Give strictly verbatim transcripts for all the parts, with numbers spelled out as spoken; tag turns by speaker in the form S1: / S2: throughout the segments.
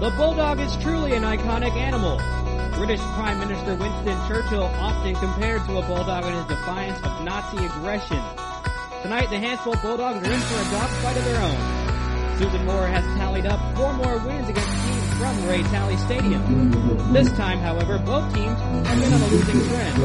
S1: The bulldog is truly an iconic animal. British Prime Minister Winston Churchill often compared to a bulldog in his defiance of Nazi aggression. Tonight, the Hanceville Bulldogs are in for a dogfight of their own. Susan Moore has tallied up four more wins against teams from Ray Talley Stadium. This time, however, both teams have been on a losing trend.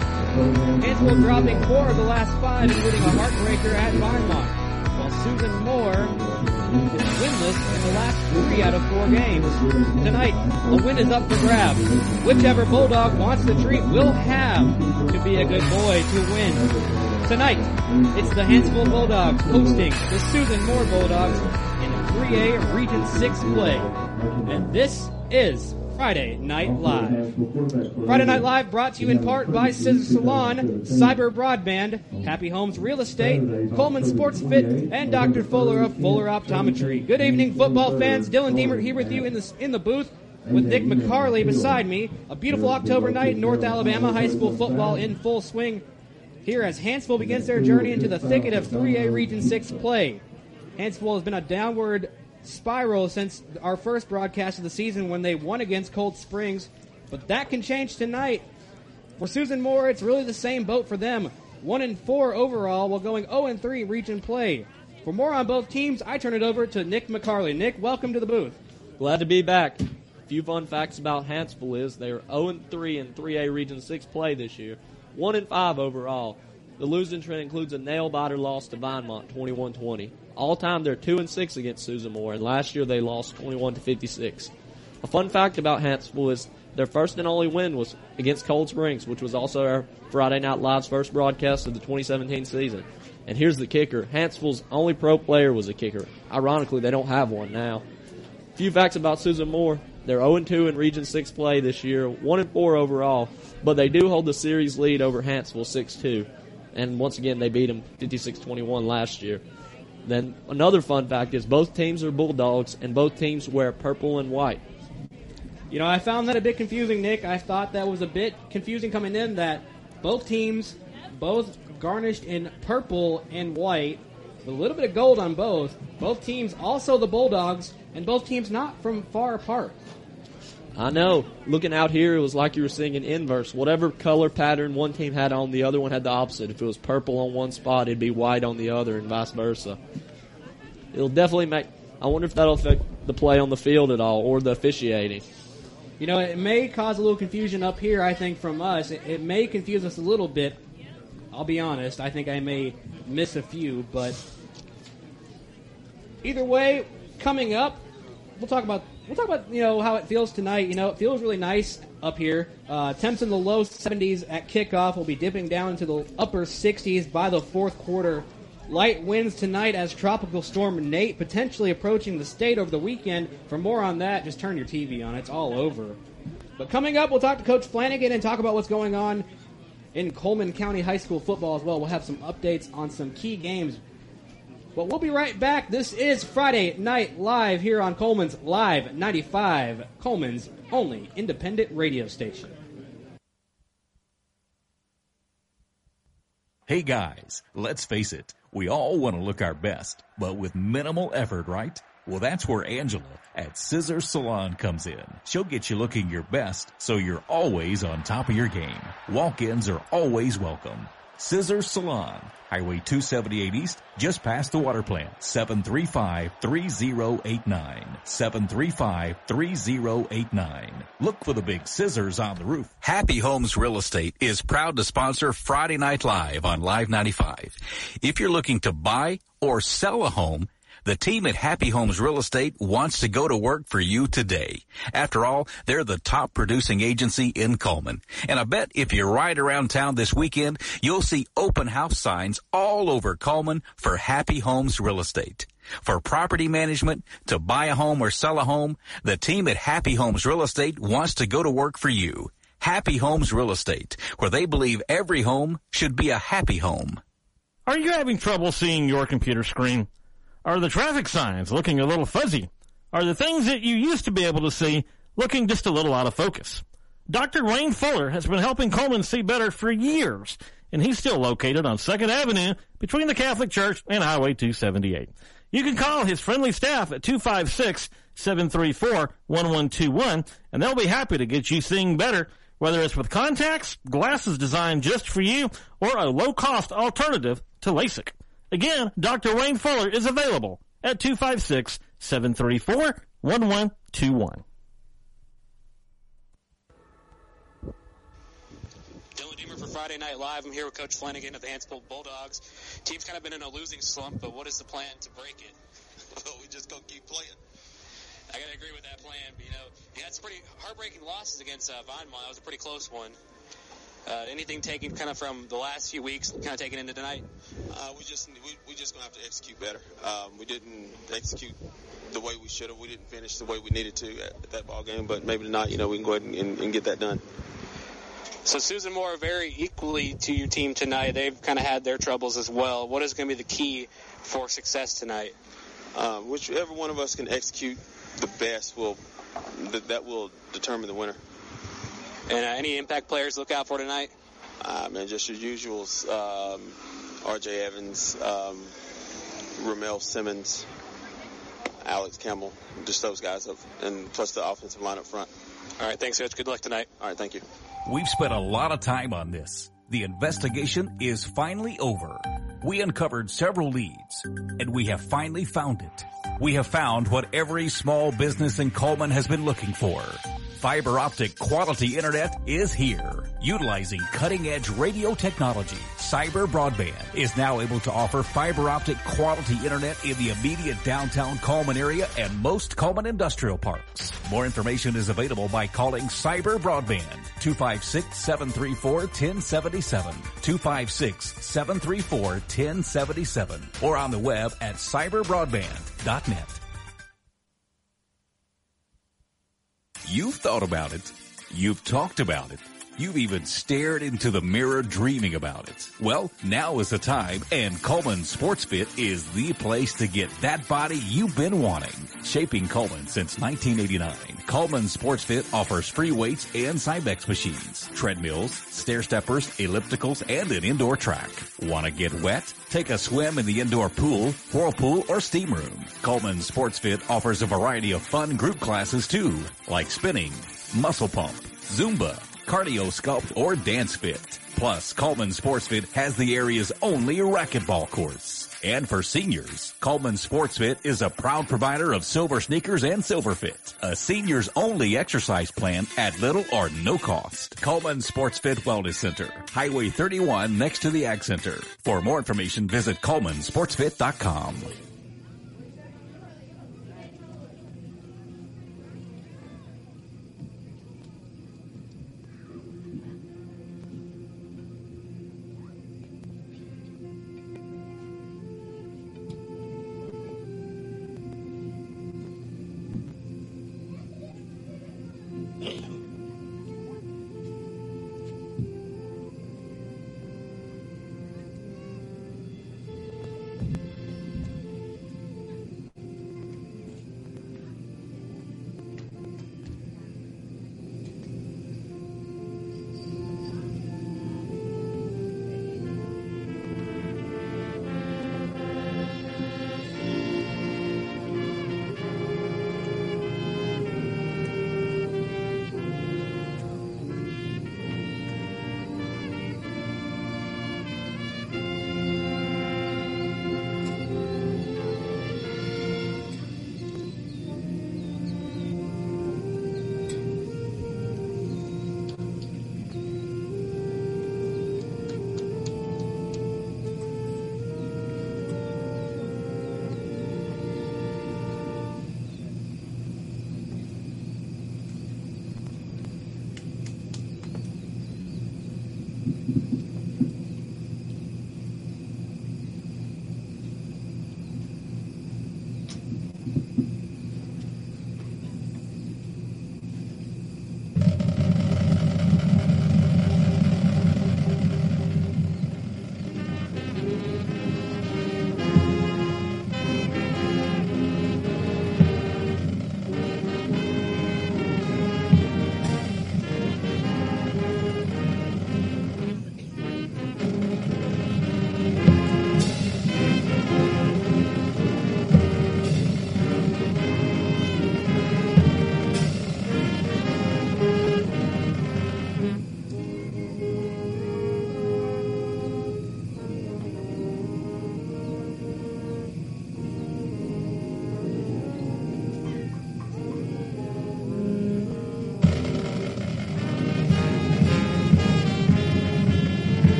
S1: Hanceville dropping four of the last five, including a heartbreaker at Vinemont, while Susan Moore is winless in the last three out of four games. Tonight, a win is up for grabs. Whichever Bulldog wants the treat will have to be a good boy to win. Tonight, it's the Hanceville Bulldogs hosting the Susan Moore Bulldogs in three A Region six play. And this is Friday Night Live. Friday Night Live brought to you in part by Scissor Salon, Cyber Broadband, Happy Homes Real Estate, Coleman Sports Fit, and Doctor Fuller of Fuller Optometry. Good evening, football fans. Dylan Deemer here with you in the, in the booth with Nick McCarley beside me. A beautiful October night in North Alabama, high school football in full swing here as Hanceville begins their journey into the thicket of three A Region six play. Hanceville has been a downward spiral since our first broadcast of the season when they won against Cold Springs, but that can change tonight. For Susan Moore, it's really the same boat for them. One and four overall while going oh and three region play. For more on both teams, I turn it over to Nick McCarley. Nick, welcome to the booth.
S2: Glad to be back. A few fun facts about Hanceville is they're oh and three in three A Region six play this year. one and five overall. The losing trend includes a nail-biter loss to Vinemont, twenty-one twenty. All-time, they're two and six against Susan Moore, and last year they lost twenty-one to fifty-six. A fun fact about Hanceville is their first and only win was against Cold Springs, which was also our Friday Night Live's first broadcast of the twenty seventeen season. And here's the kicker. Hanceville's only pro player was a kicker. Ironically, they don't have one now. A few facts about Susan Moore. They're oh and two in Region six play this year, one and four overall, but they do hold the series lead over Hanceville six two. And once again, they beat them fifty-six twenty-one last year. Then another fun fact is both teams are Bulldogs, and both teams wear purple and white.
S1: You know, I found that a bit confusing, Nick. I thought that was a bit confusing coming in that both teams, both garnished in purple and white, with a little bit of gold on both. Both teams also the Bulldogs, and both teams not from far apart.
S2: I know. Looking out here, it was like you were seeing an inverse. Whatever color pattern one team had on, the other one had the opposite. If it was purple on one spot, it'd be white on the other, and vice versa. It'll definitely make... I wonder if that'll affect the play on the field at all, or the officiating.
S1: You know, it may cause a little confusion up here, I think, from us. It, it may confuse us a little bit. I'll be honest. I think I may miss a few, but... Either way, coming up, we'll talk about... We'll talk about, you know, how it feels tonight. You know, it feels really nice up here. Uh, temps in the low seventies at kickoff. We'll be dipping down into the upper sixties by the fourth quarter. Light winds tonight as Tropical Storm Nate potentially approaching the state over the weekend. For more on that, just turn your T V on. It's all over. But coming up, we'll talk to Coach Flanagan and talk about what's going on in Coleman County High School football as well. We'll have some updates on some key games. But we'll be right back. This is Friday Night Live here on Coleman's Live ninety-five, Coleman's only independent radio station.
S3: Hey guys, let's face it, we all want to look our best, but with minimal effort, right? Well, that's where Angela at Scissor Salon comes in. She'll get you looking your best, so you're always on top of your game. Walk-ins are always welcome. Scissor Salon, Highway two seventy-eight East, just past the water plant. seven three five, three oh eight nine. seven three five, three oh eight nine. Look for the big scissors on the roof.
S4: Happy Homes Real Estate is proud to sponsor Friday Night Live on Live ninety-five. If you're looking to buy or sell a home, the team at Happy Homes Real Estate wants to go to work for you today. After all, they're the top producing agency in Coleman. And I bet if you ride around town this weekend, you'll see open house signs all over Coleman for Happy Homes Real Estate. For property management, to buy a home or sell a home, the team at Happy Homes Real Estate wants to go to work for you. Happy Homes Real Estate, where they believe every home should be a happy home.
S5: Are you having trouble seeing your computer screen? Are the traffic signs looking a little fuzzy? Are the things that you used to be able to see looking just a little out of focus? Doctor Wayne Fuller has been helping Coleman see better for years, and he's still located on second Avenue between the Catholic Church and Highway two seventy-eight. You can call his friendly staff at two five six, seven three four, one one two one, and they'll be happy to get you seeing better, whether it's with contacts, glasses designed just for you, or a low-cost alternative to LASIK. Again, Doctor Wayne Fuller is available at two five six, seven three four, one one two one.
S6: For Friday Night Live, I'm here with Coach Flanagan of the Hansville Bulldogs. Team's kind of been in a losing slump, but what is the plan to break it?
S7: Well, we just gonna keep playing.
S6: I gotta agree with that plan. But, you know, you had some pretty heartbreaking losses against uh, Vinemont. That was a pretty close one. Uh, anything taken kind of from the last few weeks, kind of taken into tonight?
S7: Uh, we just we we just gonna have to execute better. Um, we didn't execute the way we should have. We didn't finish the way we needed to at, at that ball game. But maybe tonight, you know, we can go ahead and, and get that done.
S6: So Susan Moore very equally to your team tonight. They've kind of had their troubles as well. What is going to be the key for success tonight?
S7: Um, whichever one of us can execute the best will that, that will determine the winner.
S6: And uh, any impact players look out for tonight?
S7: Uh, man, just your usuals. Um, R J Evans, um, Ramel Simmons, Alex Campbell, just those guys, have, and plus the offensive line up front.
S6: All right, thanks, Coach. Good luck tonight.
S7: All right, thank you.
S3: We've spent a lot of time on this. The investigation is finally over. We uncovered several leads, and we have finally found it. We have found what every small business in Coleman has been looking for. Fiber optic quality internet is here. Utilizing cutting-edge radio technology, Cyber Broadband is now able to offer fiber optic quality internet in the immediate downtown Coleman area and most Coleman industrial parks. More information is available by calling Cyber Broadband, two five six, seven three four, one zero seven seven, two five six, seven three four, one zero seven seven, or on the web at cyber broadband dot net. You've thought about it. You've talked about it. You've even stared into the mirror dreaming about it. Well, now is the time, and Coleman Sports Fit is the place to get that body you've been wanting. Shaping Coleman since nineteen eighty-nine, Coleman Sports Fit offers free weights and Cybex machines, treadmills, stair steppers, ellipticals, and an indoor track. Want to get wet? Take a swim in the indoor pool, whirlpool, or steam room. Coleman Sports Fit offers a variety of fun group classes too, like spinning, muscle pump, Zumba, cardio sculpt, or dance fit. Plus, Coleman Sports Fit has the area's only racquetball course. And for seniors, Coleman Sports Fit is a proud provider of silver sneakers and silver fit, a seniors only exercise plan at little or no cost. Coleman Sports Fit Wellness Center, Highway thirty-one next to the Ag Center. For more information, visit coleman sports fit dot com.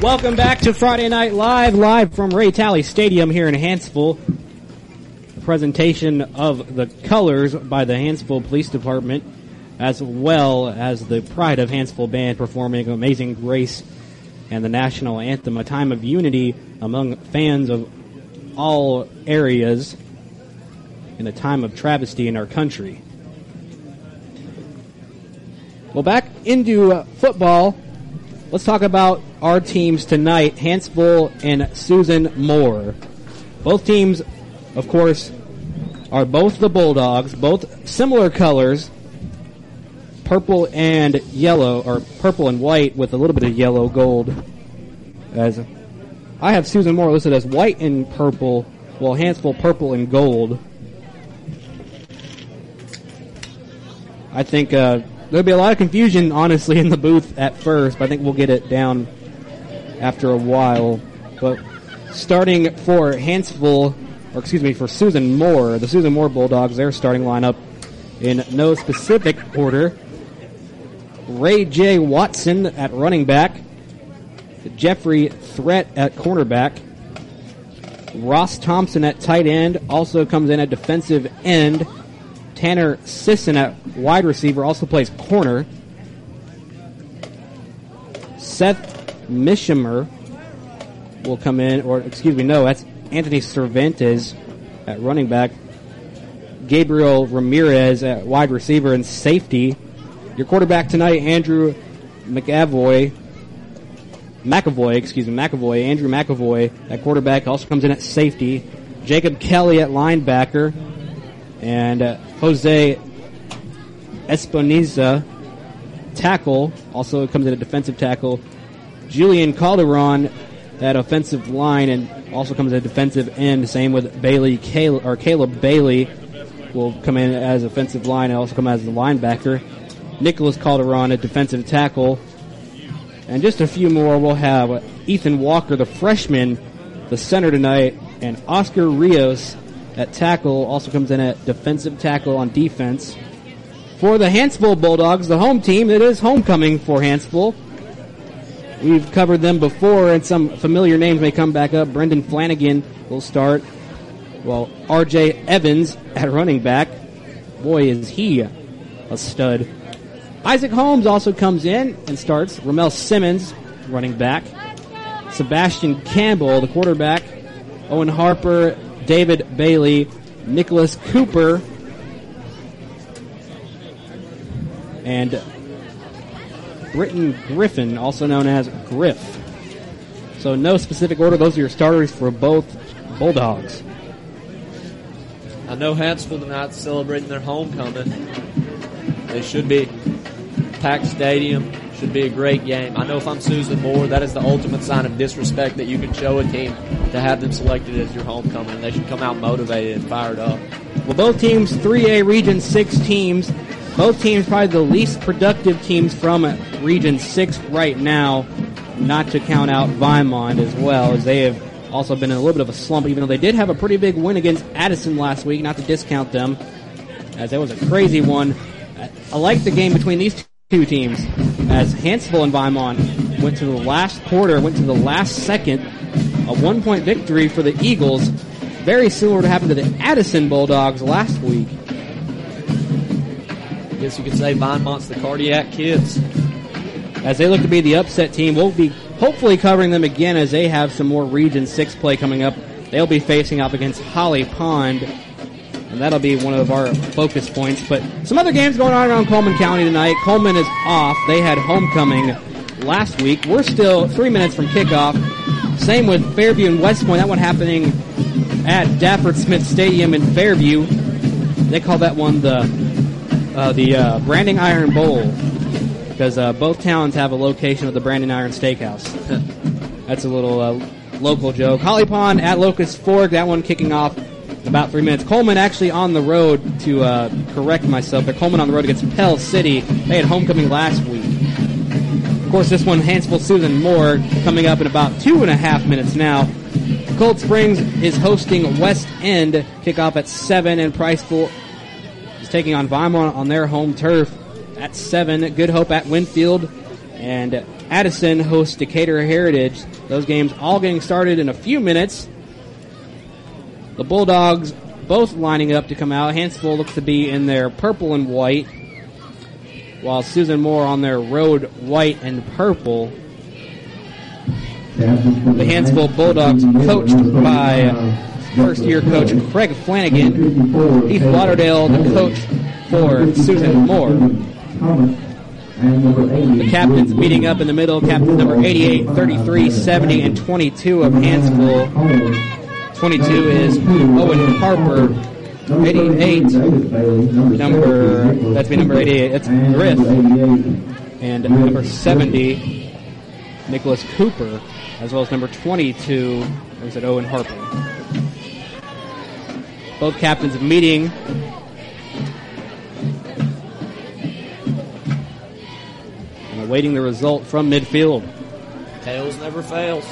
S1: Welcome back to Friday Night Live, live from Ray Talley Stadium here in Hanceville. A presentation of the colors by the Hanceville Police Department, as well as the Pride of Hanceville Band performing Amazing Grace and the national anthem, a time of unity among fans of all areas in a time of travesty in our country. Well, back into uh, football. Let's talk about our teams tonight, Hanceville and Susan Moore. Both teams, of course, are both the Bulldogs, both similar colors, purple and yellow, or purple and white with a little bit of yellow gold. As I have Susan Moore listed as white and purple, while Hanceville purple and gold. I think uh, there'll be a lot of confusion, honestly, in the booth at first, but I think we'll get it down after a while. But starting for Hanceville, or excuse me, for Susan Moore, the Susan Moore Bulldogs, their starting lineup in no specific order. Ray J. Watson at running back. Jeffrey Threat at cornerback. Ross Thompson at tight end, also comes in at defensive end. Tanner Sisson at wide receiver, also plays corner. Seth Mishimer will come in, or excuse me, no, that's Anthony Cervantes at running back. Gabriel Ramirez at wide receiver and safety. Your quarterback tonight, Andrew McAvoy. McAvoy, excuse me, McAvoy. Andrew McAvoy at quarterback, also comes in at safety. Jacob Kelly at linebacker. And uh, Jose Esponiza, tackle, also comes in at defensive tackle. Julian Calderon at offensive line and also comes in at defensive end. Same with Bailey, Caleb, or Caleb Bailey will come in as offensive line and also come as the linebacker. Nicholas Calderon at defensive tackle. And just a few more, we'll have Ethan Walker, the freshman, the center tonight, and Oscar Rios at tackle, also comes in at defensive tackle on defense. For the Hanceville Bulldogs, the home team, it is homecoming for Hanceville. We've covered them before, and some familiar names may come back up. Brendan Flanagan will start, while R J Evans at running back. Boy, is he a stud. Isaac Holmes also comes in and starts. Ramel Simmons, running back. Sebastian Campbell, the quarterback. Owen Harper, David Bailey, Nicholas Cooper, and Britton Griffin, also known as Griff. So no specific order. Those are your starters for both Bulldogs.
S2: I know Hanceville tonight's celebrating their homecoming. They should be. Packed stadium. Should be a great game. I know if I'm Susan Moore, that is the ultimate sign of disrespect that you can show a team to have them selected as your homecoming. They should come out motivated and fired up.
S1: Well, both teams, three A Region six teams. Both teams probably the least productive teams from Region six right now, not to count out Vinemont as well, as they have also been in a little bit of a slump, even though they did have a pretty big win against Addison last week, not to discount them, as that was a crazy one. I like the game between these two. Two teams, as Hanceville and Vinemont went to the last quarter, went to the last second, a one-point victory for the Eagles, very similar to what happened to the Addison Bulldogs last week.
S2: I guess you could say Vinemont's the cardiac kids.
S1: As they look to be the upset team, we'll be hopefully covering them again as they have some more Region six play coming up. They'll be facing up against Holly Pond, and that'll be one of our focus points. But some other games going on around Coleman County tonight. Coleman is off. They had homecoming last week. We're still three minutes from kickoff. Same with Fairview and West Point. That one happening at Dafford Smith Stadium in Fairview. They call that one the uh, the uh, Branding Iron Bowl, because uh, both towns have a location of the Branding Iron Steakhouse. That's a little uh, local joke. Holly Pond at Locust Fork. That one kicking off in about three minutes. Coleman actually on the road, to uh, correct myself, but Coleman on the road against Pell City. They had homecoming last week. Of course, this one, Hanceville Susan Moore, coming up in about two and a half minutes now. Cold Springs is hosting West End. Kickoff at seven, and Priceville is taking on Vinemont on their home turf at seven. Good Hope at Winfield, and Addison hosts Decatur Heritage. Those games all getting started in a few minutes. The Bulldogs both lining up to come out. Hanceville looks to be in their purple and white, while Susan Moore on their road white and purple. The Hanceville Bulldogs, coached by first-year coach Craig Flanagan. Heath Lauderdale, the coach for Susan Moore. The captains meeting up in the middle. Captains number eighty-eight, thirty-three, seventy, and twenty-two of Hanceville. twenty-two is Owen Harper. eighty-eight, number, that's be number eighty-eight, that's Griff. And number seventy, Nicholas Cooper, as well as number twenty-two, was it Owen Harper. Both captains meeting. And awaiting the result from midfield.
S2: Tails never fails.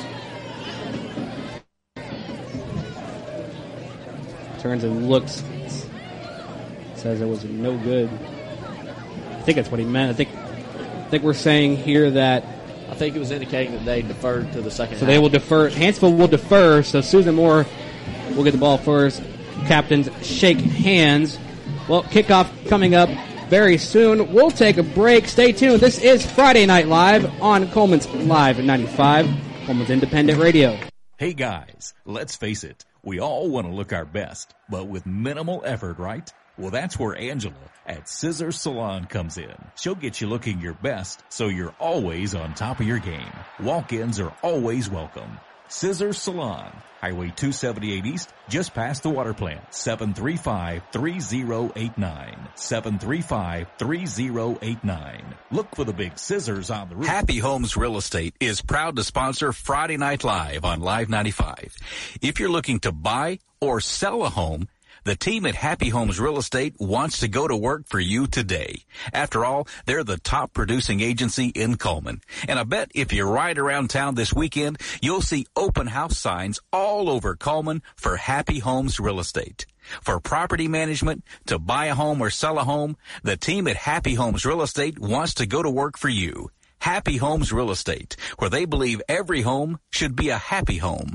S1: Turns and looks, says it was no good. I think that's what he meant. I think I think we're saying here that
S2: I think it was indicating that they deferred to the second
S1: so
S2: half.
S1: they will defer. Hanceville will defer, so Susan Moore will get the ball first. Captains shake hands. Well, kickoff coming up very soon. We'll take a break. Stay tuned. This is Friday Night Live on Coleman's Live at ninety-five, Coleman's Independent Radio.
S3: Hey guys, let's face it. We all want to look our best, but with minimal effort, right? Well, that's where Angela at Scissors Salon comes in. She'll get you looking your best, so you're always on top of your game. Walk-ins are always welcome. Scissors Salon, Highway two seventy-eight East, just past the water plant. seven three five, three zero eight nine. seven three five, three zero eight nine. Look for the big scissors on the roof.
S4: Happy Homes Real Estate is proud to sponsor Friday Night Live on Live ninety-five. If you're looking to buy or sell a home, the team at Happy Homes Real Estate wants to go to work for you today. After all, they're the top producing agency in Coleman. And I bet if you ride around town this weekend, you'll see open house signs all over Coleman for Happy Homes Real Estate. For property management, to buy a home or sell a home, the team at Happy Homes Real Estate wants to go to work for you. Happy Homes Real Estate, where they believe every home should be a happy home.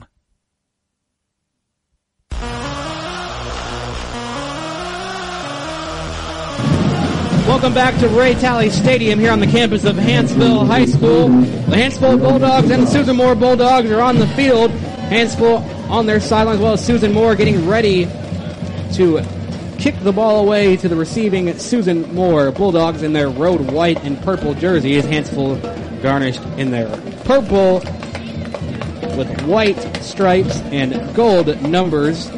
S1: Welcome back to Ray Talley Stadium here on the campus of Hanceville High School. The Hanceville Bulldogs and the Susan Moore Bulldogs are on the field. Hanceville on their sideline, as well as Susan Moore getting ready to kick the ball away to the receiving Susan Moore Bulldogs in their road white and purple jerseys. Hanceville garnished in their purple with white stripes and gold numbers.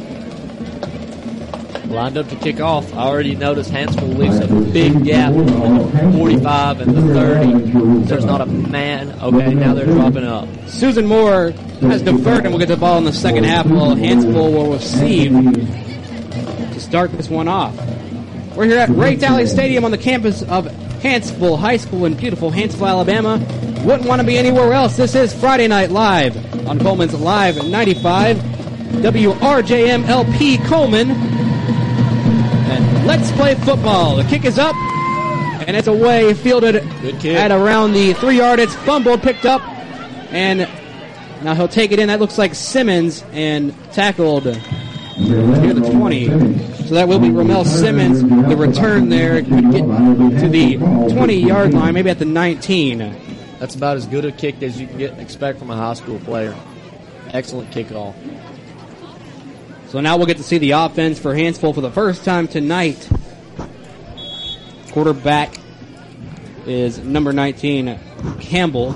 S2: Lined up to kick off. I already noticed Hanceville leaves a big gap between the forty-five and the thirty. There's not a man. Okay, now they're dropping up.
S1: Susan Moore has deferred and will get the ball in the second half, while Hanceville will receive to start this one off. We're here at Ray Talley Stadium on the campus of Hanceville High School in beautiful Hanceville, Alabama. Wouldn't want to be anywhere else. This is Friday Night Live on Coleman's Live ninety-five, W R J M L P Coleman. And let's play football. The kick is up, and it's away, fielded at around the three-yard. It's fumbled, picked up, and now he'll take it in. That looks like Simmons, and tackled near the twenty. So that will be Ramel Simmons. The return there could get to the twenty-yard line, maybe at the nineteen.
S2: That's about as good a kick as you can get expect from a high school player. Excellent kickoff.
S1: So now we'll get to see the offense for Hanceville for the first time tonight. Quarterback is number nineteen, Campbell.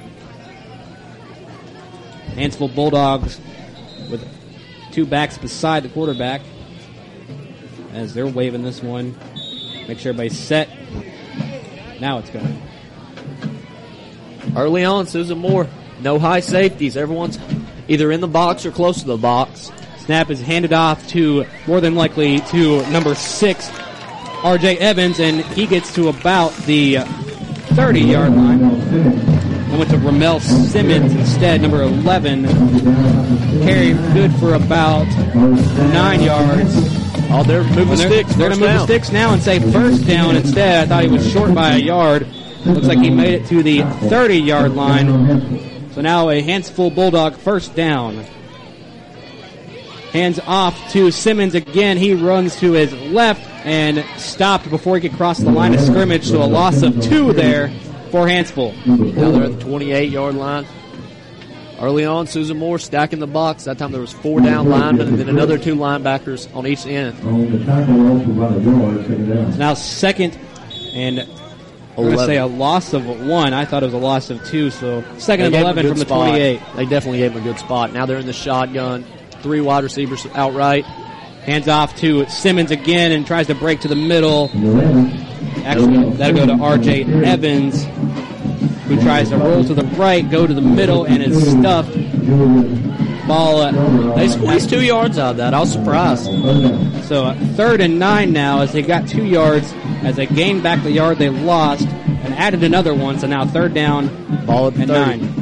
S1: Hanceville Bulldogs with two backs beside the quarterback as they're waving this one. Make sure everybody's set. Now it's going.
S2: Early on, Susan Moore, no high safeties. Everyone's either in the box or close to the box.
S1: Snap is handed off to, more than likely, to number six, R J Evans, and he gets to about the thirty-yard line. And went to Ramel Simmons instead, number eleven. Carry good for about nine yards.
S2: Oh, they're moving
S1: they're,
S2: sticks.
S1: They're going to move the sticks now and say first down instead. I thought he was short by a yard. Looks like he made it to the thirty-yard line. So now a hands-full Bulldog first down. Hands off to Simmons again. He runs to his left and stopped before he could cross the line of scrimmage. So a loss of two there for Hansful.
S2: Now they're at the twenty-eight-yard line. Early on, Susan Moore stacking the box. That time there was four down linemen and then another two linebackers on each end.
S1: Now second and I'm going to say a loss of one. I thought it was a loss of two. So second and eleven from the
S2: spot.
S1: twenty-eight.
S2: They definitely gave him a good spot. Now they're in the shotgun. Three wide receivers outright.
S1: Hands off to Simmons again and tries to break to the middle. Actually, that'll go to R J Evans, who tries to roll to the right, go to the middle, and is stuffed. Ball. Uh,
S2: they squeezed two yards out of that. I was surprised.
S1: So uh, third and nine now as they got two yards as they gained back the yard they lost and added another one. So now third down
S2: Ball at
S1: and
S2: thirty.
S1: nine.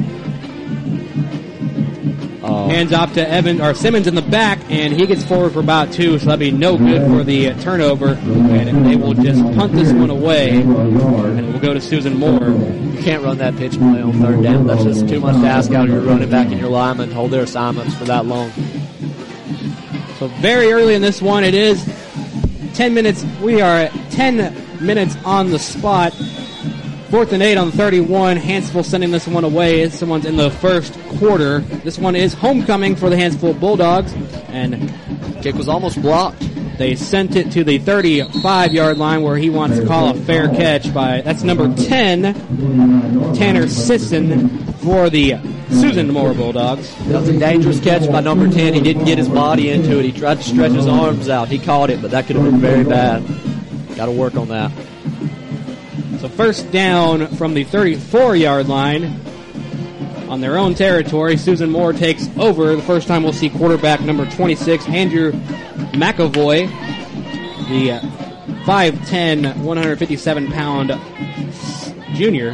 S2: Uh,
S1: Hands off to Evan or Simmons in the back, and he gets forward for about two, so that'll be no good for the uh, turnover. And they will just punt this one away, and we'll go to Susan Moore.
S2: You can't run that pitch play on third down. That's just too much to ask out of your running back and your lineman to hold their assignments for that long.
S1: So very early in this one, it is ten minutes. We are at ten minutes on the spot. Fourth and eight on thirty-one. Hansville sending this one away. Someone's in the first quarter. This one is homecoming for the Hansville Bulldogs. And
S2: kick was almost blocked.
S1: They sent it to the thirty-five-yard line where he wants to call a fair catch by, that's number ten, Tanner Sisson for the Susan Moore Bulldogs.
S2: That was a dangerous catch by number ten. He didn't get his body into it. He tried to stretch his arms out. He caught it, but that could have been very bad. Got to work on that.
S1: So first down from the thirty-four-yard line on their own territory. Susan Moore takes over. The first time we'll see quarterback number twenty-six, Andrew McAvoy, the five ten, one hundred fifty-seven pound junior.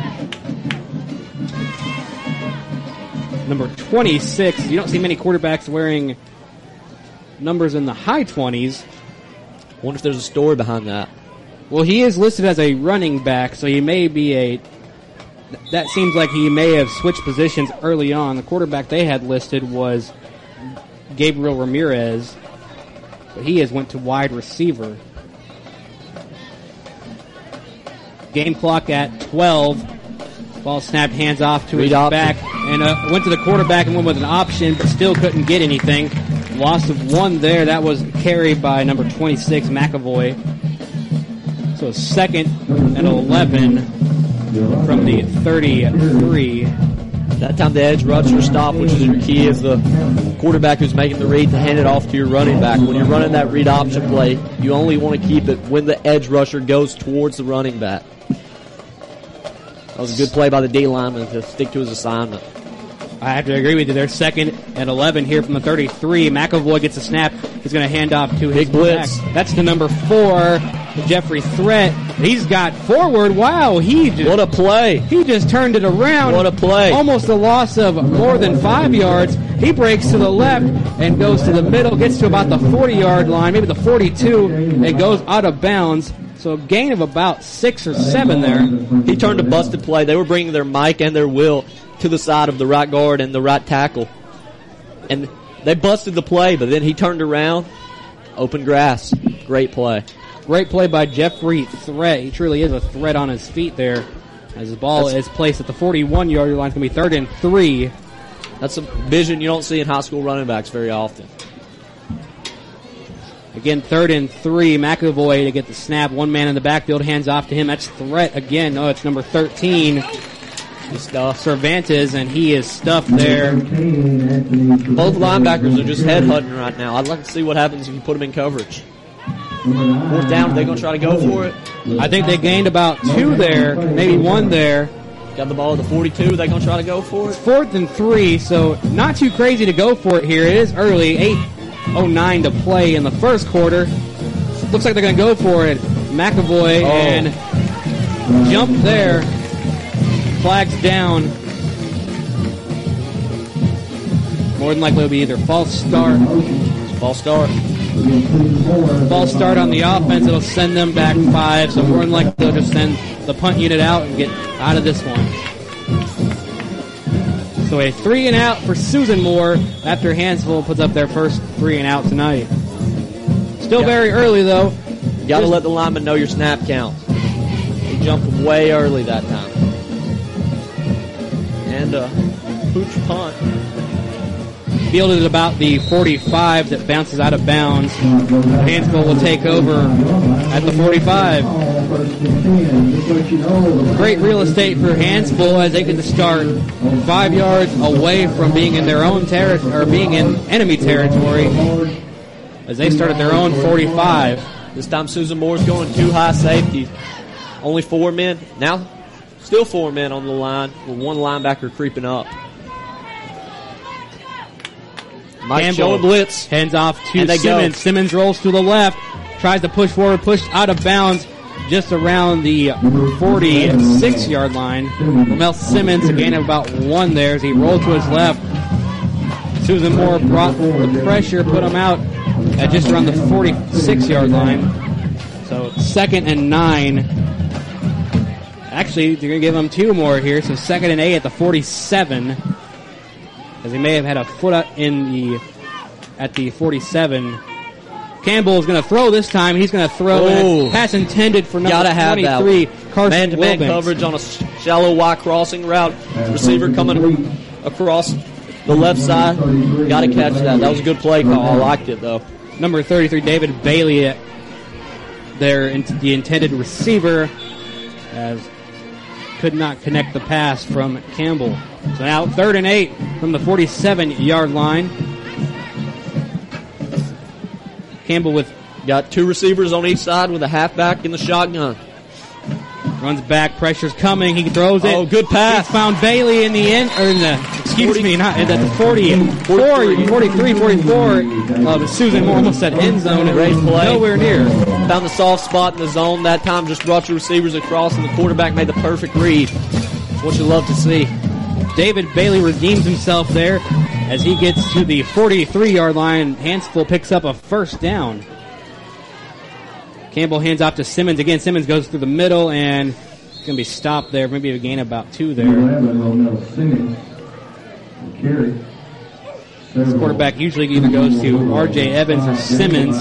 S1: Number twenty-six. You don't see many quarterbacks wearing numbers in the high twenties.
S2: Wonder if there's a story behind that.
S1: Well, he is listed as a running back, so he may be a... That seems like he may have switched positions early on. The quarterback they had listed was Gabriel Ramirez, but he has went to wide receiver. Game clock at twelve. Ball snapped, hands off to his back, and uh, went to the quarterback and went with an option, but still couldn't get anything. Loss of one there. That was carried by number twenty-six, McAvoy. So second and eleven from the thirty-three.
S2: That time the edge rusher stop, which is your key, is the quarterback who's making the read to hand it off to your running back. When you're running that read option play, you only want to keep it when the edge rusher goes towards the running back. That was a good play by the D lineman to stick to his assignment.
S1: I have to agree with you there. Second and eleven here from the thirty-three. McAvoy gets a snap. He's going to hand off to his
S2: big blitz.
S1: back. That's the number four, Jeffrey Threat. He's got forward. Wow, he just,
S2: what a play!
S1: He just turned it around.
S2: What a play!
S1: Almost a loss of more than five yards. He breaks to the left and goes to the middle. Gets to about the forty-yard line, maybe the forty-two, and goes out of bounds. So a gain of about six or seven there.
S2: He turned a busted play. They were bringing their Mike and their Will to the side of the right guard and the right tackle. And they busted the play, but then he turned around, open grass. Great play.
S1: Great play by Jeffrey Threat. He truly is a threat on his feet there as the ball That's, is placed at the forty-one-yard line. It's going to be third and three.
S2: That's a vision you don't see in high school running backs very often.
S1: Again, third and three. McAvoy to get the snap. One man in the backfield, hands off to him. That's Threat again. Oh, it's number thirteen.
S2: Stuff.
S1: Cervantes, and he is stuffed there.
S2: Both linebackers are just headhunting right now. I'd like to see what happens if you put them in coverage. Fourth down, are they going to try to go for it?
S1: I think they gained about two there, maybe one there.
S2: Got the ball at the forty-two. Are they going to try to go for it?
S1: It's fourth and three, so not too crazy to go for it here. It is early, eight oh nine to play in the first quarter. Looks like they're going to go for it. McAvoy
S2: oh.
S1: and jump there. Flags down. More than likely it'll be either false start.
S2: False start.
S1: False start on the offense. It'll send them back five. So more than likely they'll just send the punt unit out and get out of this one. So a three and out for Susan Moore after Hansville puts up their first three and out tonight. Still very early though.
S2: You got to let the lineman know your snap count. He jumped way early that time. And a pooch punt.
S1: Fielded at about the forty-five that bounces out of bounds. Hansville will take over at the forty-five. Great real estate for Hansville as they get to start five yards away from being in their own territory, or being in enemy territory, as they start at their own forty-five.
S2: This time Susan Moore's going too high safety. Only four men. Now, still four men on the line with one linebacker creeping up. Mike showing blitz.
S1: Hands off to
S2: And they
S1: Simmons.
S2: go.
S1: Simmons rolls to the left. Tries to push forward. Pushed out of bounds just around the forty-six-yard line. Ramel Simmons, a gain of about one there as he rolled to his left. Susan Moore brought the pressure, put him out at just around the forty-six-yard line. So second and nine. Actually, they're going to give him two more here. So second and eight at the forty-seven. As he may have had a foot up in the at the forty-seven. Campbell is going to throw this time. He's going to throw
S2: Ooh.
S1: in. Pass intended for number
S2: Gotta have that
S1: twenty-three, Carson
S2: man-to-man
S1: Wilbanks.
S2: coverage on a shallow Y crossing route. Receiver coming across the left side. Got to catch that. That was a good play call. I liked it, though.
S1: Number thirty-three, David Bailey, there, the intended receiver, as could not connect the pass from Campbell. So now third and eight from the forty-seven-yard line. Campbell with
S2: Got two receivers on each side with a halfback in the shotgun.
S1: runs back, pressure's coming. He throws it.
S2: Oh, good pass.
S1: He's found Bailey in the end, or in the, excuse
S2: forty
S1: me, not in the forty-four, forty-three, forty-four of Susan Moore, almost said end zone. It
S2: Great
S1: was
S2: play.
S1: nowhere near.
S2: Found the soft spot in the zone. That time just brought your receivers across, and the quarterback made the perfect read. That's what you love to see.
S1: David Bailey redeems himself there as he gets to the forty-three-yard line. Hansville picks up a first down. Campbell hands off to Simmons. Again, Simmons goes through the middle, and it's going to be stopped there. Maybe a gain of about two there. This quarterback usually either goes to R J Evans or Simmons.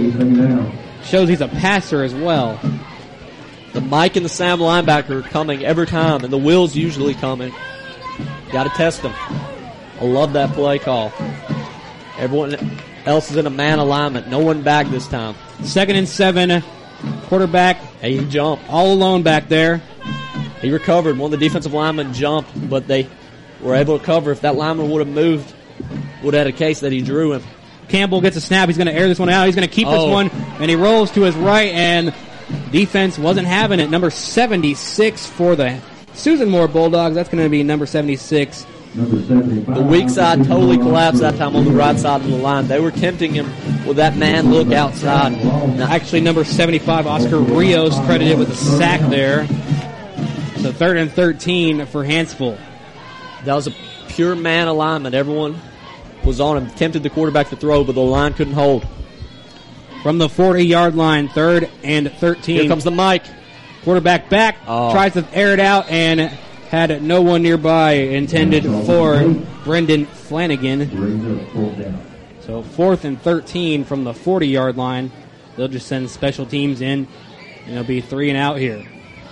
S1: Shows he's a passer as well.
S2: The Mike and the Sam linebacker are coming every time, and the Will's usually coming. Got to test them. I love that play call. Everyone else is in a man alignment. No one back this time.
S1: Second and seven. Quarterback.
S2: Hey, he jumped.
S1: All alone back there.
S2: He recovered. One of the defensive linemen jumped, but they were able to cover. If that lineman would have moved, would have had a case that he drew him.
S1: Campbell gets a snap. He's going to air this one out. He's going to keep this
S2: Oh.
S1: one, and he rolls to his right, and defense wasn't having it. Number seventy-six for the Susan Moore Bulldogs. That's going to be number seventy-six.
S2: The weak side totally collapsed that time on the right side of the line. They were tempting him with that man look outside. Now,
S1: Actually, number seventy-five, Oscar Rios, credited with a sack there. So third and thirteen for Hansville.
S2: that was a pure man alignment. Everyone was on him, tempted the quarterback to throw, but the line couldn't hold.
S1: From the forty-yard line, third and thirteen.
S2: Here comes the Mike.
S1: Quarterback back,
S2: Oh.
S1: tries to air it out, and had no one nearby, intended for Brendan Flanagan. So fourth and thirteen from the forty-yard line. They'll just send special teams in, and it'll be three and out here.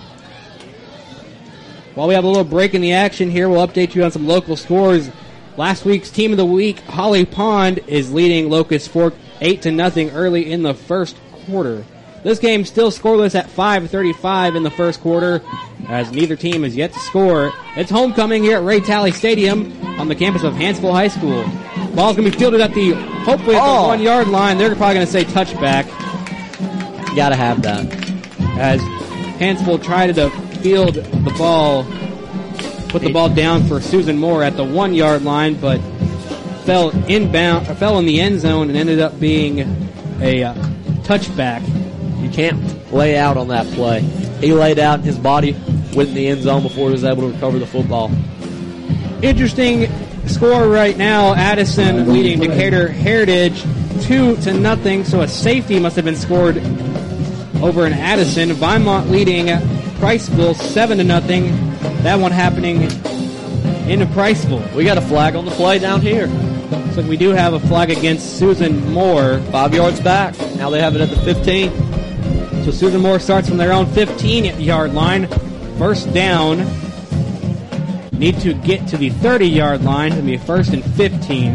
S1: While we have a little break in the action here, we'll update you on some local scores. Last week's Team of the Week, Holly Pond, is leading Locust Fork eight to nothing early in the first quarter. This game still scoreless at five thirty-five in the first quarter, as neither team has yet to score. It's homecoming here at Ray Talley Stadium on the campus of Hansville High School. Ball's going to be fielded at the, hopefully at
S2: Oh.
S1: the one-yard line. They're probably going to say touchback,
S2: Got to have that.
S1: as Hansville tried to field the ball, put the ball down for Susan Moore at the one-yard line, but fell inbound, or fell in the end zone and ended up being a uh, touchback.
S2: You can't lay out on that play. He laid out, his body went in the end zone before he was able to recover the football.
S1: Interesting score right now. Addison leading Decatur Heritage two to nothing. So a safety must have been scored over in Addison. Vinemont leading Priceville seven to nothing. That one happening in Priceville.
S2: We got a flag on the play down here.
S1: Looks like we do have a flag against Susan Moore.
S2: Five yards back. Now they have it at the fifteen.
S1: So Susan Moore starts from their own fifteen-yard line. First down. Need to get to the thirty-yard line. It'll be first and fifteen.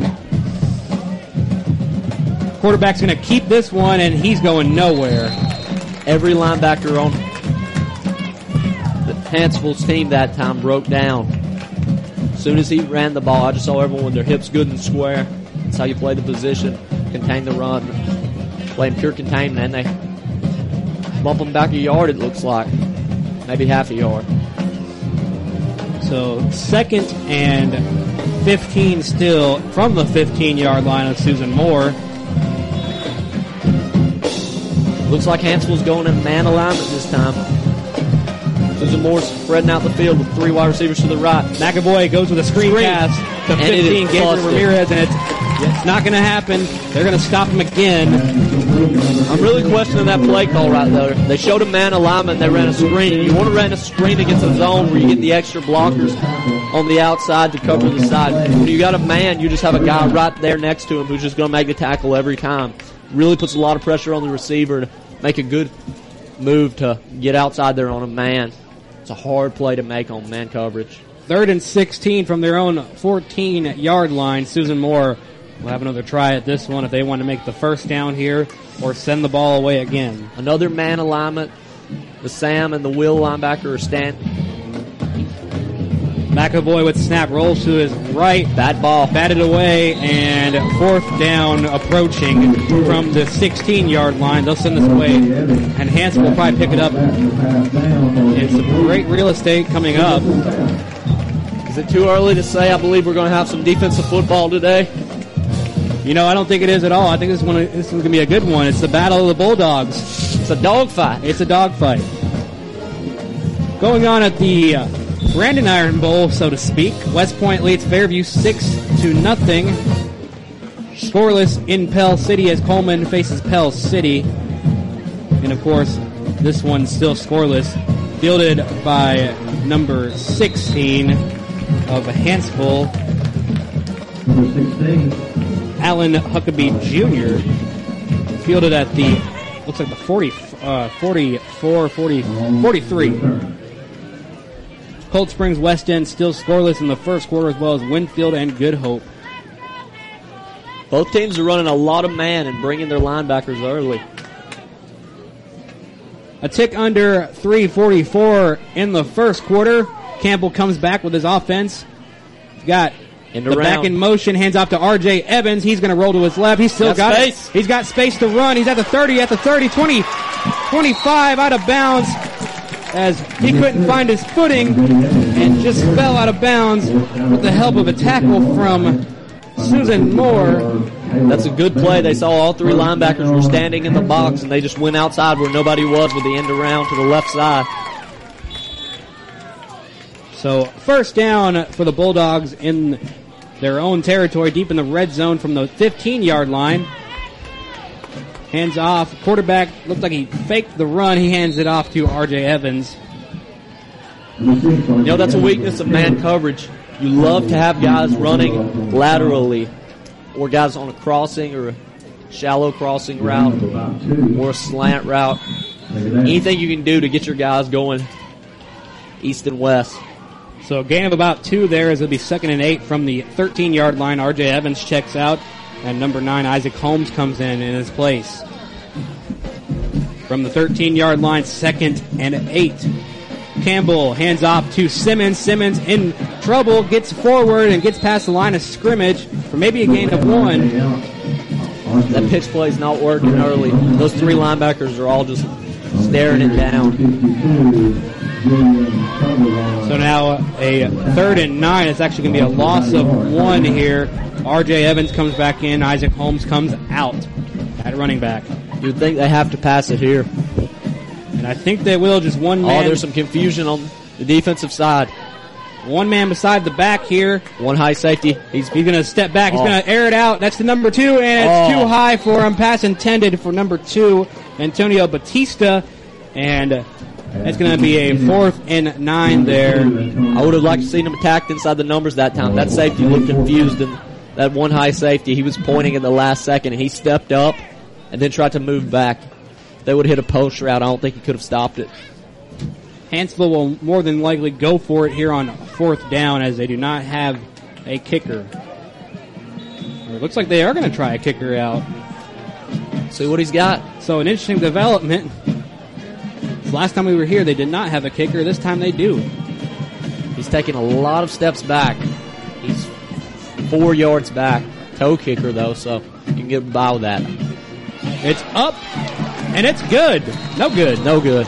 S1: Quarterback's going to keep this one, and he's going nowhere.
S2: Every linebacker on the Hansville's team that time broke down. As soon as he ran the ball, I just saw everyone with their hips good and square. That's how you play the position, contain the run, play in pure containment, and they bump them back a yard, it looks like. Maybe half a yard.
S1: So second and fifteen still from the fifteen-yard line of Susan Moore.
S2: Looks like Hansville's going in man alignment this time. Susan Moore's spreading out the field with three wide receivers to the right.
S1: McAvoy goes with a screen, screen. pass to
S2: and
S1: fifteen, Gabriel Ramirez, and it's, it's not going to happen. They're going to stop him again.
S2: I'm really questioning that play call right there. They showed a man alignment, and they ran a screen. You want to run a screen against a zone where you get the extra blockers on the outside to cover the side. When you got a man, you just have a guy right there next to him who's just going to make the tackle every time. Really puts a lot of pressure on the receiver to make a good move to get outside there on a man. It's a hard play to make on man coverage.
S1: Third and sixteen from their own fourteen-yard line. Susan Moore will have another try at this one if they want to make the first down here or send the ball away again.
S2: Another man alignment. The Sam and the Will linebacker are standing.
S1: McAvoy with the snap, rolls to his right.
S2: Bad ball.
S1: Batted away, and fourth down approaching from the sixteen-yard line. They'll send this away, and Hanson will probably pick it up. And some great real estate coming up.
S2: Is it too early to say? I believe we're going to have some defensive football today.
S1: You know, I don't think it is at all. I think this one this is going to be a good one. It's the Battle of the Bulldogs.
S2: It's a dogfight.
S1: It's a dogfight. Going on at the uh, Brandon Iron Bowl, so to speak. West Point leads Fairview six to nothing. Scoreless in Pell City as Coleman faces Pell City. And of course, this one's still scoreless. Fielded by number sixteen of Hansville, Alan Huckabee Junior Fielded at the, looks like the forty, uh, forty-four, forty, forty-three. Cold Springs West End still scoreless in the first quarter, as well as Winfield and Good Hope.
S2: Both teams are running a lot of man and bringing their linebackers early.
S1: A tick under three forty-four in the first quarter. Campbell comes back with his offense. He's got
S2: in
S1: the,
S2: the
S1: back in motion, hands off to R J Evans. He's going to roll to his left. He's still got, got space. He's got space to run. He's at the thirty, at the thirty, twenty, twenty-five, out of bounds as he couldn't find his footing and just fell out of bounds with the help of a tackle from Susan Moore.
S2: That's a good play. They saw all three linebackers were standing in the box, and they just went outside where nobody was with the end around to the left side.
S1: So first down for the Bulldogs in their own territory, deep in the red zone from the fifteen-yard line. Hands off. Quarterback looked like he faked the run. He hands it off to R J Evans.
S2: You know, that's a weakness of man coverage. You love to have guys running laterally, or guys on a crossing or a shallow crossing route or a slant route. Anything you can do to get your guys going east and west.
S1: So a gain of about two there as it'll be second and eight from the thirteen-yard line. R J Evans checks out, and number nine, Isaac Holmes, comes in in his place. From the thirteen-yard line, second and eight. Campbell hands off to Simmons. Simmons in trouble, gets forward and gets past the line of scrimmage for maybe a gain of one.
S2: That pitch play is not working early. Those three linebackers are all just staring it down.
S1: So now a third and nine. It's actually going to be a loss of one here. R J Evans comes back in. Isaac Holmes comes out at running back.
S2: You'd think they have to pass it here.
S1: And I think they will. Just one man.
S2: Oh, there's some confusion on the defensive side.
S1: One man beside the back here.
S2: One high safety.
S1: He's, he's going to step back. He's
S2: oh.
S1: going to air it out. That's the number two, and it's
S2: oh.
S1: too high for him. Pass intended for number two, Antonio Batista. And It's going to be a fourth and nine there.
S2: I would have liked to see him attacked inside the numbers that time. That safety looked confused, and that one high safety, he was pointing in the last second, and he stepped up and then tried to move back. If they would have hit a post route, I don't think he could have stopped it.
S1: Hanceville will more than likely go for it here on fourth down as they do not have a kicker. Or it looks like they are going to try a kicker out.
S2: See what he's got.
S1: So an interesting development. Last time we were here, they did not have a kicker. This time they do.
S2: He's taking a lot of steps back. He's four yards back. Toe kicker, though, so you can get by with that.
S1: It's up, and it's good. No good.
S2: No good.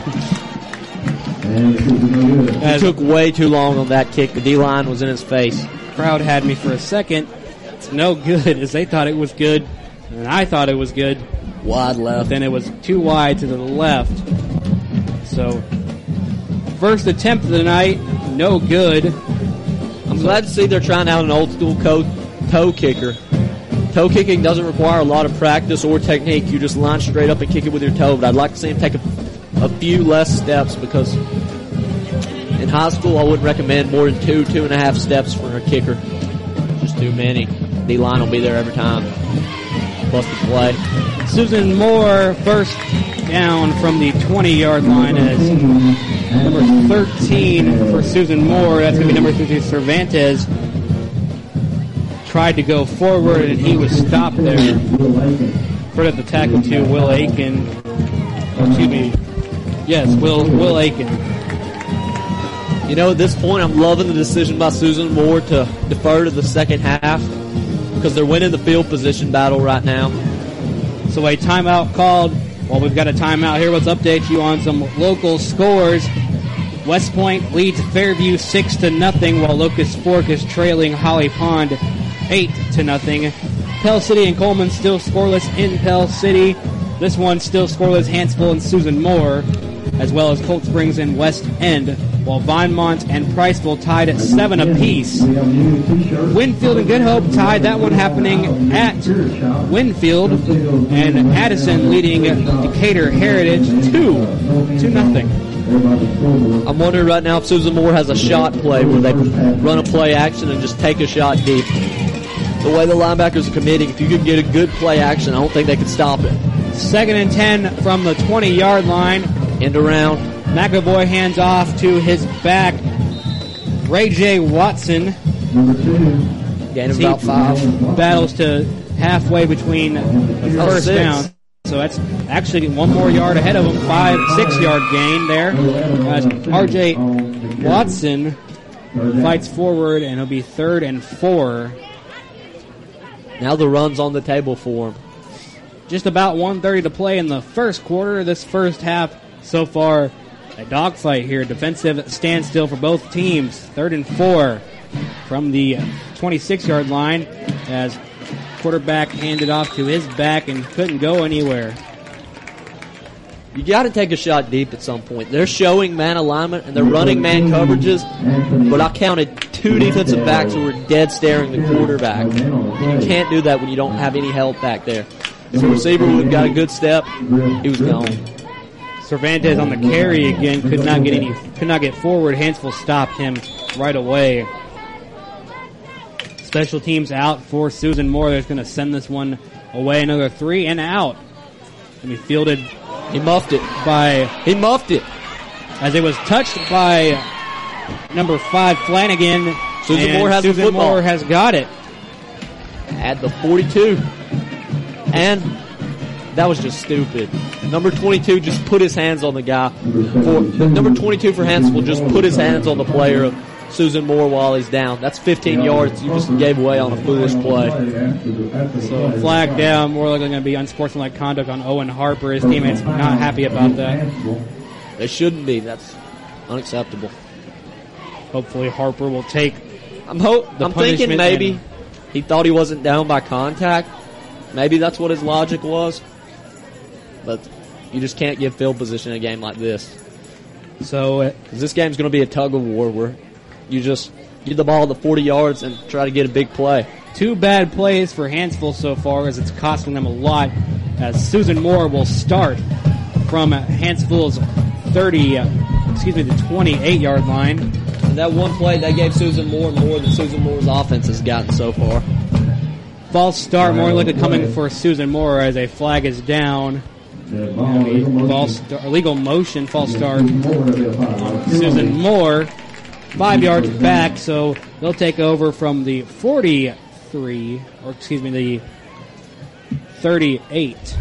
S2: He took way too long on that kick. The D-line was in his face.
S1: Crowd had me for a second. It's no good, as they thought it was good, and I thought it was good.
S2: Wide left.
S1: Then it was too wide to the left. So, first attempt of the night, no good.
S2: I'm glad to see they're trying out an old-school co- toe kicker. Toe kicking doesn't require a lot of practice or technique. You just line straight up and kick it with your toe. But I'd like to see him take a, a few less steps because in high school I wouldn't recommend more than two, two and a half steps for a kicker. Just too many. D-line will be there every time. Plus the play.
S1: Susan Moore, first down from the twenty-yard line as number thirteen for Susan Moore. That's going to be number thirteen, Cervantes. Tried to go forward, and he was stopped there. Credit the tackle to Will Aiken. Oh, excuse me. Yes, Will Will Aiken.
S2: You know, at this point, I'm loving the decision by Susan Moore to defer to the second half because they're winning the field position battle right now.
S1: So a timeout called. Well, we've got a timeout here. Let's update you on some local scores. West Point leads Fairview six to nothing, while Locust Fork is trailing Holly Pond eight to nothing. Pell City and Coleman still scoreless in Pell City. This one still scoreless, Hanceville and Susan Moore, as well as Colt Springs and West End, while Vinemont and Priceville tied at seven apiece. Winfield and Good Hope tied, that one happening at Winfield, and Addison leading Decatur Heritage two to nothing.
S2: I'm wondering right now if Susan Moore has a shot play where they run a play action and just take a shot deep. The way the linebackers are committing, if you could get a good play action, I don't think they could stop it.
S1: Second and ten from the twenty-yard line.
S2: End around.
S1: McAvoy hands off to his back, Ray J. Watson.
S2: Gain of about five.
S1: Battles to halfway between the first
S2: six.
S1: down. So that's actually one more yard ahead of him. Five, six-yard gain there. As R J. Watson fights forward, and it'll be third and four.
S2: Now the run's on the table for him.
S1: Just about one thirty to play in the first quarter. This first half so far, a dogfight here. Defensive standstill for both teams. Third and four from the twenty-six-yard line as quarterback handed off to his back and couldn't go anywhere.
S2: You got to take a shot deep at some point. They're showing man alignment and they're running man coverages, but I counted two defensive backs who were dead staring the quarterback. And you can't do that when you don't have any help back there. If the receiver would have got a good step, he was gone.
S1: Cervantes on the carry again, could not get any, could not get forward. Hanceville stopped him right away. Special teams out for Susan Moore. They're going to send this one away. Another three and out. And he fielded.
S2: He muffed it.
S1: By
S2: he muffed it
S1: as it was touched by number five Flanagan.
S2: Susan Moore has
S1: Susan
S2: the football.
S1: Moore has got it
S2: at the forty-two, and that was just stupid. Number twenty-two just put his hands on the guy. For the number twenty-two for Hanceville just put his hands on the player of Susan Moore while he's down. That's fifteen yards you just gave away on a foolish play.
S1: So flag down, more likely going to be unsportsmanlike conduct on Owen Harper. His teammates not happy about that.
S2: They shouldn't be. That's unacceptable.
S1: Hopefully Harper will take
S2: I'm ho- I'm thinking maybe
S1: and-
S2: he thought he wasn't down by contact. Maybe that's what his logic was. But you just can't give field position in a game like this.
S1: So uh,
S2: this game's going to be a tug of war where you just get the ball at the forty yards and try to get a big play.
S1: Two bad plays for Hanceville so far as it's costing them a lot, as Susan Moore will start from Hanceville's thirty excuse me, the twenty-eight-yard line.
S2: And that one play, they gave Susan Moore more than Susan Moore's offense has gotten so far.
S1: False start, more likely coming for Susan Moore as a flag is down. False start, illegal motion, false start. Susan Moore, five yards back, so they'll take over from the forty-three, or excuse me, the thirty-eight.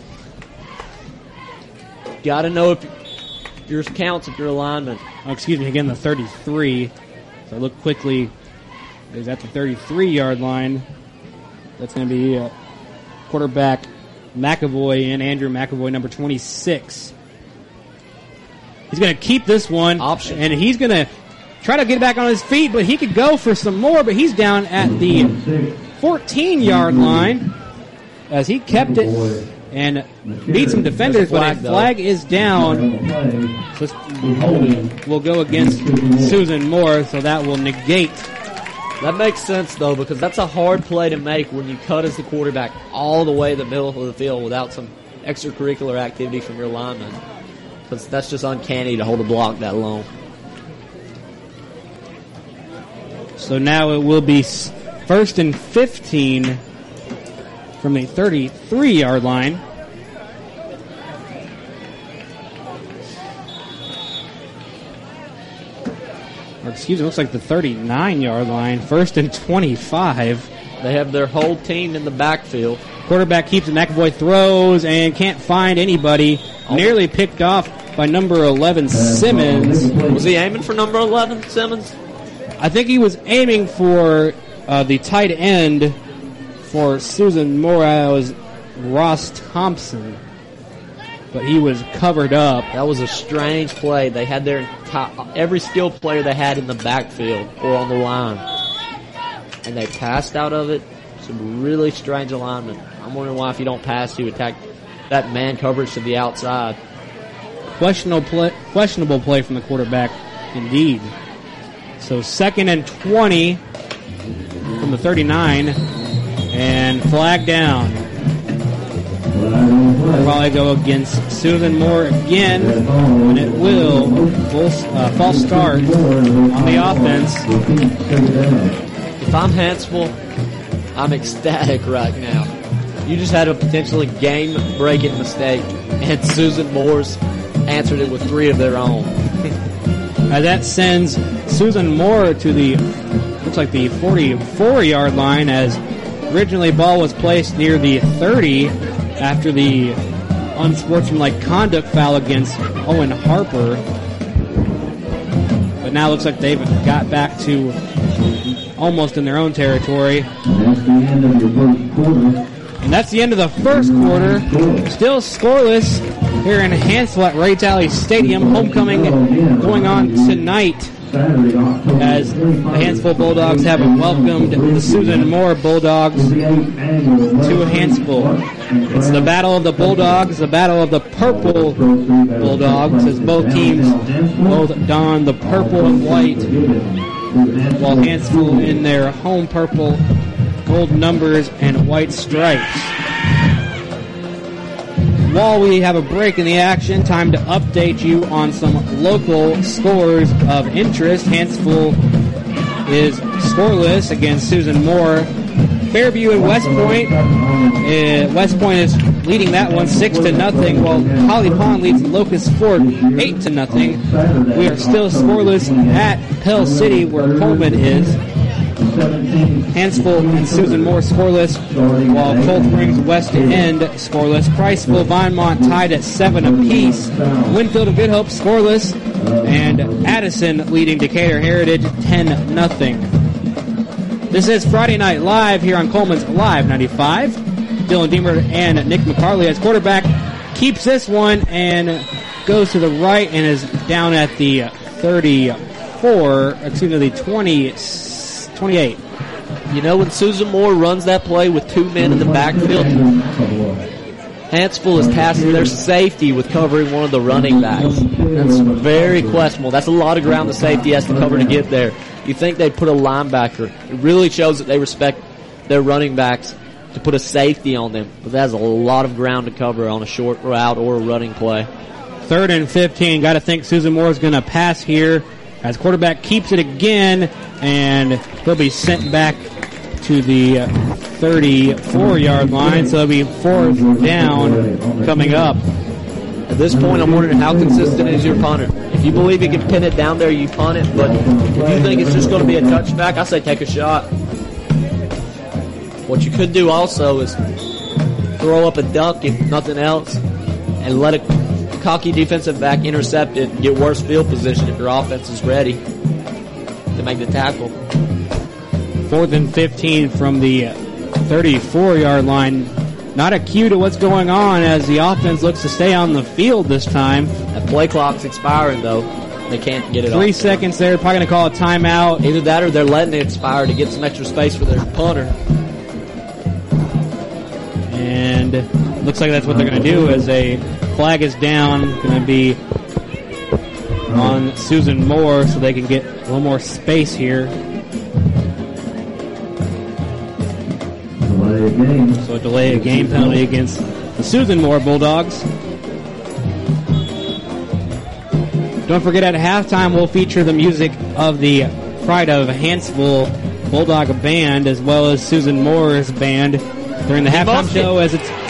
S2: Got to know if yours counts if you're a lineman.
S1: Oh, excuse me, again, the thirty-three. So I look quickly. Is at the thirty-three-yard line. That's going to be uh, quarterback McAvoy and Andrew McAvoy, number twenty-six. He's going to keep this one.
S2: Option.
S1: And he's going to try to get back on his feet, but he could go for some more, but he's down at the fourteen-yard line as he kept it and beat some defenders, but a flag is down. So this will go against Susan Moore, so that will negate.
S2: That makes sense, though, because that's a hard play to make when you cut as the quarterback all the way to the middle of the field without some extracurricular activity from your lineman. Because that's just uncanny to hold a block that long.
S1: So now it will be first and fifteen from the thirty-three-yard line. Or excuse me, looks like the thirty-nine-yard line. First and twenty-five.
S2: They have their whole team in the backfield.
S1: Quarterback keeps it. McAvoy throws and can't find anybody. Oh. Nearly picked off by number eleven, Simmons.
S2: Was he aiming for number eleven, Simmons?
S1: I think he was aiming for uh, the tight end for Susan Moore. It was Ross Thompson. But he was covered up.
S2: That was a strange play. They had their entire, every skilled player they had in the backfield or on the line. And they passed out of it. Some really strange alignment. I'm wondering why if you don't pass, you attack that man coverage to the outside.
S1: Questionable play, questionable play from the quarterback, indeed. So second and twenty from the thirty-nine. And flag down. Will probably go against Susan Moore again, and it will full, uh, false start on the offense.
S2: If I'm Hansville, I'm ecstatic right now. You just had a potentially game-breaking mistake, and Susan Moore's answered it with three of their own.
S1: uh, that sends Susan Moore to the, looks like the forty-four-yard line, as originally ball was placed near the thirty after the unsportsmanlike conduct foul against Owen Harper. But now it looks like they've got back to almost in their own territory. And that's the end of the first quarter. Still scoreless here in Hansville at Ray Talley Stadium. Homecoming going on tonight as the Hansville Bulldogs have welcomed the Susan Moore Bulldogs to Hansville. It's the battle of the Bulldogs, the battle of the purple Bulldogs, as both teams both don the purple and white, while Hansville in their home purple, gold numbers, and white stripes. While we have a break in the action, time to update you on some local scores of interest. Hansville is scoreless against Susan Moore. Fairview and West Point. Uh, West Point is leading that one six to nothing, while Holly Pond leads Locust Fork eight to nothing. We are still scoreless at Pell City, where Coleman is. Hansville and Susan Moore scoreless, while Cold Springs West End scoreless. Priceville, Vinemont tied at seven apiece. Winfield and Good Hope scoreless, and Addison leading Decatur Heritage ten nothing. This is Friday Night Live here on Coleman's Live ninety-five. Dylan Deemer and Nick McCarley as quarterback keeps this one and goes to the right and is down at the thirty-four, excuse me, the twenty, twenty-eight.
S2: You know, when Susan Moore runs that play with two men in the backfield, Hansville is tasking their safety with covering one of the running backs. That's very questionable. That's a lot of ground the safety has to cover to get there. You think they'd put a linebacker. It really shows that they respect their running backs to put a safety on them. But that's a lot of ground to cover on a short route or a running play.
S1: Third and fifteen. Got to think Susan Moore is going to pass here as quarterback keeps it again, and he'll be sent back to the thirty-four-yard line, so it'll be fourth down coming up.
S2: At this point, I'm wondering how consistent is your punter. If you believe you can pin it down there, you punt it, but if you think it's just going to be a touchback, I say take a shot. What you could do also is throw up a duck, if nothing else, and let a cocky defensive back intercept it and get worse field position if your offense is ready to make the tackle.
S1: Fourth and fifteen from the thirty-four-yard line. Not a cue to what's going on as the offense looks to stay on the field this time.
S2: That play clock's expiring, though. They can't get it
S1: Three
S2: off.
S1: seconds there. Probably going to call a timeout.
S2: Either that or they're letting it expire to get some extra space for their punter.
S1: And looks like that's what they're going to do as a flag is down. Going to be on Susan Moore so they can get a little more space here. So a delay a game penalty against the Susan Moore Bulldogs. Don't forget at halftime we'll feature the music of the Pride of Hanceville Bulldog Band as well as Susan Moore's band during the halftime show as it's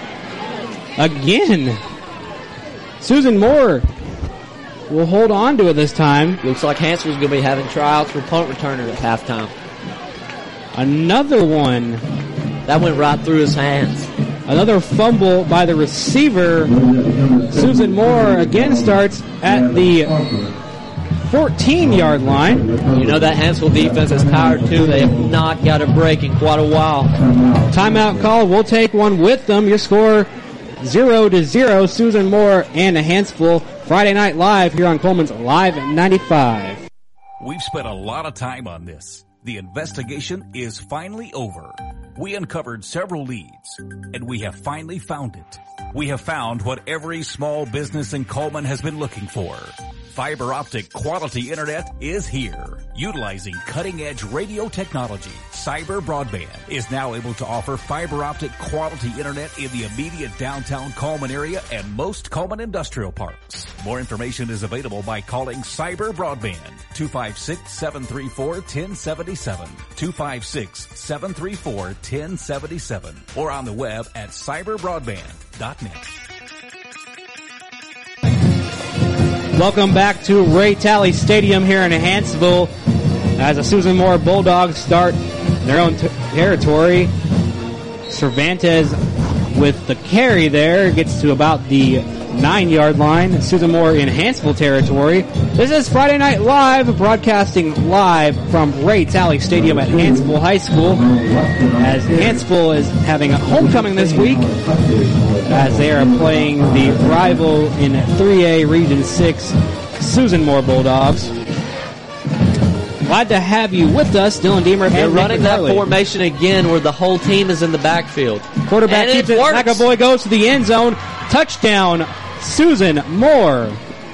S1: again Susan Moore will hold on to it this time.
S2: Looks like Hanceville's going to be having tryouts for punt returner at halftime.
S1: Another one.
S2: That went right through his hands.
S1: Another fumble by the receiver. Susan Moore again starts at the fourteen-yard line.
S2: You know that Hanceville defense is tired too. They have not got a break in quite a while.
S1: Timeout call. We'll take one with them. Your score zero to zero. Susan Moore and Hanceville. Friday Night Live here on Coleman's Live at ninety-five.
S3: We've spent a lot of time on this. The investigation is finally over. We uncovered several leads, and we have finally found it. We have found what every small business in Coleman has been looking for. Fiber optic quality internet is here. Utilizing cutting-edge radio technology, Cyber Broadband is now able to offer fiber optic quality internet in the immediate downtown Coleman area and most Coleman industrial parks. More information is available by calling Cyber Broadband, two five six, seven three four, one zero seven seven, two five six, seven three four, one zero seven seven, or on the web at cyber broadband dot net.
S1: Welcome back to Ray Talley Stadium here in Hanceville as the Susan Moore Bulldogs start their own t- territory. Cervantes with the carry there gets to about the nine-yard line. Susan Moore in Hanceville territory. This is Friday Night Live, broadcasting live from Ray Talley Stadium at Hanceville High School as Hanceville is having a homecoming this week as they are playing the rival in three A Region six Susan Moore Bulldogs. Glad to have you with us, Dylan Deemer.
S2: They're
S1: and
S2: running that
S1: Harley.
S2: formation again where the whole team is in the backfield.
S1: Quarterback
S2: and
S1: keeps
S2: it
S1: it.
S2: works.
S1: McAvoy goes to the end zone. Touchdown, Susan Moore.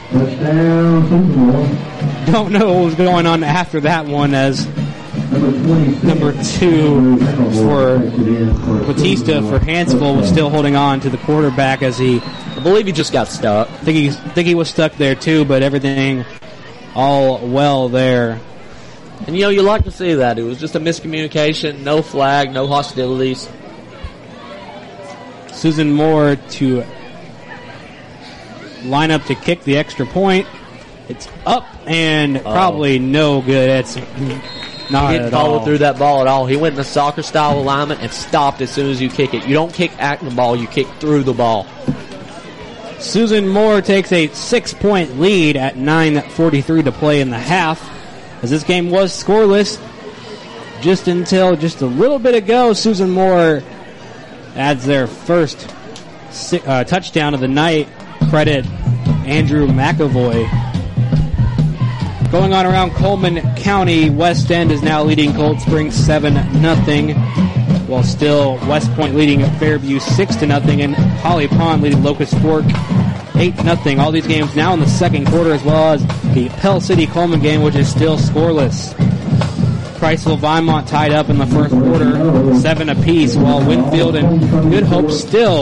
S1: Don't know what was going on after that one as number two for Batista for Hanceville was still holding on to the quarterback as he,
S2: I believe he just got stuck.
S1: I think he, think he was stuck there too, but everything all well there.
S2: And you know, you like to see that. It was just a miscommunication, no flag, no hostilities.
S1: Susan Moore to line up to kick the extra point. It's up and
S2: Uh-oh.
S1: probably no good. It's not
S2: He
S1: at
S2: didn't follow
S1: all.
S2: through that ball at all. He went in the soccer style alignment and stopped as soon as you kick it. You don't kick at the ball, you kick through the ball.
S1: Susan Moore takes a six-point lead at nine forty-three to play in the half. As this game was scoreless just until just a little bit ago, Susan Moore adds their first uh, touchdown of the night. Credit Andrew McAvoy. Going on around Coleman County, West End is now leading Cold Springs seven nothing, while still West Point leading Fairview six to nothing, and Holly Pond leading Locust Fork eight nothing. All these games now in the second quarter, as well as the Pell City Coleman game, which is still scoreless. Priceville Vinemont tied up in the first quarter, seven apiece, while Winfield and Good Hope still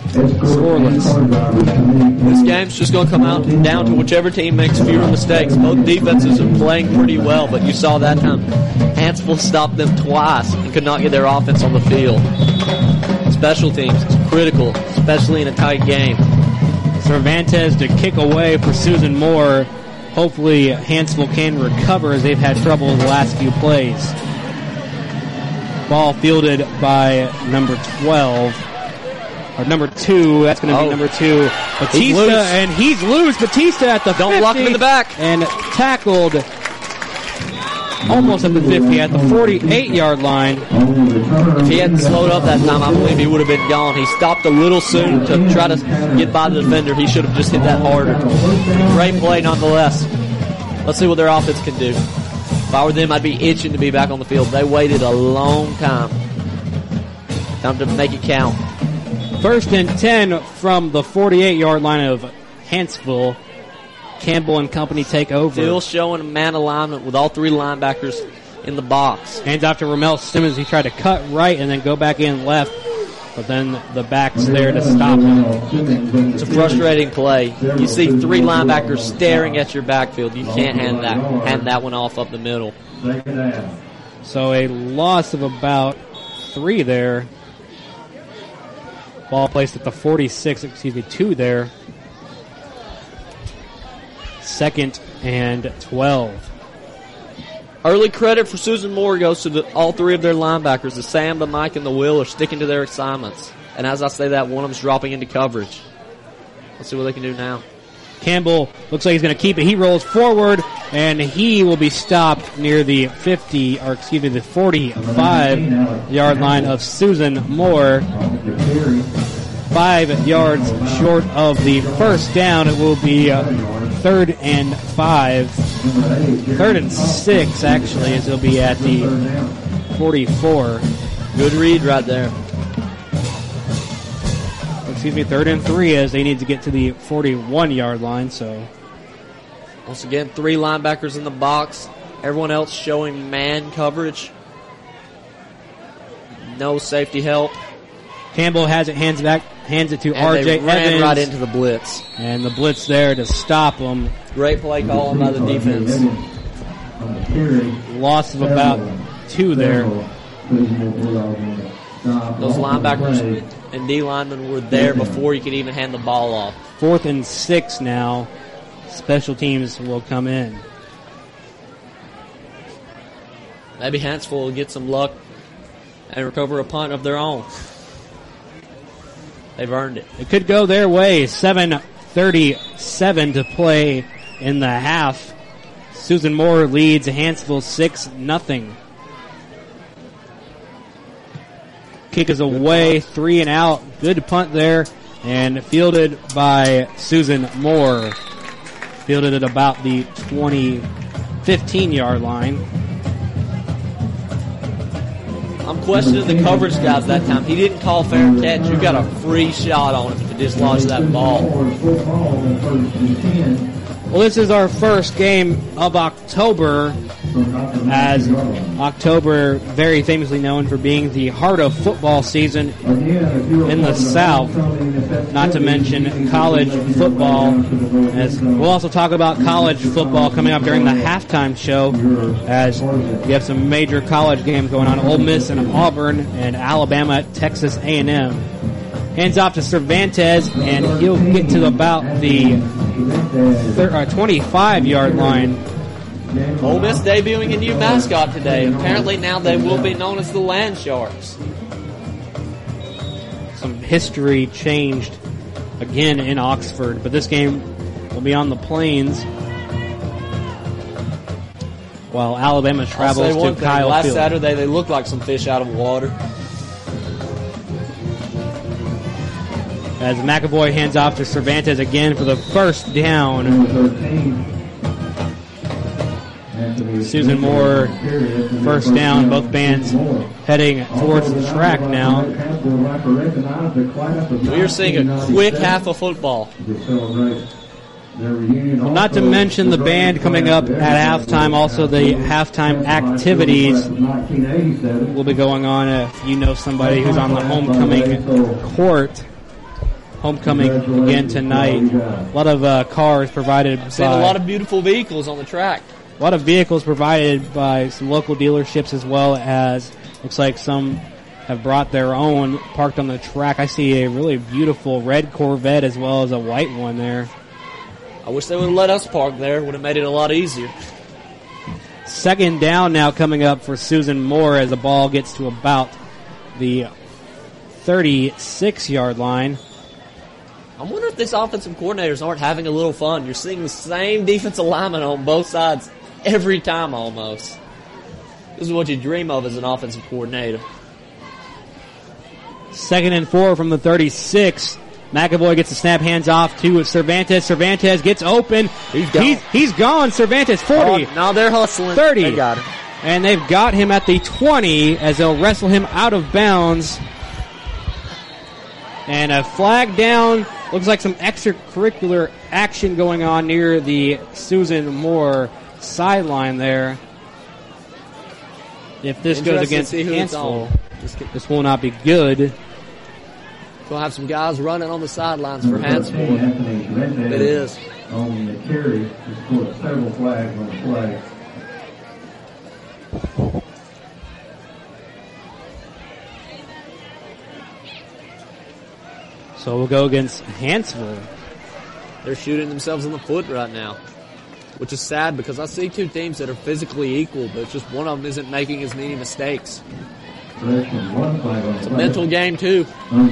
S1: scoreless.
S2: This game's just going to come out down to whichever team makes fewer mistakes. Both defenses are playing pretty well, but you saw that time Hansville stopped them twice and could not get their offense on the field. Special teams is critical, especially in a tight game.
S1: Cervantes to kick away for Susan Moore. Hopefully Hansville can recover as they've had trouble in the last few plays. Ball fielded by number twelve. Or number two, that's going to
S2: oh.
S1: be number two. Batista,
S2: he's
S1: and he's loose. Batista at the
S2: Don't
S1: fifty.
S2: block him in the back.
S1: And tackled almost at the fifty, at the forty-eight-yard line.
S2: If he hadn't slowed up that time, I believe he would have been gone. He stopped a little soon to try to get by the defender. He should have just hit that harder. Great play nonetheless. Let's see what their offense can do. If I were them, I'd be itching to be back on the field. They waited a long time. Time to make it count.
S1: First and ten from the forty-eight-yard line of Hansville. Campbell and company take over.
S2: Still showing a man alignment with all three linebackers in the box.
S1: Hands off to Ramel Simmons. He tried to cut right and then go back in left, but then the back's there to stop him.
S2: It's a frustrating play. You see three linebackers staring at your backfield. You can't hand that hand that one off up the middle.
S1: So a loss of about three there. Ball placed at the forty-six, excuse me, two there. Second and twelve.
S2: Early credit for Susan Moore goes to the, all three of their linebackers. The Sam, the Mike, and the Will are sticking to their assignments. And as I say that, one of them's dropping into coverage. Let's see what they can do now.
S1: Campbell looks like he's going to keep it. He rolls forward, and he will be stopped near the fifty, or excuse me, the forty-five-yard line of Susan Moore. Five yards short of the first down. It will be uh, third and five. Third and six, actually, as it'll be at the forty-four.
S2: Good read right there.
S1: Excuse me, third and three as they need to get to the forty-one-yard line. So
S2: once again, three linebackers in the box. Everyone else showing man coverage. No safety help.
S1: Campbell has it, hands back, hands it to
S2: and
S1: R J
S2: they ran
S1: Evans.
S2: Right into the blitz.
S1: And the blitz there to stop him.
S2: Great play calling by the defense.
S1: Loss of about two there.
S2: Those linebackers and D linemen were there before you could even hand the ball off.
S1: Fourth and six now. Special teams will come in.
S2: Maybe Hansville will get some luck and recover a punt of their own. They've earned it.
S1: It could go their way. seven thirty-seven to play in the half. Susan Moore leads Hansville six nothing. Kick is away, three and out. Good punt there, and fielded by Susan Moore. Fielded at about the twenty, fifteen-yard line.
S2: I'm questioning the coverage guys that time. He didn't call fair catch. You got a free shot on him to dislodge that ball.
S1: Well, this is our first game of October, as October very famously known for being the heart of football season in the South, not to mention college football. As we'll also talk about college football coming up during the halftime show, as we have some major college games going on: Ole Miss and Auburn, and Alabama at Texas A and M. Hands off to Cervantes, and he'll get to about the twenty-five-yard line.
S2: Ole Miss debuting a new mascot today. Apparently now they will be known as the Land Sharks.
S1: Some history changed again in Oxford, but this game will be on the plains while Alabama travels to Kyle
S2: Last
S1: Field.
S2: Saturday they looked like some fish out of water.
S1: As McAvoy hands off to Cervantes again for the first down. Susan Moore, first down. Both bands heading towards the track now.
S2: We are seeing a quick half of football.
S1: Well, not to mention the band coming up at halftime. Also, the halftime activities will be going on if you know somebody who's on the homecoming court. homecoming again tonight. A lot of uh, cars provided
S2: I've seen
S1: by
S2: a lot of beautiful vehicles on the track.
S1: a lot of vehicles provided by some local dealerships, as well as looks like some have brought their own parked on the track. I see a really beautiful red Corvette as well as a white one there.
S2: I wish they would have let us park there. Would have made it a lot easier.
S1: Second down now coming up for Susan Moore as the ball gets to about the thirty-six-yard line.
S2: I wonder if these offensive coordinators aren't having a little fun. You're seeing the same defensive lineman on both sides every time almost. This is what you dream of as an offensive coordinator.
S1: Second and four from the thirty-six. McAvoy gets the snap, hands off to Cervantes. Cervantes gets open.
S2: He's gone.
S1: He's, he's gone. Cervantes, forty.
S2: Oh, now they're hustling.
S1: thirty.
S2: They got him.
S1: And they've got him at the twenty as they'll wrestle him out of bounds. And a flag down. Looks like some extracurricular action going on near the Susan Moore sideline there. If this goes
S2: Interested to
S1: against
S2: see who it's
S1: Hansville,
S2: on.
S1: this will not be good.
S2: We'll have some guys running on the sidelines for Hansville. It is.
S8: On the carry, he scored several flags on the play.
S1: So we'll go against Hansville.
S2: They're shooting themselves in the foot right now, which is sad because I see two teams that are physically equal, but it's just one of them isn't making as many mistakes. It's a mental game, too.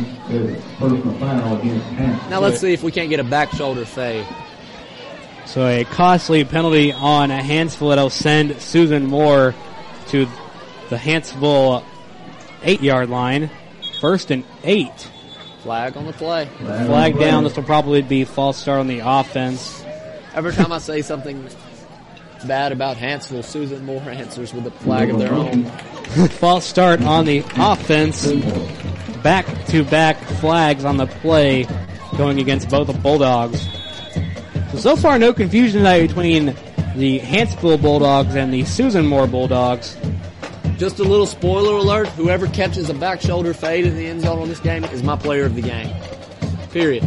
S2: Now let's see if we can't get a back shoulder fade.
S1: So a costly penalty on Hansville. It'll send Susan Moore to the Hansville eight-yard line. First and eight.
S2: Flag on the play.
S1: Flag down. This will probably be false start on the offense.
S2: Every time I say something bad about Hansville, Susan Moore answers with a flag of their own.
S1: False start on the offense. Back-to-back flags on the play going against both the Bulldogs. So, so far, no confusion tonight between the Hansville Bulldogs and the Susan Moore Bulldogs.
S2: Just a little spoiler alert, whoever catches a back shoulder fade in the end zone on this game is my player of the game. Period.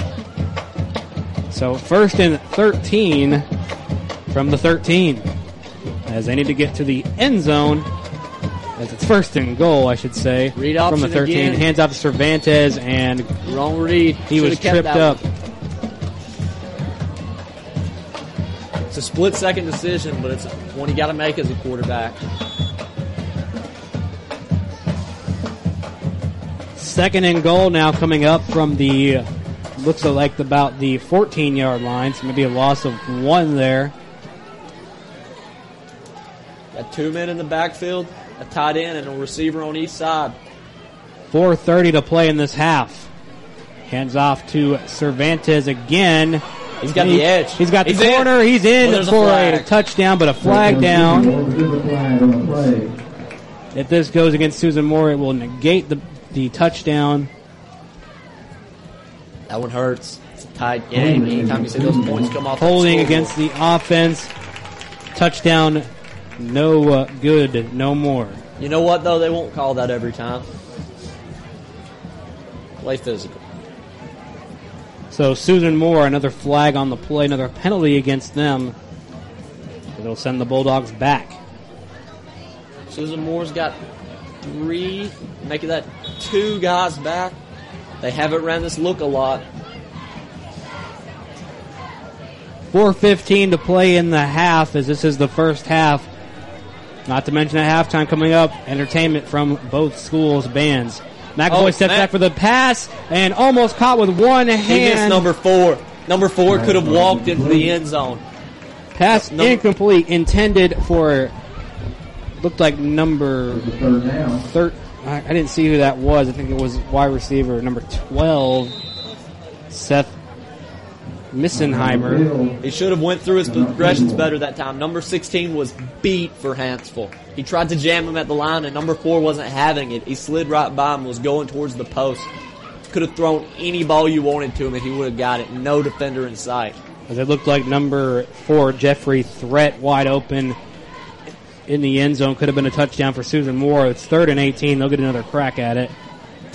S1: So first and thirteen from the thirteen. As they need to get to the end zone. As it's first and goal, I should say.
S2: Read
S1: from the
S2: option
S1: thirteen.
S2: again.
S1: Hands off to Cervantes and
S2: Wrong read.
S1: he
S2: Should've
S1: was
S2: kept
S1: tripped
S2: that
S1: up.
S2: one. It's a split second decision, but it's one you got to make as a quarterback.
S1: Second and goal now coming up from the, looks like about the fourteen-yard line, so maybe a loss of one there.
S2: Got two men in the backfield, a tight end, and a receiver on each side.
S1: four thirty to play in this half. Hands off to Cervantes again.
S2: He's got
S1: He-
S2: the edge.
S1: He's got the
S2: He's
S1: corner.
S2: in.
S1: He's in
S2: Well, there's a
S1: for a,
S2: flag.
S1: touchdown, but a flag down.
S8: Flag on the play.
S1: If this goes against Susan Moore, it will negate the, the touchdown.
S2: That one hurts. It's a tight game. Anytime you see those points come off. that
S1: Holding
S2: scoreboard.
S1: against the offense. Touchdown. No uh, good. No more.
S2: You know what, though? They won't call that every time. Play physical.
S1: So Susan Moore, another flag on the play, another penalty against them. It'll send the Bulldogs back.
S2: Susan Moore's got three, making that two guys back. They haven't ran this look a lot.
S1: four fifteen to play in the half as this is the first half. Not to mention at halftime coming up, entertainment from both schools' bands. McAvoy
S2: Oh,
S1: steps
S2: Mac-
S1: back for the pass and almost caught with one
S2: He missed
S1: hand.
S2: number four. Number four could have walked into the end zone.
S1: Pass
S2: Number-
S1: incomplete, intended for, looked like number
S8: Third down.
S1: thir- I, I didn't see who that was. I think it was wide receiver number twelve, Seth Missenheimer.
S2: He should have went through his progressions better that time. Number sixteen was beat for Hansville. He tried to jam him at the line, and number four wasn't having it. He slid right by him, was going towards the post. Could have thrown any ball you wanted to him, and he would have got it. No defender in sight.
S1: As it looked like number four, Jeffrey Threat, wide open in the end zone. Could have been a touchdown for Susan Moore. It's third and eighteen. They'll get another crack at it.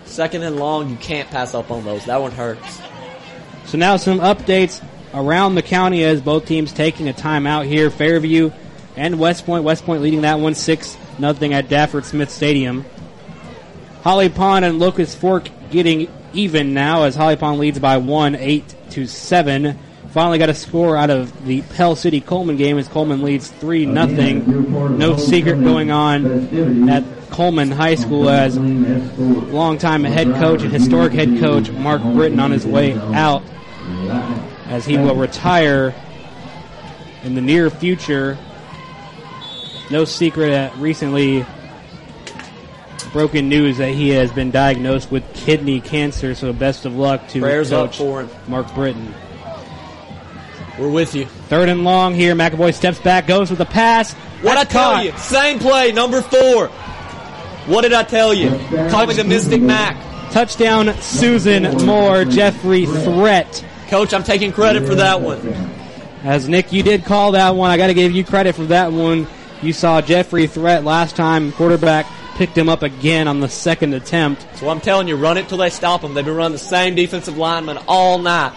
S2: Second and long, you can't pass up on those. That one hurts.
S1: So now some updates around the county as both teams taking a timeout here. Fairview and West Point. West Point leading that one six nothing at Dafford Smith Stadium. Holly Pond and Locust Fork getting even now as Holly Pond leads by one, eight to seven. Finally got a score out of the Pell City Coleman game as Coleman leads three nothing. No secret going on at Coleman High School as longtime head coach and historic head coach Mark Britton on his way out as he will retire in the near future. No secret that recently broken news that he has been diagnosed with kidney cancer, so best of luck to
S2: Prayers
S1: coach
S2: up for him.
S1: Mark Britton.
S2: We're with you.
S1: Third and long here. McAvoy steps back, goes with the pass.
S2: What I tell
S1: caught.
S2: you? Same play, number four. What did I tell you? Call me the Mystic Mac.
S1: Touchdown, Susan Moore, Jeffrey Threat.
S2: Coach, I'm taking credit for that one.
S1: As Nick, you did call that one. I got to give you credit for that one. You saw Jeffrey Threat last time. Quarterback picked him up again on the second attempt.
S2: So I'm telling you, run it till they stop them. They've been running the same defensive lineman all night.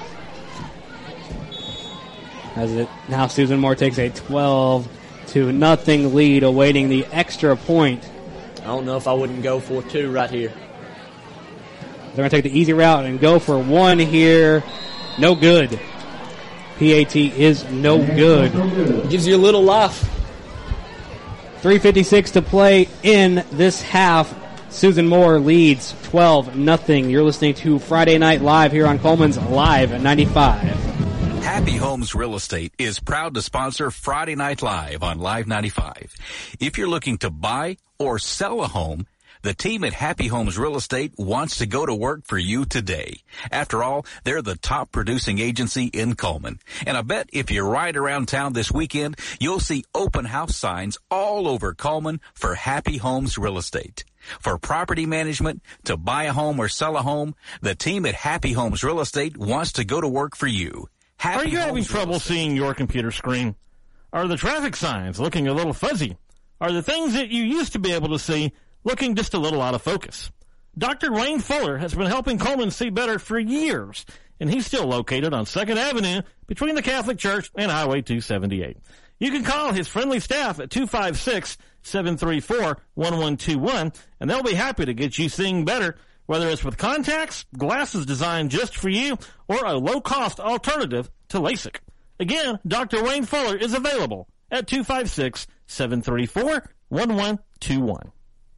S1: As it now Susan Moore takes a twelve to nothing lead, awaiting the extra point.
S2: I don't know if I wouldn't go for two right here.
S1: They're going to take the easy route and go for one here. No good. P A T is no good.
S2: It gives you a little life.
S1: three fifty-six to play in this half. Susan Moore leads twelve nothing. You're listening to Friday Night Live here on Coleman's Live at ninety-five.
S4: Happy Homes Real Estate is proud to sponsor Friday Night Live on Live ninety-five. If you're looking to buy or sell a home, the team at Happy Homes Real Estate wants to go to work for you today. After all, they're the top producing agency in Coleman. And I bet if you ride around town this weekend, you'll see open house signs all over Coleman for Happy Homes Real Estate. For property management, to buy a home or sell a home, the team at Happy Homes Real Estate wants to go to work for you. Happy
S5: Are you
S4: Homes
S5: having
S4: Real
S5: trouble
S4: Estate.
S5: seeing your computer screen? Are the traffic signs looking a little fuzzy? Are the things that you used to be able to see looking just a little out of focus? Doctor Wayne Fuller has been helping Coleman see better for years, and he's still located on second Avenue between the Catholic Church and Highway two seventy-eight. You can call his friendly staff at two five six, seven three four, one one two one, and they'll be happy to get you seeing better, whether it's with contacts, glasses designed just for you, or a low-cost alternative to LASIK. Again, Doctor Wayne Fuller is available at two five six, seven three four, one one two one.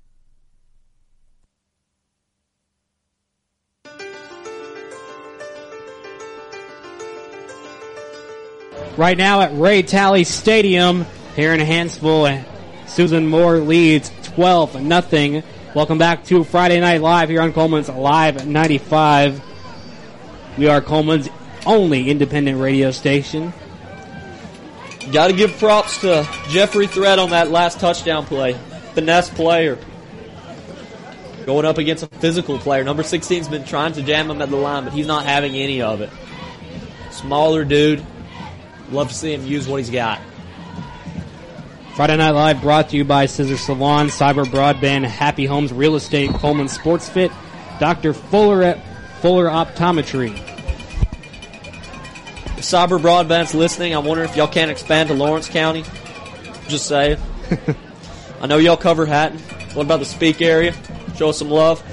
S1: Right now at Ray Talley Stadium here in Hanceville, Susan Moore leads twelve nothing. Welcome back to Friday Night Live here on Coleman's Live ninety-five. We are Coleman's only independent radio station.
S2: Got to give props to Jeffrey Threat on that last touchdown play. Finesse player. Going up against a physical player. Number sixteen's been trying to jam him at the line, but he's not having any of it. Smaller dude. Love to see him use what he's got.
S1: Friday Night Live brought to you by Scissor Salon, Cyber Broadband, Happy Homes Real Estate, Coleman Sports Fit, Doctor Fuller at Fuller Optometry.
S2: If Cyber Broadband's listening, I wonder if y'all can't expand to Lawrence County. Just saying. I know y'all cover Hatton. What about the Speak area? Show us some love.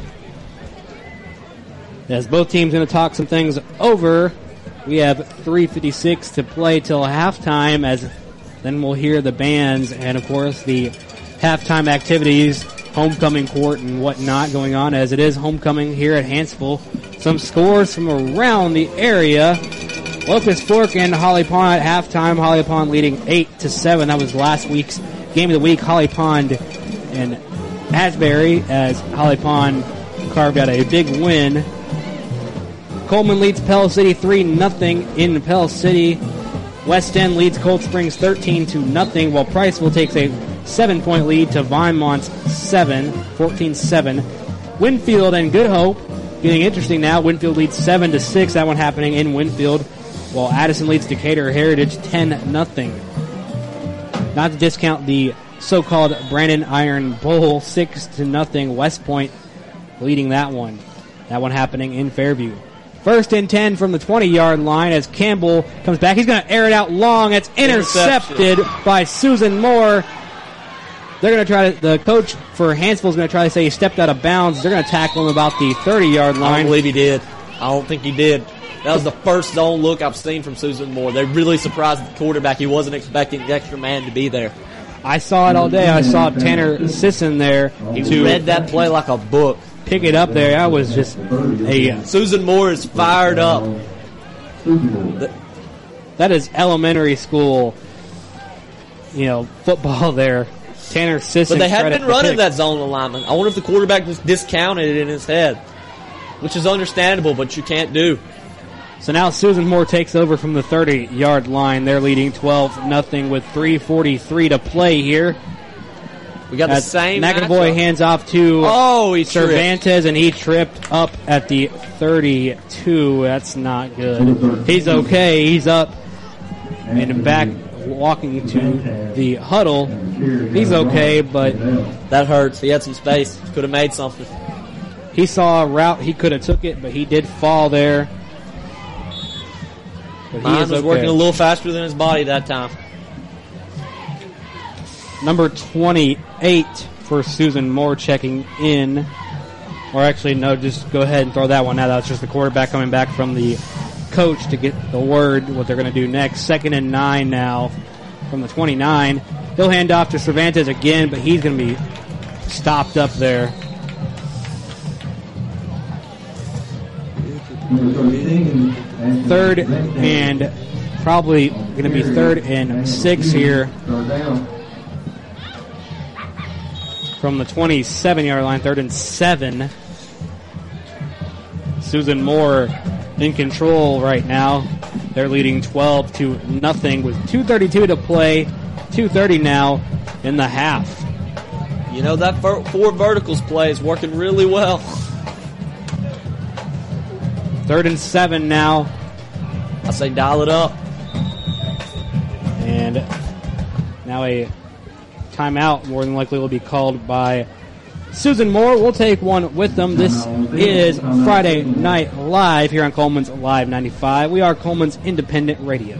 S1: As both teams going to talk some things over, we have three fifty-six to play till halftime, as then we'll hear the bands and, of course, the halftime activities, homecoming court and whatnot going on, as it is homecoming here at Hanceville. Some scores from around the area. Locust Fork and Holly Pond at halftime. Holly Pond leading eight to seven. That was last week's game of the week. Holly Pond and Asbury, as Holly Pond carved out a big win. Coleman leads Pell City three nothing in Pell City. West End leads Cold Springs thirteen to nothing, while Priceville takes a seven-point lead to Vinemont's seven, fourteen seven. Winfield and Good Hope getting interesting now. Winfield leads seven to six. That one happening in Winfield, while Addison leads Decatur Heritage ten nothing. Not to discount the so-called Brandon Iron Bowl, six to nothing. West Point leading that one. That one happening in Fairview. First and ten from the twenty-yard line as Campbell comes back. He's going to air it out long. It's intercepted by Susan Moore. They're going to try to, the coach for Hanceville is going to try to say he stepped out of bounds. They're going to tackle him about the thirty-yard line.
S2: I don't believe he did. I don't think he did. That was the first zone look I've seen from Susan Moore. They really surprised the quarterback. He wasn't expecting the extra man to be there.
S1: I saw it all day. I saw Tanner Sisson there.
S2: He to read that play like a book.
S1: Pick it up there. That was just a...
S2: Susan Moore is fired up.
S1: That is elementary school, you know, football there. Tanner Sisson.
S2: But they had been running that zone alignment. I wonder if the quarterback just discounted it in his head, which is understandable, but you can't do.
S1: So now Susan Moore takes over from the thirty-yard line. They're leading twelve nothing with three forty-three to play here.
S2: We got
S1: As
S2: the same
S1: McAvoy
S2: matchup.
S1: hands off to
S2: oh, he
S1: Cervantes, and he tripped up at the thirty-two. That's not good. He's okay. He's up and back walking to the huddle. He's okay, but
S2: that hurts. He had some space. Could have made something.
S1: He saw a route. He could have took it, but he did fall there. But
S2: Mine
S1: he is
S2: was
S1: okay.
S2: working a little faster than his body that time.
S1: Number twenty-eight for Susan Moore checking in. Or actually, no, just go ahead and throw that one out. That's just the quarterback coming back from the coach to get the word what they're going to do next. Second and nine now from the twenty-nine. He'll hand off to Cervantes again, but he's going to be stopped up there. Third and probably going to be third and six here from the twenty-seven-yard line. Third and seven. Susan Moore in control right now. They're leading twelve to nothing with two thirty-two to play. two thirty now in the half.
S2: You know, that four verticals play is working really well.
S1: Third and seven now.
S2: I say dial it up.
S1: And now a timeout more than likely will be called by Susan Moore. We'll take one with them. This is Friday Night Live here on Coleman's Live ninety-five. We are Coleman's Independent Radio.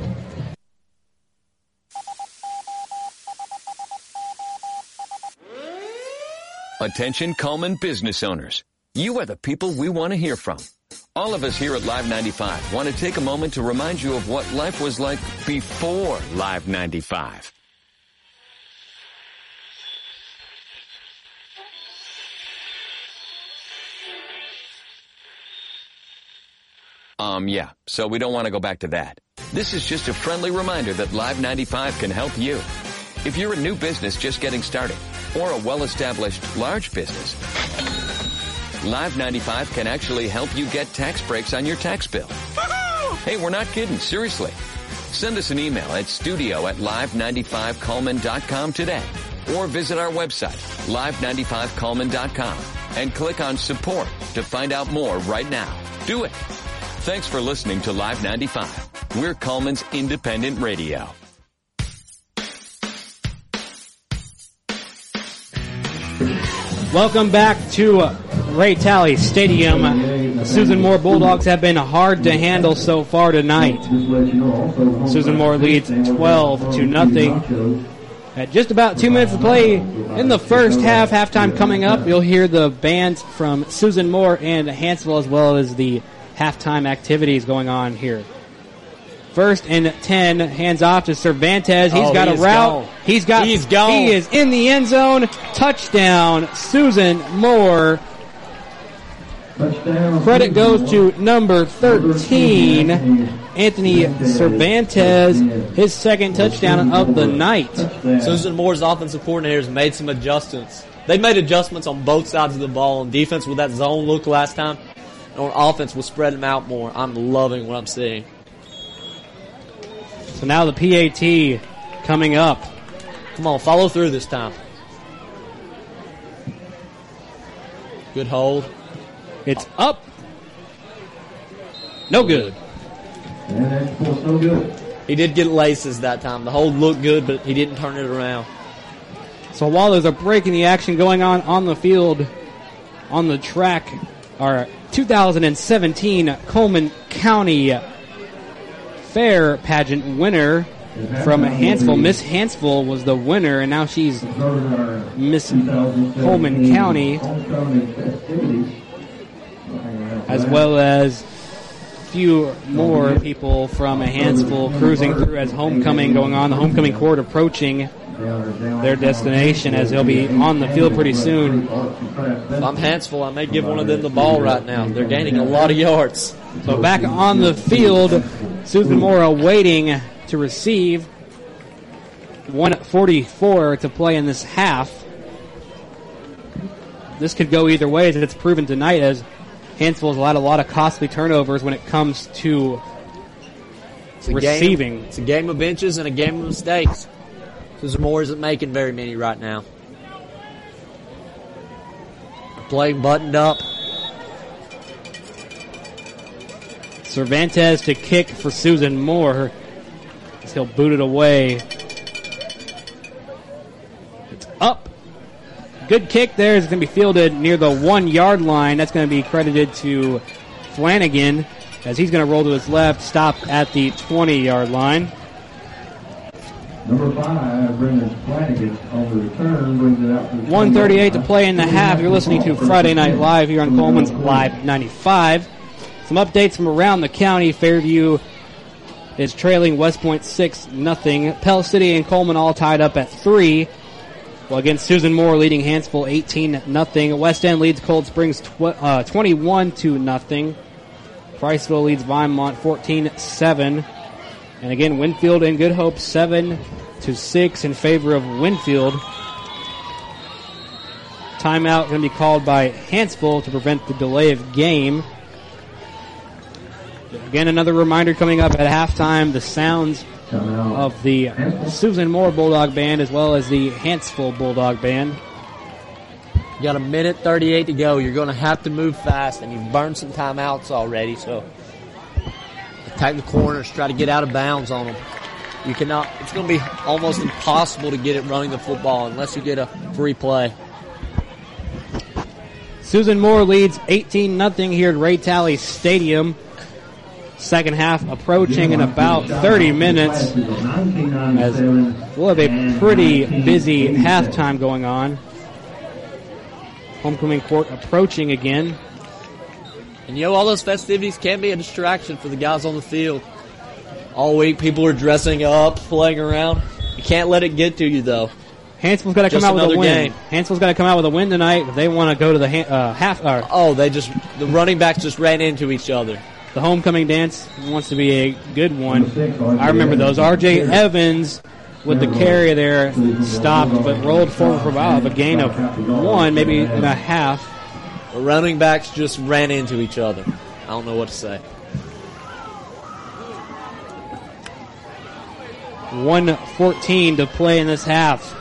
S9: Attention Coleman business owners. You are the people we want to hear from. All of us here at Live ninety-five want to take a moment to remind you of what life was like before Live ninety-five. Um, yeah, so we don't want to go back to that. This is just a friendly reminder that Live ninety-five can help you. If you're a new business just getting started, or a well-established large business, Live ninety-five can actually help you get tax breaks on your tax bill. Hey, we're not kidding, seriously. Send us an email at studio at live ninety-five coleman dot com today, or visit our website, live ninety-five coleman dot com, and click on support to find out more right now. Do it. Thanks for listening to Live ninety-five. We're Coleman's Independent Radio.
S1: Welcome back to Ray Talley Stadium. The Susan Moore Bulldogs have been hard to handle so far tonight. Susan Moore leads twelve to nothing. At just about two minutes to play in the first half, halftime coming up, you'll hear the bands from Susan Moore and Hanceville as well as the halftime activities going on here. First and ten, hands off to Cervantes. He's
S2: oh,
S1: got
S2: he
S1: a route.
S2: Gone.
S1: He's got.
S2: He's gone.
S1: He is in the end zone. Touchdown, Susan Moore.
S8: Touchdown.
S1: Credit goes to number thirteen, Anthony Cervantes, his second touchdown of the night.
S2: Susan Moore's offensive coordinators made some adjustments. They made adjustments on both sides of the ball. On defense with that zone look last time, and on offense we'll spread them out more. I'm loving what I'm seeing.
S1: So now the P A T coming up.
S2: Come on, follow through this time. Good hold.
S1: It's up. No good.
S8: And that's no good.
S2: He did get laces that time. The hold looked good, but he didn't turn it around.
S1: So while there's a break in the action going on on the field on the track, our two thousand seventeen Coleman County Fair pageant winner from Hanceville. Miss Hanceville was the winner, and now she's Miss Coleman County, as well as a few more people from Hanceville cruising through as homecoming going on. The homecoming court approaching their destination as they'll be on the field pretty soon.
S2: If I'm Hanceville, I may give one of them the ball right now. They're gaining a lot of yards.
S1: So back on the field, Susan Moore waiting to receive. one forty-four to play in this half. This could go either way, as it's proven tonight, as Hanceville's allowed a lot of costly turnovers when it comes to
S2: it's a
S1: receiving.
S2: Game, it's a game of inches and a game of mistakes. Susan Moore isn't making very many right now. Playing buttoned up.
S1: Cervantes to kick for Susan Moore as he'll boot it away. It's up. Good kick there. It's going to be fielded near the one-yard line. That's going to be credited to Flanagan as he's going to roll to his left, stop at the twenty-yard line.
S8: Number five, Brendan Flanagan on the return brings it out to
S1: one thirty-eight to play in the half. You're listening to Friday Night Live here on Coleman's Live ninety-five. Some updates from around the county. Fairview is trailing West Point six nothing. Pell City and Coleman all tied up at three. Well, against Susan Moore leading Hanceville eighteen nothing. West End leads Cold Springs tw- uh, twenty-one to nothing. Priceville leads Vinemont fourteen seven. And again, Winfield and Good Hope seven to six in favor of Winfield. Timeout going to be called by Hanceville to prevent the delay of game. Again, another reminder coming up at halftime, the sounds of the Susan Moore Bulldog Band as well as the Hanceville Bulldog Band.
S2: You got a minute thirty-eight to go. You're going to have to move fast, and you've burned some timeouts already, so attack the corners, try to get out of bounds on them. You cannot, it's going to be almost impossible to get it running the football unless you get a free play.
S1: Susan Moore leads eighteen nothing here at Ray Talley Stadium. Second half approaching in about thirty minutes as we'll have a pretty busy halftime going on. Homecoming court approaching again.
S2: And you know, all those festivities can be a distraction for the guys on the field. All week people are dressing up, playing around. You can't let it get to you, though.
S1: Hanceville's got to come out with a win. Hanceville's got to come out with a win tonight if they want to go to the ha- uh, half. Uh,
S2: oh, they just the running backs just ran into each other.
S1: The homecoming dance wants to be a good one. I remember those. R J Evans with the carry there stopped, but rolled forward for about a gain of one, maybe and a half.
S2: The running backs just ran into each other. I don't know what to say.
S1: one fourteen to play in this half.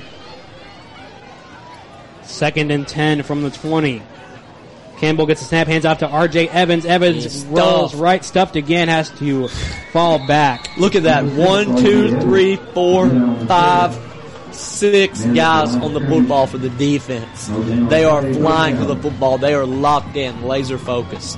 S1: Second and ten from the twenty. Campbell gets a snap, hands off to R J Evans. Evans rolls right, stuffed again, has to fall back.
S2: Look at that. One, two, three, four, five, six guys on the football for the defense. They are flying for the football. They are locked in, laser focused.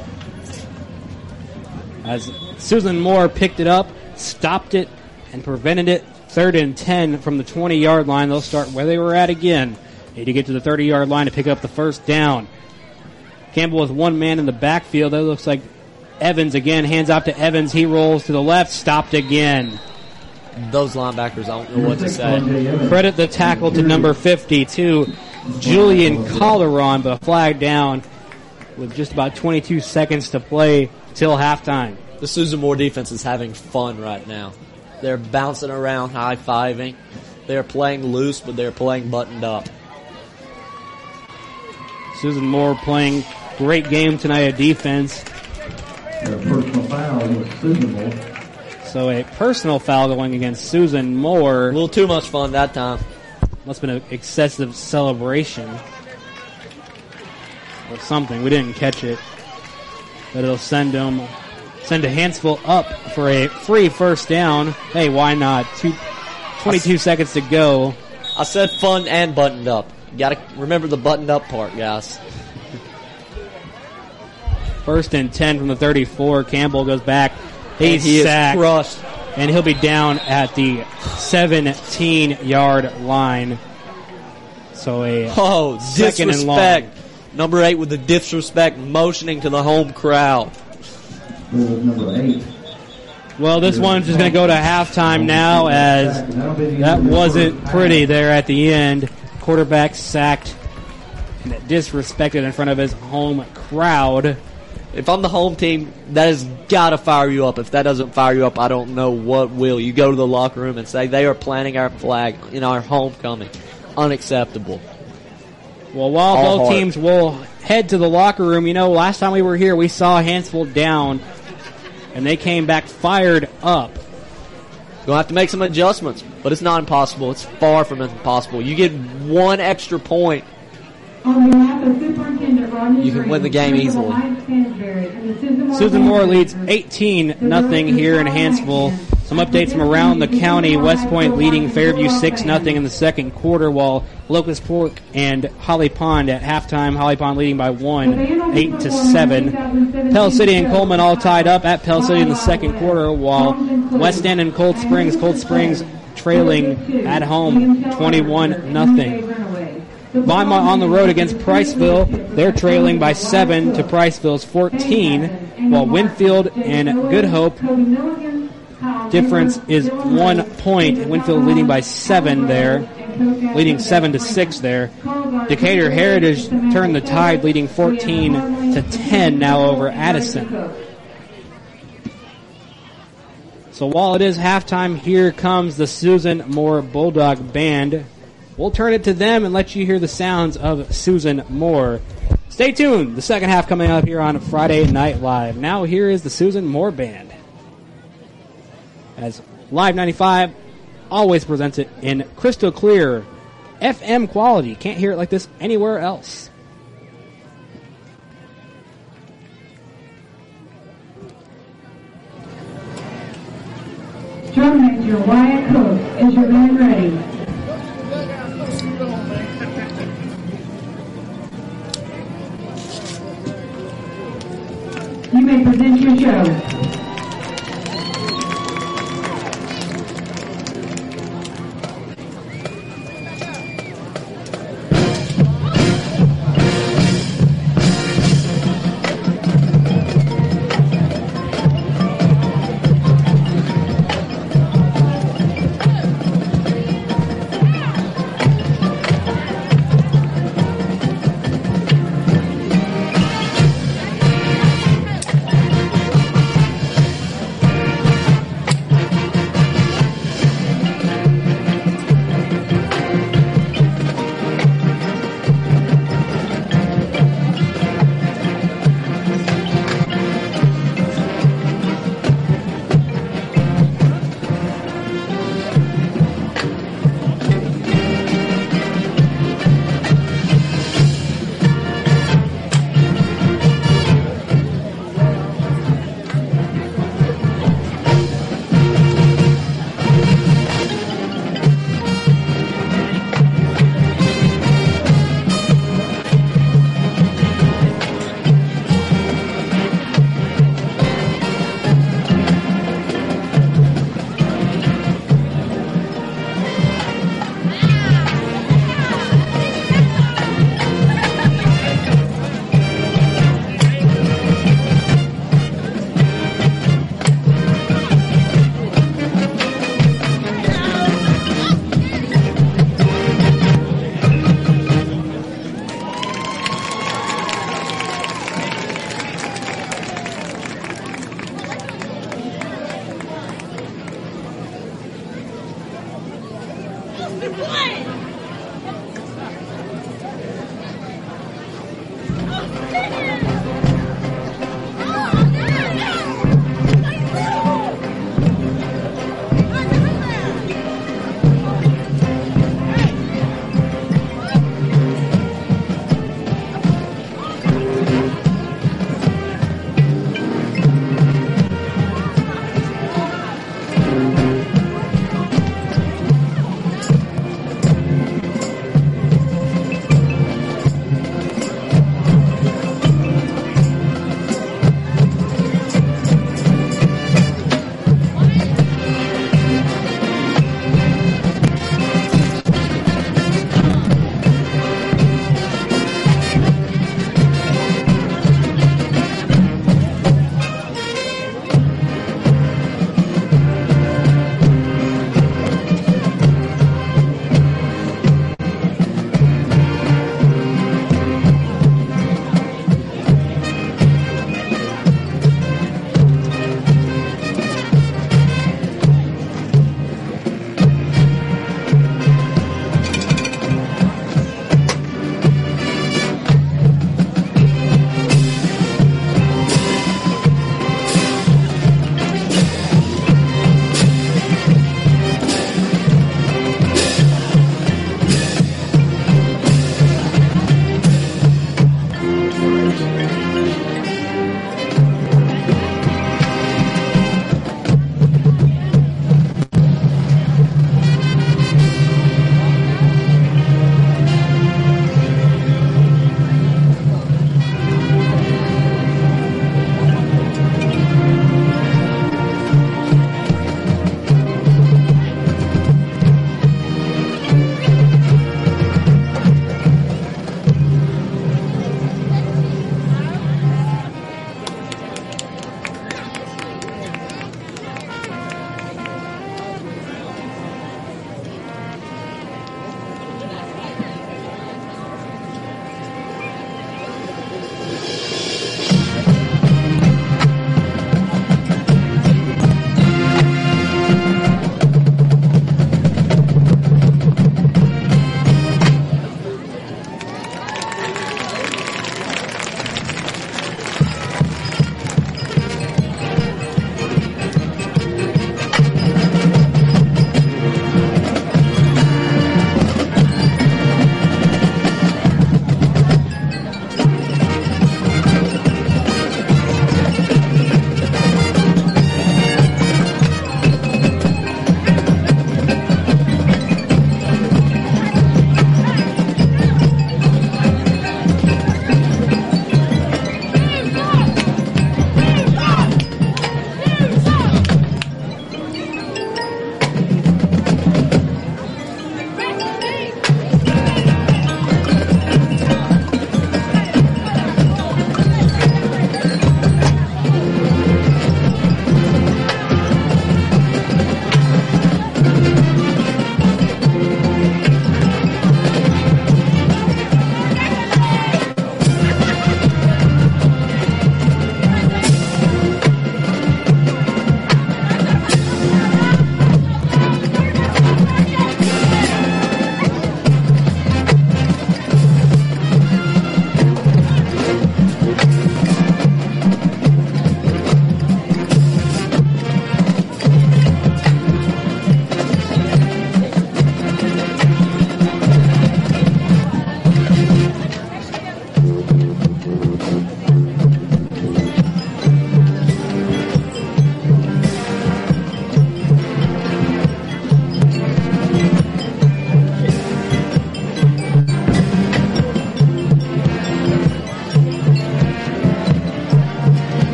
S1: As Susan Moore picked it up, stopped it, and prevented it. Third and ten from the twenty-yard line. They'll start where they were at again. Need to get to the thirty-yard line to pick up the first down. Campbell with one man in the backfield. That looks like Evans again. Hands off to Evans. He rolls to the left. Stopped again.
S2: Those linebackers, I don't know what to say.
S1: Credit the tackle to number fifty-two, Julian Calderon, but a flag down with just about twenty-two seconds to play till halftime.
S2: The Susan Moore defense is having fun right now. They're bouncing around, high-fiving. They're playing loose, but they're playing buttoned up.
S1: Susan Moore playing great game tonight at defense.
S8: A personal foul with Susan Moore.
S1: So a personal foul going against Susan Moore.
S2: A little too much fun that time.
S1: Must have been an excessive celebration or something. We didn't catch it. But it'll send them, send a Hanceville up for a free first down. Hey, why not? Two, twenty-two I, seconds to go.
S2: I said fun and buttoned up. You gotta remember the buttoned up part, guys.
S1: First and ten from the thirty-four. Campbell goes back. He's
S2: he
S1: sacked.
S2: is crushed.
S1: And he'll be down at the seventeen-yard line. So a
S2: oh,
S1: second and long.
S2: disrespect. Number eight with the disrespect, motioning to the home crowd.
S8: Number eight.
S1: Well, this one's just going to go to halftime now, as that wasn't pretty there at the end. Quarterback sacked and disrespected in front of his home crowd.
S2: If I'm the home team, that has got to fire you up. If that doesn't fire you up, I don't know what will. You go to the locker room and say, they are planting our flag in our homecoming. Unacceptable.
S1: Well, while
S2: All
S1: both
S2: heart.
S1: teams will head to the locker room, you know, last time we were here, we saw Hansville down, and they came back fired up.
S2: You'll have to make some adjustments, but it's not impossible. It's far from impossible. You get one extra point,
S10: On behalf of Superintendent Rodney
S2: you can win the game
S10: Green,
S2: easily.
S1: Susan Moore leads eighteen nothing here in Hansville. Some updates from around the county. West Point leading Fairview six nothing in the second quarter, while Locust Fork and Holly Pond at halftime. Holly Pond leading by one, eight to seven. Pell City and Coleman all tied up at Pell City in the second quarter, while West End and Cold Springs, Cold Springs trailing at home, twenty-one nothing. Vinemont on the road against Priceville. They're trailing by seven to Priceville's fourteen, while Winfield and Good Hope difference is one point. Winfield leading by seven there, leading seven to six there. Decatur Heritage turned the tide, leading fourteen to ten now over Addison. So while it is halftime, here comes the Susan Moore Bulldog Band. We'll turn it to them and let you hear the sounds of Susan Moore. Stay tuned. The second half coming up here on Friday Night Live. Now here is the Susan Moore Band, as Live ninety-five always presents it in crystal clear F M quality. Can't hear it like this anywhere else.
S10: Drum Major Wyatt Cook, is your band ready? You may present your show.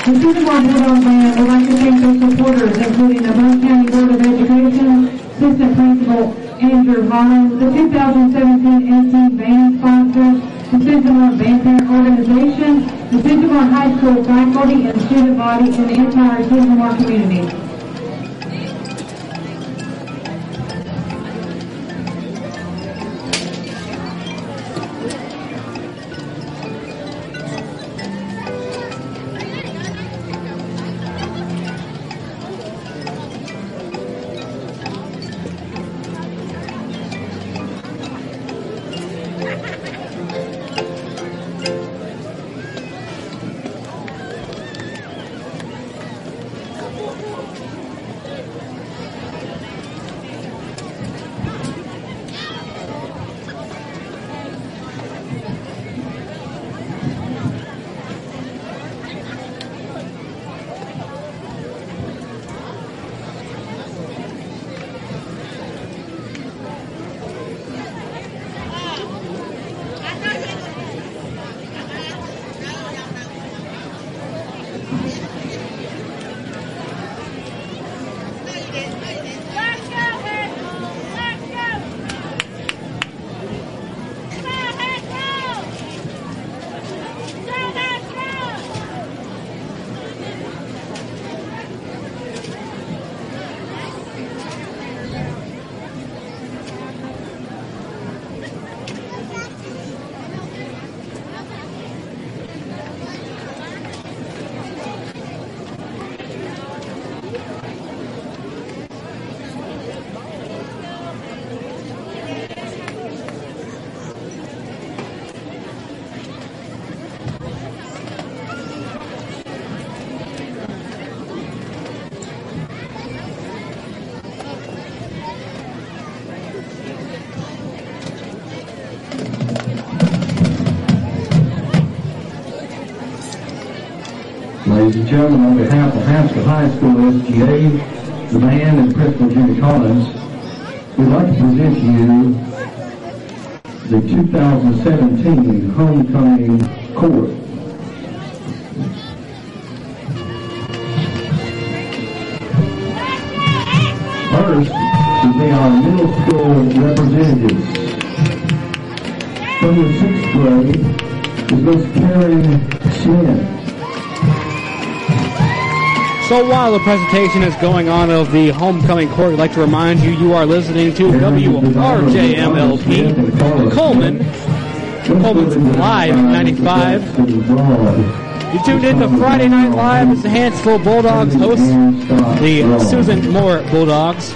S10: The Sycamore Bulldog Band would like to thank their supporters, including the Monk County Board of Education, Assistant Principal Andrew Holland, the two thousand seventeen eighteen band sponsors, the Sycamore Band Parent Organization, the Sycamore High School faculty and student body, and the entire Sycamore community.
S8: Ladies and gentlemen, on behalf of Haskell High School S G A, the band, and Principal Judy Collins, we'd like to present to you the two thousand seventeen Homecoming Court. First will be our middle school representatives. From the sixth grade is Miss Karen Smith.
S1: So while the presentation is going on of the homecoming court, we'd like to remind you you are listening to W R J M L P Coleman, Coleman's Live ninety-five. You tuned in to Friday Night Live as the Hansville Bulldogs host the Susan Moore Bulldogs.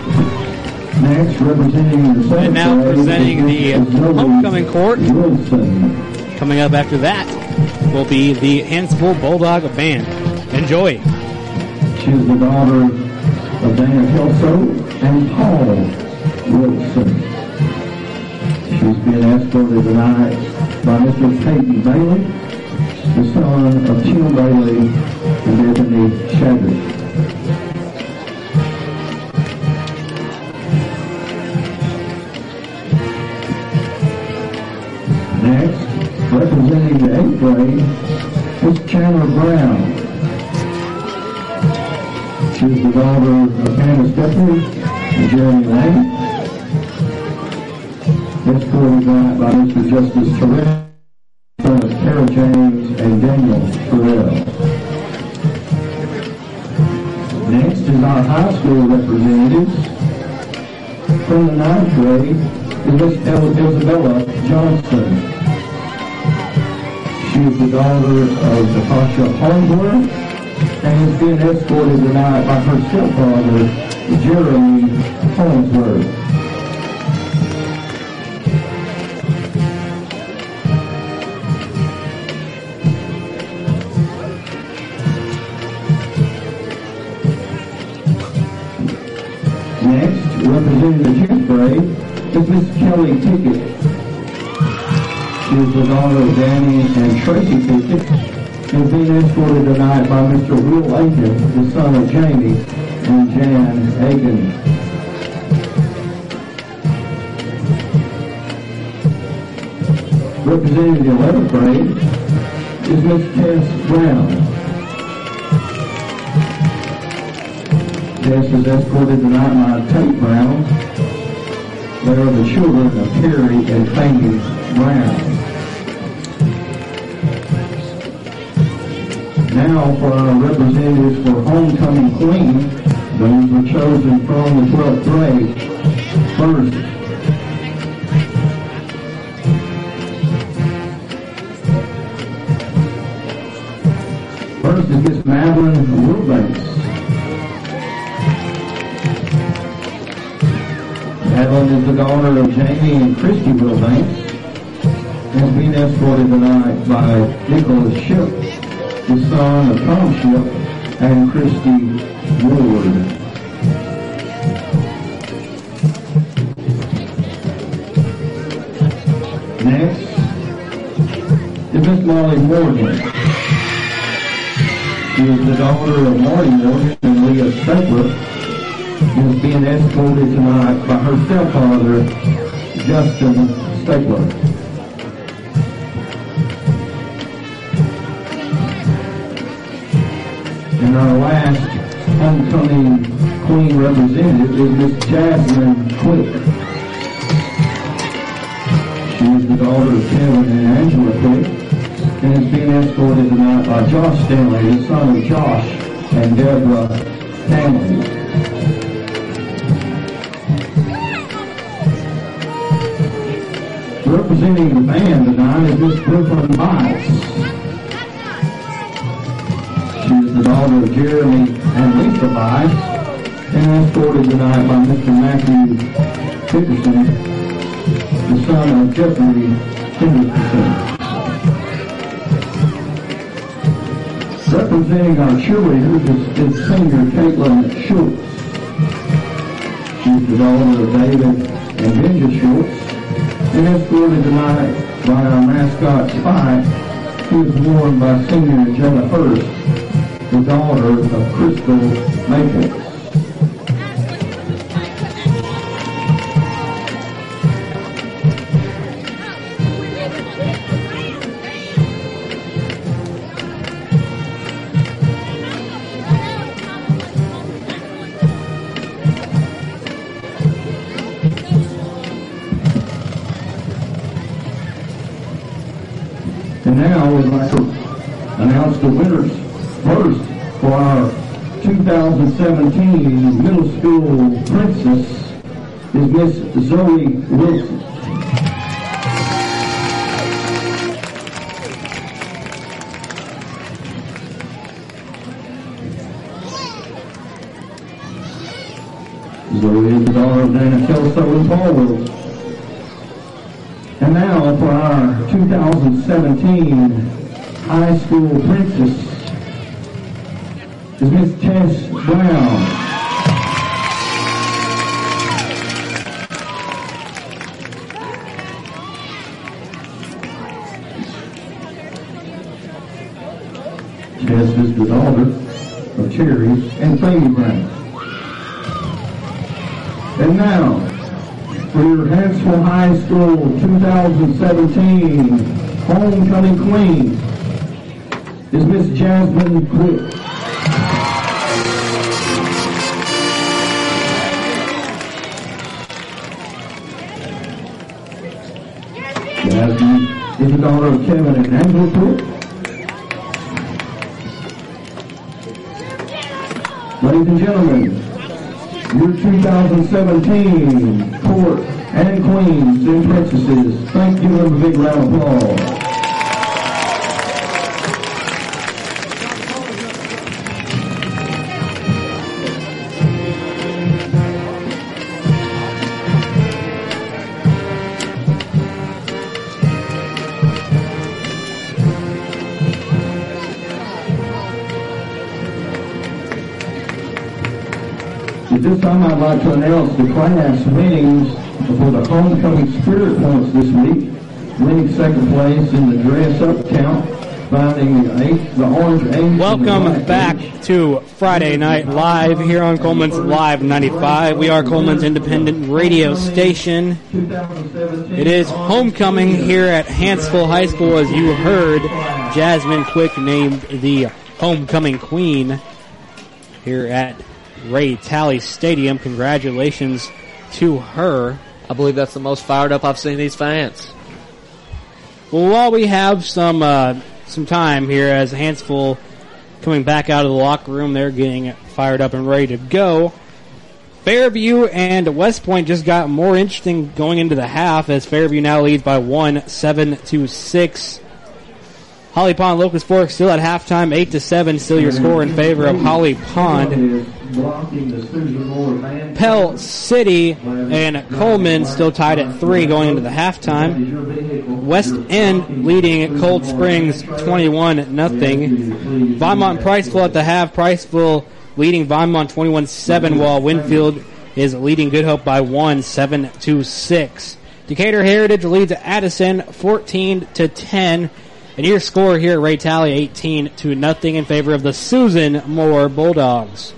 S1: And now presenting the homecoming court. Coming up after that will be the Hansville Bulldog Band. Enjoy.
S8: She's the daughter of Dana Kelso and Paul Wilson. She's being escorted tonight by Mister Peyton Bailey, the son of Tim Bailey and Anthony Shadrick. Next, representing the eighth grade, is Chandler Brown. She's the daughter of Candace Guthrie and Jeremy Lane. Escorted tonight by Mister Justice Terrell, son of Tara James and Daniel Terrell. Next is our high school representatives. From the ninth grade is Miss Isabella Johnson. She is the daughter of Natasha Holmberg and is being escorted tonight by her stepfather, Jeremy Holmesburg. Next, representing the tenth grade, is Miss Kelly Tickett. She is the daughter of Danny and Tracy Tickett, and is being escorted tonight by Mister Will Aiken, the son of Jamie and Jan Aiken. Representing the eleventh grade is Miss Tess Brown. Jess is escorted tonight by Tate Brown. They are the children of Terry and Fanny Brown. Now for our representatives for Homecoming Queen. Those were chosen from the twelfth grade. First, first is Miss Madeline Wilbanks. Madeline is the daughter of Jamie and Christy Wilbanks and is being escorted tonight by Nicholas Ship, the son of Tom Ship and Christy Woodward. Next is Miss Molly Morgan. She is the daughter of Marty Morgan and Leah Stapler, and is being escorted tonight by her stepfather, Justin Stapler. And our last homecoming queen representative is Miss Jasmine Quick. She is the daughter of Kevin and Angela Quick, and is being escorted tonight by Josh Stanley, the son of Josh and Deborah Stanley. Representing the band tonight is Miss Brooklyn Bites. She is the daughter of Jeremy and Lisa Bites, and escorted tonight by Mister Matthew Dickerson, the son of Jeffrey Henderson. Representing our cheerleaders is, is singer Caitlin Schultz. She is the daughter of David and Ginger Schultz, and escorted tonight by our mascot Spike, who is worn by singer Jenna Hurst, the daughter of Crystal Maple. And now we'd like to announce the winners. First, for our two thousand seventeen middle school princess is Miss Zoe Wilson. Zoe is the daughter of Dana Kelso and Paul Wilson. And now for our two thousand seventeen high school princess is Miss Tess Brown. Tess is the daughter of Cherry and Fanny Brown. And now, for your Hansville High School two thousand seventeen Homecoming Queen is Miss Jasmine Quick. Jasmine is the daughter of Kevin and Angela Quick. Ladies and gentlemen, your two thousand seventeen court and queens and princesses. Thank you, and a big round of applause. At this time, I'd like to announce the class winnings for the homecoming spirit points this week. Winning second place in the dress up count, finding the eighth, the orange eighth.
S1: Welcome back to Friday Night Live here on Coleman's Live ninety-five. We are Coleman's independent radio station. It is homecoming here at Hansville High School, as you heard. Jasmine Quick named the homecoming queen here at Ray Talley Stadium. Congratulations to her.
S2: I believe that's the most fired up I've seen these fans.
S1: Well, while we have some uh, some time here as Hanceville coming back out of the locker room, they're getting fired up and ready to go. Fairview and West Point just got more interesting going into the half as Fairview now leads by one, seven to six. Holly Pond Locust Fork still at halftime, eight to seven. Still your score in favor of Holly Pond. Pell City and Coleman still tied at three going into the halftime. West End leading Cold Springs twenty-one nothing. Vinemont and Priceville at the half. Priceville leading Vinemont twenty-one seven, while Winfield is leading Good Hope by one, seven to six. Decatur Heritage leads Addison fourteen to ten. And your score here at Ray Talley, eighteen to nothing in favor of the Susan Moore Bulldogs.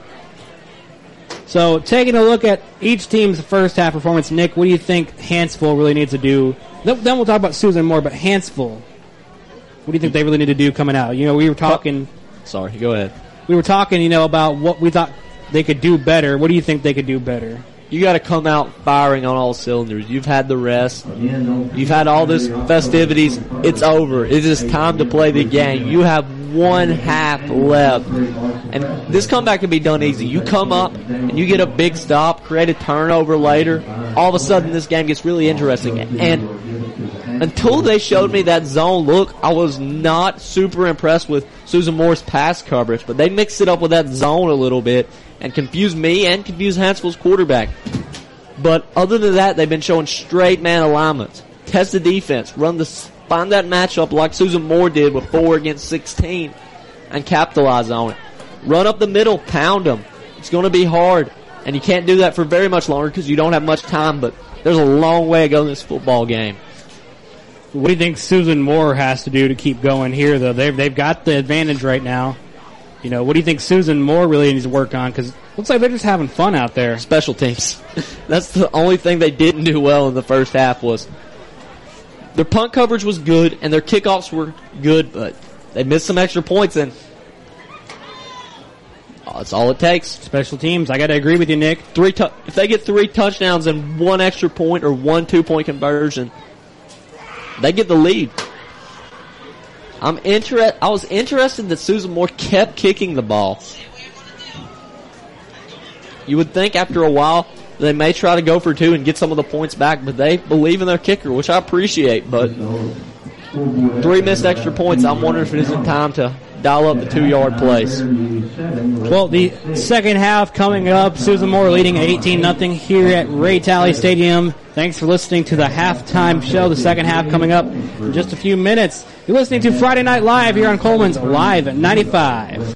S1: So, taking a look at each team's first half performance, Nick, what do you think Hanceville really needs to do? Then we'll talk about Susan Moore, but Hanceville, what do you think they really need to do coming out? You know, we were talking...
S2: Sorry, go ahead.
S1: We were talking, you know, about what we thought they could do better. What do you think they could do better?
S2: You got to come out firing on all cylinders. You've had the rest. You've had all this festivities. It's over. It is time to play the game. You have one half left. And this comeback can be done easy. You come up and you get a big stop, create a turnover later. All of a sudden this game gets really interesting. And until they showed me that zone look, I was not super impressed with Susan Moore's pass coverage. But they mixed it up with that zone a little bit and confused me and confused Hanceville's quarterback. But other than that, they've been showing straight man alignments. Test the defense. Run the, find that matchup like Susan Moore did with four against sixteen and capitalize on it. Run up the middle, pound them. It's going to be hard. And you can't do that for very much longer because you don't have much time, but there's a long way to go in this football game.
S1: What do you think Susan Moore has to do to keep going here, though? They've, they've got the advantage right now. You know, what do you think Susan Moore really needs to work on? Because it looks like they're just having fun out there.
S2: Special teams. That's the only thing they didn't do well in the first half was their punt coverage was good and their kickoffs were good, but they missed some extra points, and oh, that's all it takes.
S1: Special teams. I got to agree with you, Nick.
S2: Three tu- if they get three touchdowns and one extra point or one two-point conversion, they get the lead. I'm inter- I was interested that Susan Moore kept kicking the ball. You would think after a while they may try to go for two and get some of the points back, but they believe in their kicker, which I appreciate. But three missed extra points, I'm wondering if it isn't time to dial up the two-yard plays.
S1: Well, the second half coming up, Susan Moore leading eighteen nothing here at Ray Talley Stadium. Thanks for listening to the halftime show. The second half coming up in just a few minutes. You're listening to Friday Night Live here on Coleman's Live at ninety-five.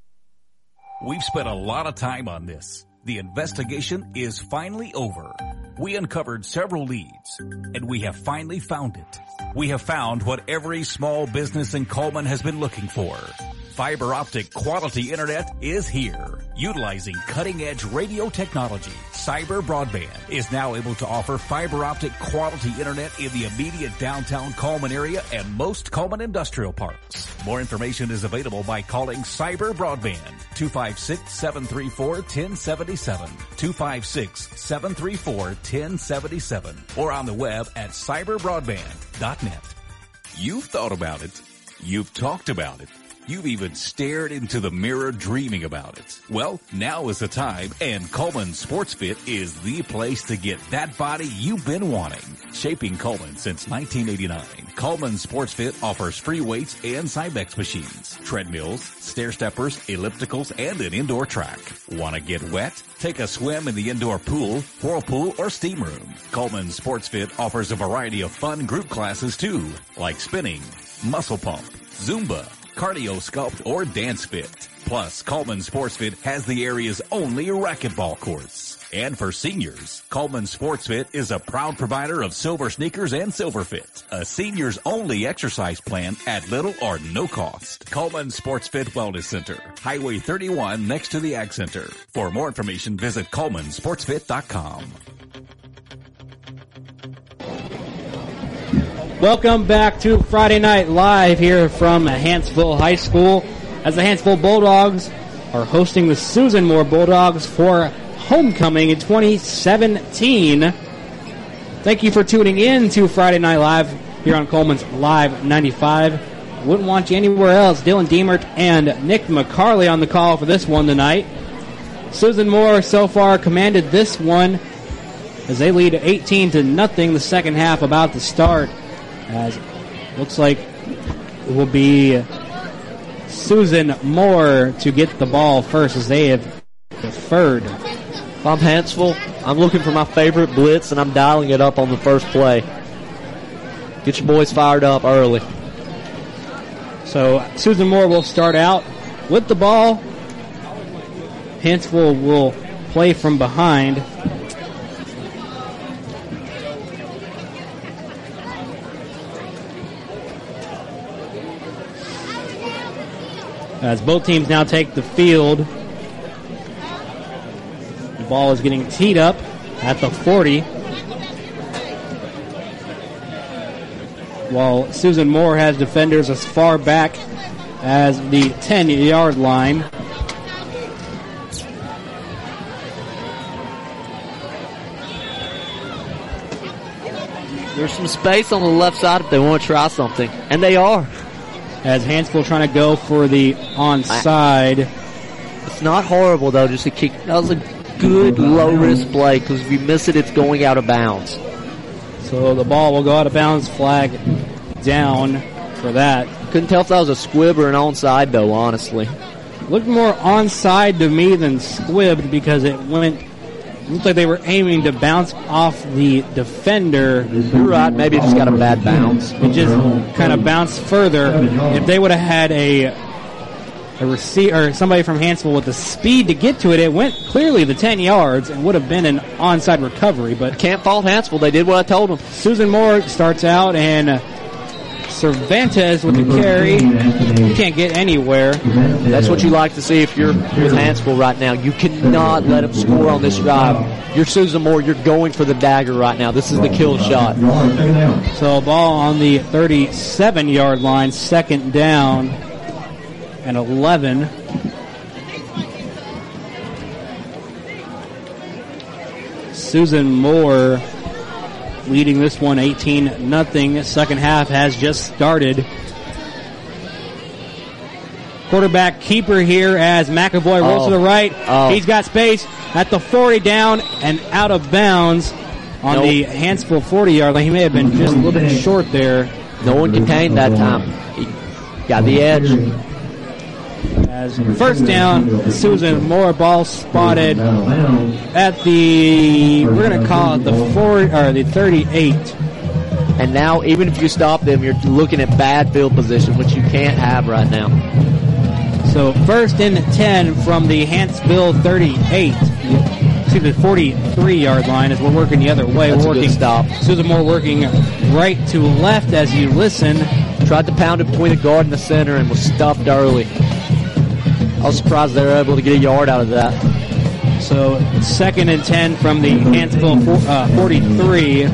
S3: We've spent a lot of time on this. The investigation is finally over. We uncovered several leads, and we have finally found it. We have found what every small business in Coleman has been looking for. Fiber optic quality internet is here. Utilizing cutting-edge radio technology, Cyber Broadband is now able to offer fiber optic quality internet in the immediate downtown Coleman area and most Coleman industrial parks. More information is available by calling Cyber Broadband, two five six, seven three four, one zero seven seven, two five six, seven three four, one zero seven seven, or on the web at cyber broadband dot net. You've thought about it. You've talked about it. You've even stared into the mirror dreaming about it. Well, now is the time, and Coleman Sports Fit is the place to get that body you've been wanting. Shaping Coleman since nineteen eighty-nine, Coleman Sports Fit offers free weights and Cybex machines, treadmills, stair steppers, ellipticals, and an indoor track. Want to get wet? Take a swim in the indoor pool, whirlpool, or steam room. Coleman Sports Fit offers a variety of fun group classes too, like spinning, muscle pump, Zumba, cardio sculpt, or dance fit. Plus, Coleman Sports Fit has the area's only racquetball course. And for seniors, Coleman Sports Fit is a proud provider of Silver Sneakers and Silver Fit, a seniors only exercise plan at little or no cost. Coleman Sports Fit Wellness Center, Highway thirty-one next to the Ag Center. For more information, visit coleman sports fit dot com.
S1: Welcome back to Friday Night Live here from Hanceville High School as the Hanceville Bulldogs are hosting the Susan Moore Bulldogs for homecoming in twenty seventeen. Thank you for tuning in to Friday Night Live here on Coleman's Live ninety-five. Wouldn't want you anywhere else. Dylan Diemert and Nick McCarley on the call for this one tonight. Susan Moore so far commanded this one as they lead eighteen to nothing. The second half about to start. As looks like it will be Susan Moore to get the ball first as they have deferred.
S2: If I'm Hanceville, I'm looking for my favorite blitz and I'm dialing it up on the first play. Get your boys fired up early.
S1: So Susan Moore will start out with the ball. Hanceville will play from behind. As both teams now take the field. The ball is getting teed up at the forty. While Susan Moore has defenders as far back as the ten-yard line.
S2: There's some space on the left side if they want to try something. And they are.
S1: As Hanceville trying to go for the onside.
S2: It's not horrible, though, just a kick. That was a good low-risk play, because if you miss it, it's going out of bounds.
S1: So the ball will go out of bounds, flag down for that.
S2: Couldn't tell if that was a squib or an onside, though, honestly.
S1: Looked more onside to me than squibbed because it went, looked like they were aiming to bounce off the defender.
S2: You're right, maybe it just got a bad bounce.
S1: It just kind of bounced further. If they would have had a a receiver or somebody from Hanceville with the speed to get to it, it went clearly the ten yards and would have been an onside recovery. But
S2: can't fault Hanceville. They did what I told them.
S1: Susan Moore starts out, and uh, Cervantes with the carry. He can't get anywhere.
S2: That's what you like to see if you're with Hanceville right now. You cannot let them score on this drive. You're Susan Moore. You're going for the dagger right now. This is the kill shot.
S1: So ball on the thirty-seven-yard line, second down and eleven. Susan Moore leading this one eighteen nothing. Second half has just started. Quarterback keeper here as McAvoy rolls
S2: oh.
S1: to the right.
S2: Oh.
S1: He's got space at the forty, down and out of bounds on nope. the Hanceville forty-yard line. He may have been just a little bit short there.
S2: No one contained that time. He got the edge.
S1: As first down, Susan Moore, ball spotted at the, we're going to call it the four or the thirty-eight.
S2: And now, even if you stop them, you're looking at bad field position, which you can't have right now.
S1: So first and ten from the Hanceville thirty-eight. To the forty-three-yard line as we're working the other way.
S2: That's
S1: we're working,
S2: a good stop.
S1: Susan Moore working right to left as you listen.
S2: Tried to pound it between the guard and the center and was stuffed early. I was surprised they were able to get a yard out of that.
S1: So second and ten from the Hanceville uh, forty-three.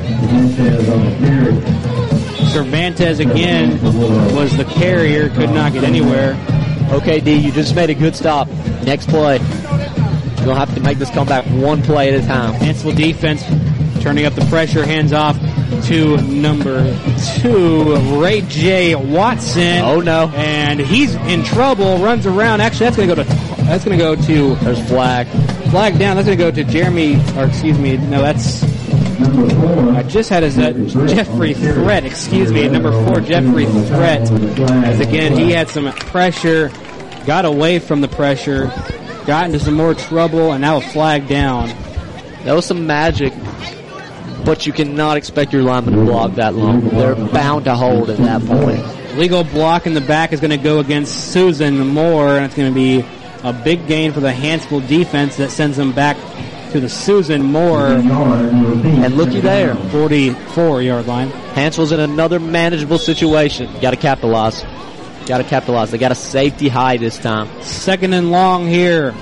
S1: Cervantes again was the carrier, could not get anywhere.
S2: Okay, D, you just made a good stop. Next play. You'll have to make this comeback one play at a time.
S1: Hanceville defense turning up the pressure, hands off to number two, Ray J. Watson.
S2: Oh no!
S1: And he's in trouble. Runs around. Actually, that's going to go to. That's going to go to.
S2: There's flag.
S1: Flag down. That's going to go to Jeremy. Or excuse me. No, that's. I just had his uh, Jeffrey Threat. Excuse me, number four, Jeffrey Threat. As again, he had some pressure, got away from the pressure, got into some more trouble, and now a flag down.
S2: That was some magic. But you cannot expect your lineman to block that long. They're bound to hold at that point.
S1: Legal block in the back is going to go against Susan Moore, and it's going to be a big gain for the Hanceville defense that sends them back to the Susan Moore.
S2: And looky there.
S1: forty-four-yard line.
S2: Hanceville's in another manageable situation. Got to capitalize. Got to capitalize. They got a safety high this time.
S1: Second and long here.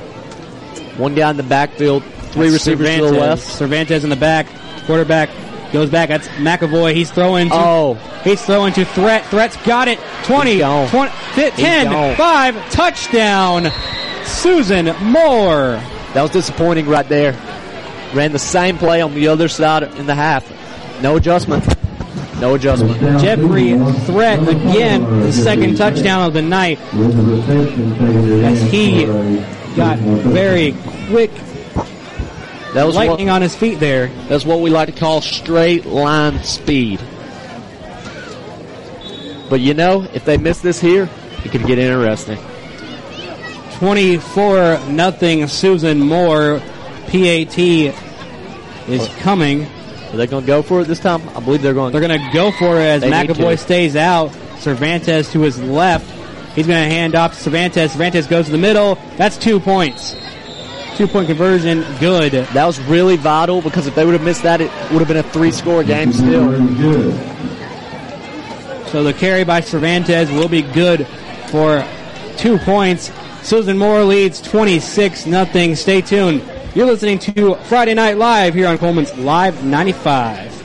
S2: One guy in the backfield. Three
S1: That's
S2: receivers
S1: Cervantes.
S2: to the left.
S1: Cervantes in the back. Quarterback Goes back. That's McAvoy. He's throwing. To,
S11: oh.
S1: He's throwing to Threat. Threat's got it. twenty, twenty, ten, five. Touchdown. Susan Moore.
S11: That was disappointing right there. Ran the same play on the other side in the half. No adjustment. No adjustment.
S1: Jeffrey Threat again, the second touchdown of the night. As he got very quick.
S11: That was
S1: lightning
S11: what,
S1: on his feet there.
S11: That's what we like to call straight line speed. But you know, if they miss this here, it could get interesting.
S1: twenty-four nothing Susan Moore. P A T is coming.
S11: Are they going to go for it this time? I believe they're going.
S1: They're going to go for it as McAvoy stays out. Cervantes to his left. He's going to hand off to Cervantes. Cervantes goes to the middle. That's two points. Two-point conversion, good.
S11: That was really vital because if they would have missed that, it would have been a three-score game still.
S1: So the carry by Cervantes will be good for two points. Susan Moore leads twenty-six nothing. Stay tuned. You're listening to Friday Night Live here on Coleman's Live ninety-five.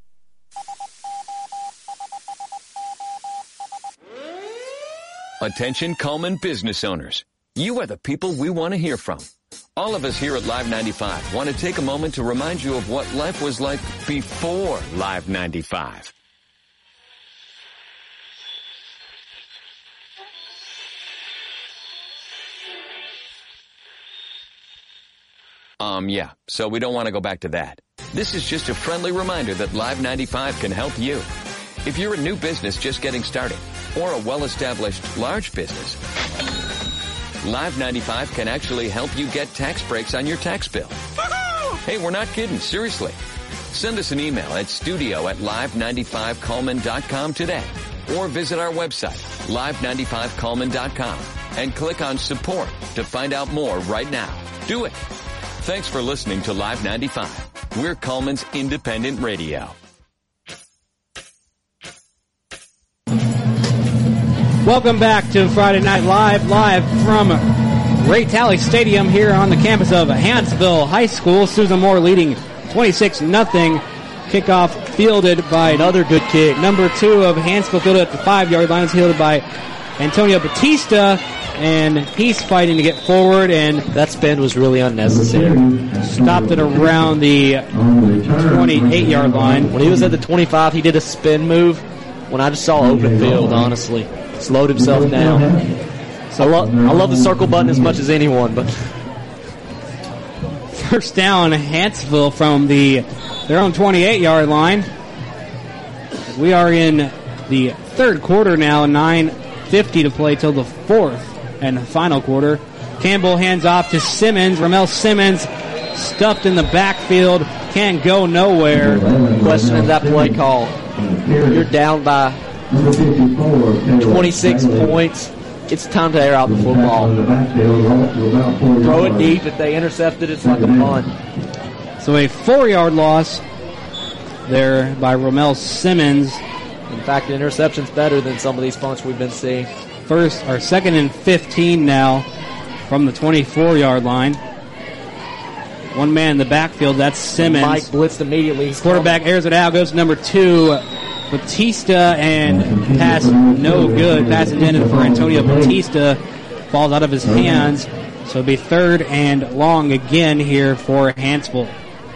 S9: Attention Coleman business owners. You are the people we want to hear from. All of us here at Live ninety-five want to take a moment to remind you of what life was like before Live ninety-five. Um, yeah, so we don't want to go back to that. This is just a friendly reminder that Live ninety-five can help you. If you're a new business just getting started, or a well-established large business, Live ninety-five can actually help you get tax breaks on your tax bill. Hey, we're not kidding, seriously. Send us an email at studio at live ninety-five coleman dot com today, or visit our website, live ninety-five coleman dot com, and click on support to find out more right now. Do it. Thanks for listening to Live ninety-five. We're Coleman's independent radio.
S1: Welcome back to Friday Night Live, live from Ray Talley Stadium here on the campus of Hanceville High School. Susan Moore leading twenty-six nothing. Kickoff fielded by
S11: another good kick.
S1: Number two of Hanceville, fielded at the five-yard line. It's fielded by Antonio Batista, and he's fighting to get forward, and
S11: that spin was really unnecessary.
S1: Stopped it around the twenty-eight-yard line.
S11: When he was at the twenty-five, he did a spin move. When I just saw open field, honestly. Slowed himself down. So I, lo- I love the circle button as much as anyone, but
S1: first down, Hanceville from the their own twenty-eight-yard line. We are in the third quarter now, nine fifty to play till the fourth and final quarter. Campbell hands off to Simmons. Ramel Simmons stuffed in the backfield, can't go nowhere.
S11: Questioning that play call. You're down by twenty-six points. It's time to air out the football. Throw it deep. If they intercept it, it's like a punt.
S1: So a four-yard loss there by Ramel Simmons.
S11: In fact, the interception's better than some of these punts we've been seeing.
S1: First, or second and fifteen now from the twenty-four-yard line. One man in the backfield, that's Simmons.
S11: Mike blitzed immediately.
S1: Quarterback airs it out, goes to number two, Batista, and pass no good. Pass intended for Antonio Batista. Falls out of his hands. So it'll be third and long again here for Hanceville.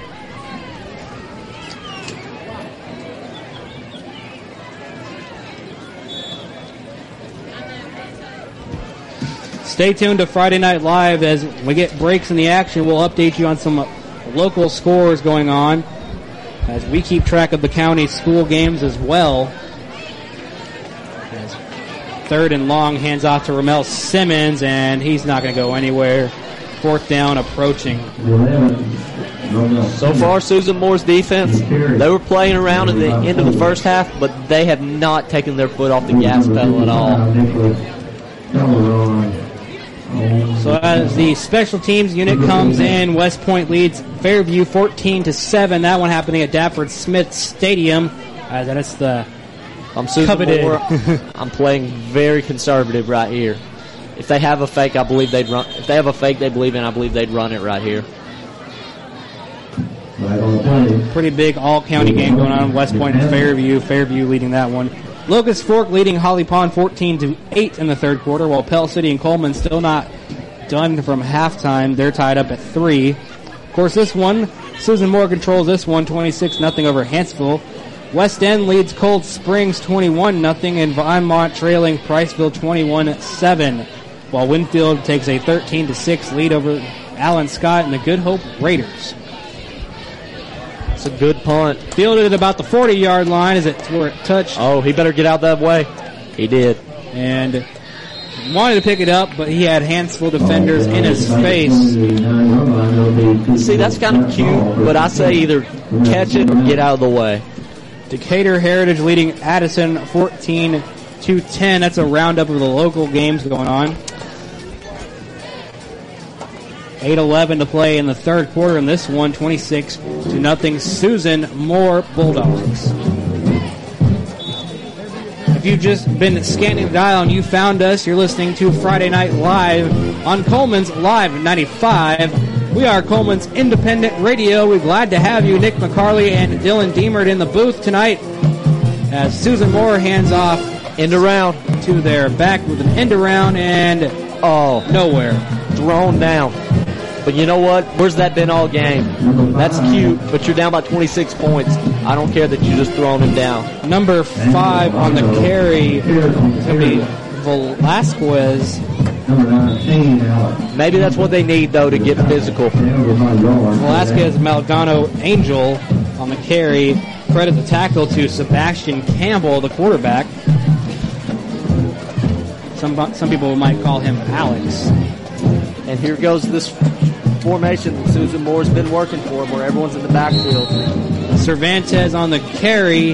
S1: Stay tuned to Friday Night Live as we get breaks in the action. We'll update you on some local scores going on as we keep track of the county school games as well. As third and long, hands off to Ramel Simmons, and he's not going to go anywhere. Fourth down approaching.
S11: So far, Susan Moore's defense, they were playing around at the end of the first half, but they have not taken their foot off the gas pedal at all.
S1: So as the special teams unit comes in, West Point leads Fairview fourteen to seven. That one happening at Dafford Smith Stadium. Uh, that is the
S11: I'm Susan
S1: coveted.
S11: Moore. I'm playing very conservative right here. If they have a fake, I believe they'd run. If they have a fake they believe in, I believe they'd run it right here.
S8: play.
S1: Pretty big all-county game going on. West Point and Fairview. Fairview leading that one. Locust Fork leading Holly Pond fourteen to eight in the third quarter, while Pell City and Coleman still not done from halftime. They're tied up at three. Of course, this one, Susan Moore controls this one, twenty-six nothing over Hanceville. West End leads Cold Springs twenty-one nothing, and Vinemont trailing Priceville twenty-one seven, while Winfield takes a thirteen to six lead over Allen Scott and the Good Hope Raiders.
S11: It's a good punt.
S1: Fielded at about the forty-yard line as it where it touched.
S11: Oh, he better get out that way. He did.
S1: And wanted to pick it up, but he had Hanceville defenders in his face.
S11: See, that's kind of cute, but I say either catch it or get out of the way.
S1: Decatur Heritage leading Addison fourteen to ten. That's a roundup of the local games going on. eight eleven to play in the third quarter in this one, twenty-six to nothing. Susan Moore Bulldogs. If you've just been scanning the dial and you found us, you're listening to Friday Night Live on Coleman's Live ninety-five. We are Coleman's independent radio. We're glad to have you, Nick McCarley and Dylan Deemert, in the booth tonight as Susan Moore hands off
S11: end around
S1: to their back with an end around and
S11: oh,
S1: nowhere.
S11: Thrown down. But you know what? Where's that been all game? That's cute, but you're down by twenty-six points. I don't care that you just thrown him down.
S1: Number five on the carry is going to be Velasquez.
S11: Maybe that's what they need, though, to get physical.
S1: Velasquez Maldonado Angel on the carry. Credit the tackle to Sebastian Campbell, the quarterback. Some some people might call him Alex.
S11: And here goes this formation that Susan Moore's been working for, where everyone's in the backfield.
S1: Cervantes on the carry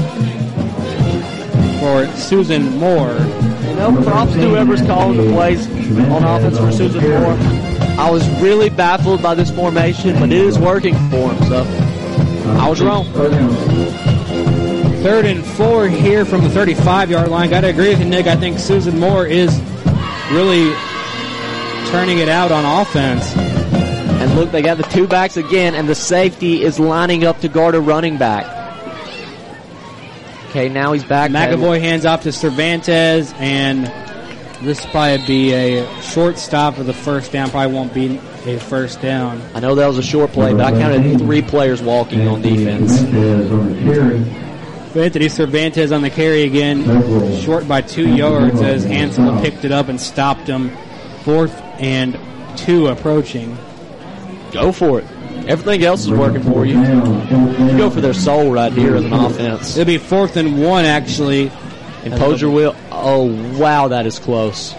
S1: for Susan Moore.
S11: You know, props to whoever's calling the plays on offense for Susan Moore. I was really baffled by this formation, but it is working for him, so I was wrong.
S1: Third and four here from the thirty-five-yard line. Got to agree with you, Nick. I think Susan Moore is really turning it out on offense.
S11: And look, they got the two backs again, and the safety is lining up to guard a running back. Okay, now he's back.
S1: McAvoy hands off to Cervantes, and this will probably be a short stop for the first down. Probably won't be a first down.
S11: I know that was a short play, but I counted three players walking on defense.
S1: Anthony Cervantes on the carry again, short by two yards as Hansel picked it up and stopped him. Fourth and two approaching.
S11: Go for it. Everything else is working for you. You go for their soul right here as an offense.
S1: It'll be fourth and one, actually.
S11: Impose your will. Oh, wow, that is close.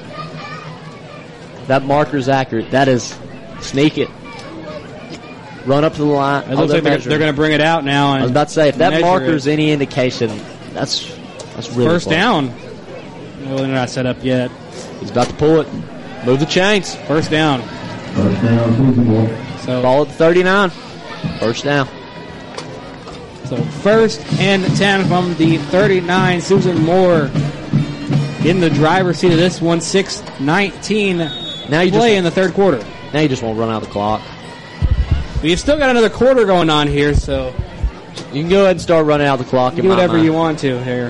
S11: That marker's accurate. That is, sneak it. Run up to the line.
S1: It looks like they're, they're going to bring it out now. And
S11: I was about to say, if that marker's
S1: it.
S11: any indication, that's that's really
S1: First
S11: close.
S1: down. No, they're not set up yet.
S11: He's about to pull it. Move the chains.
S1: First down.
S8: First down.
S11: So ball at thirty-nine. First down.
S1: So first and ten from the thirty-nine. Susan Moore in the driver's seat of this one. six nineteen
S11: now you
S1: play
S11: just,
S1: in the third quarter.
S11: Now you just won't run out the clock.
S1: But you've still got another quarter going on here, so
S11: you can go ahead and start running out the clock.
S1: Do whatever you want to here.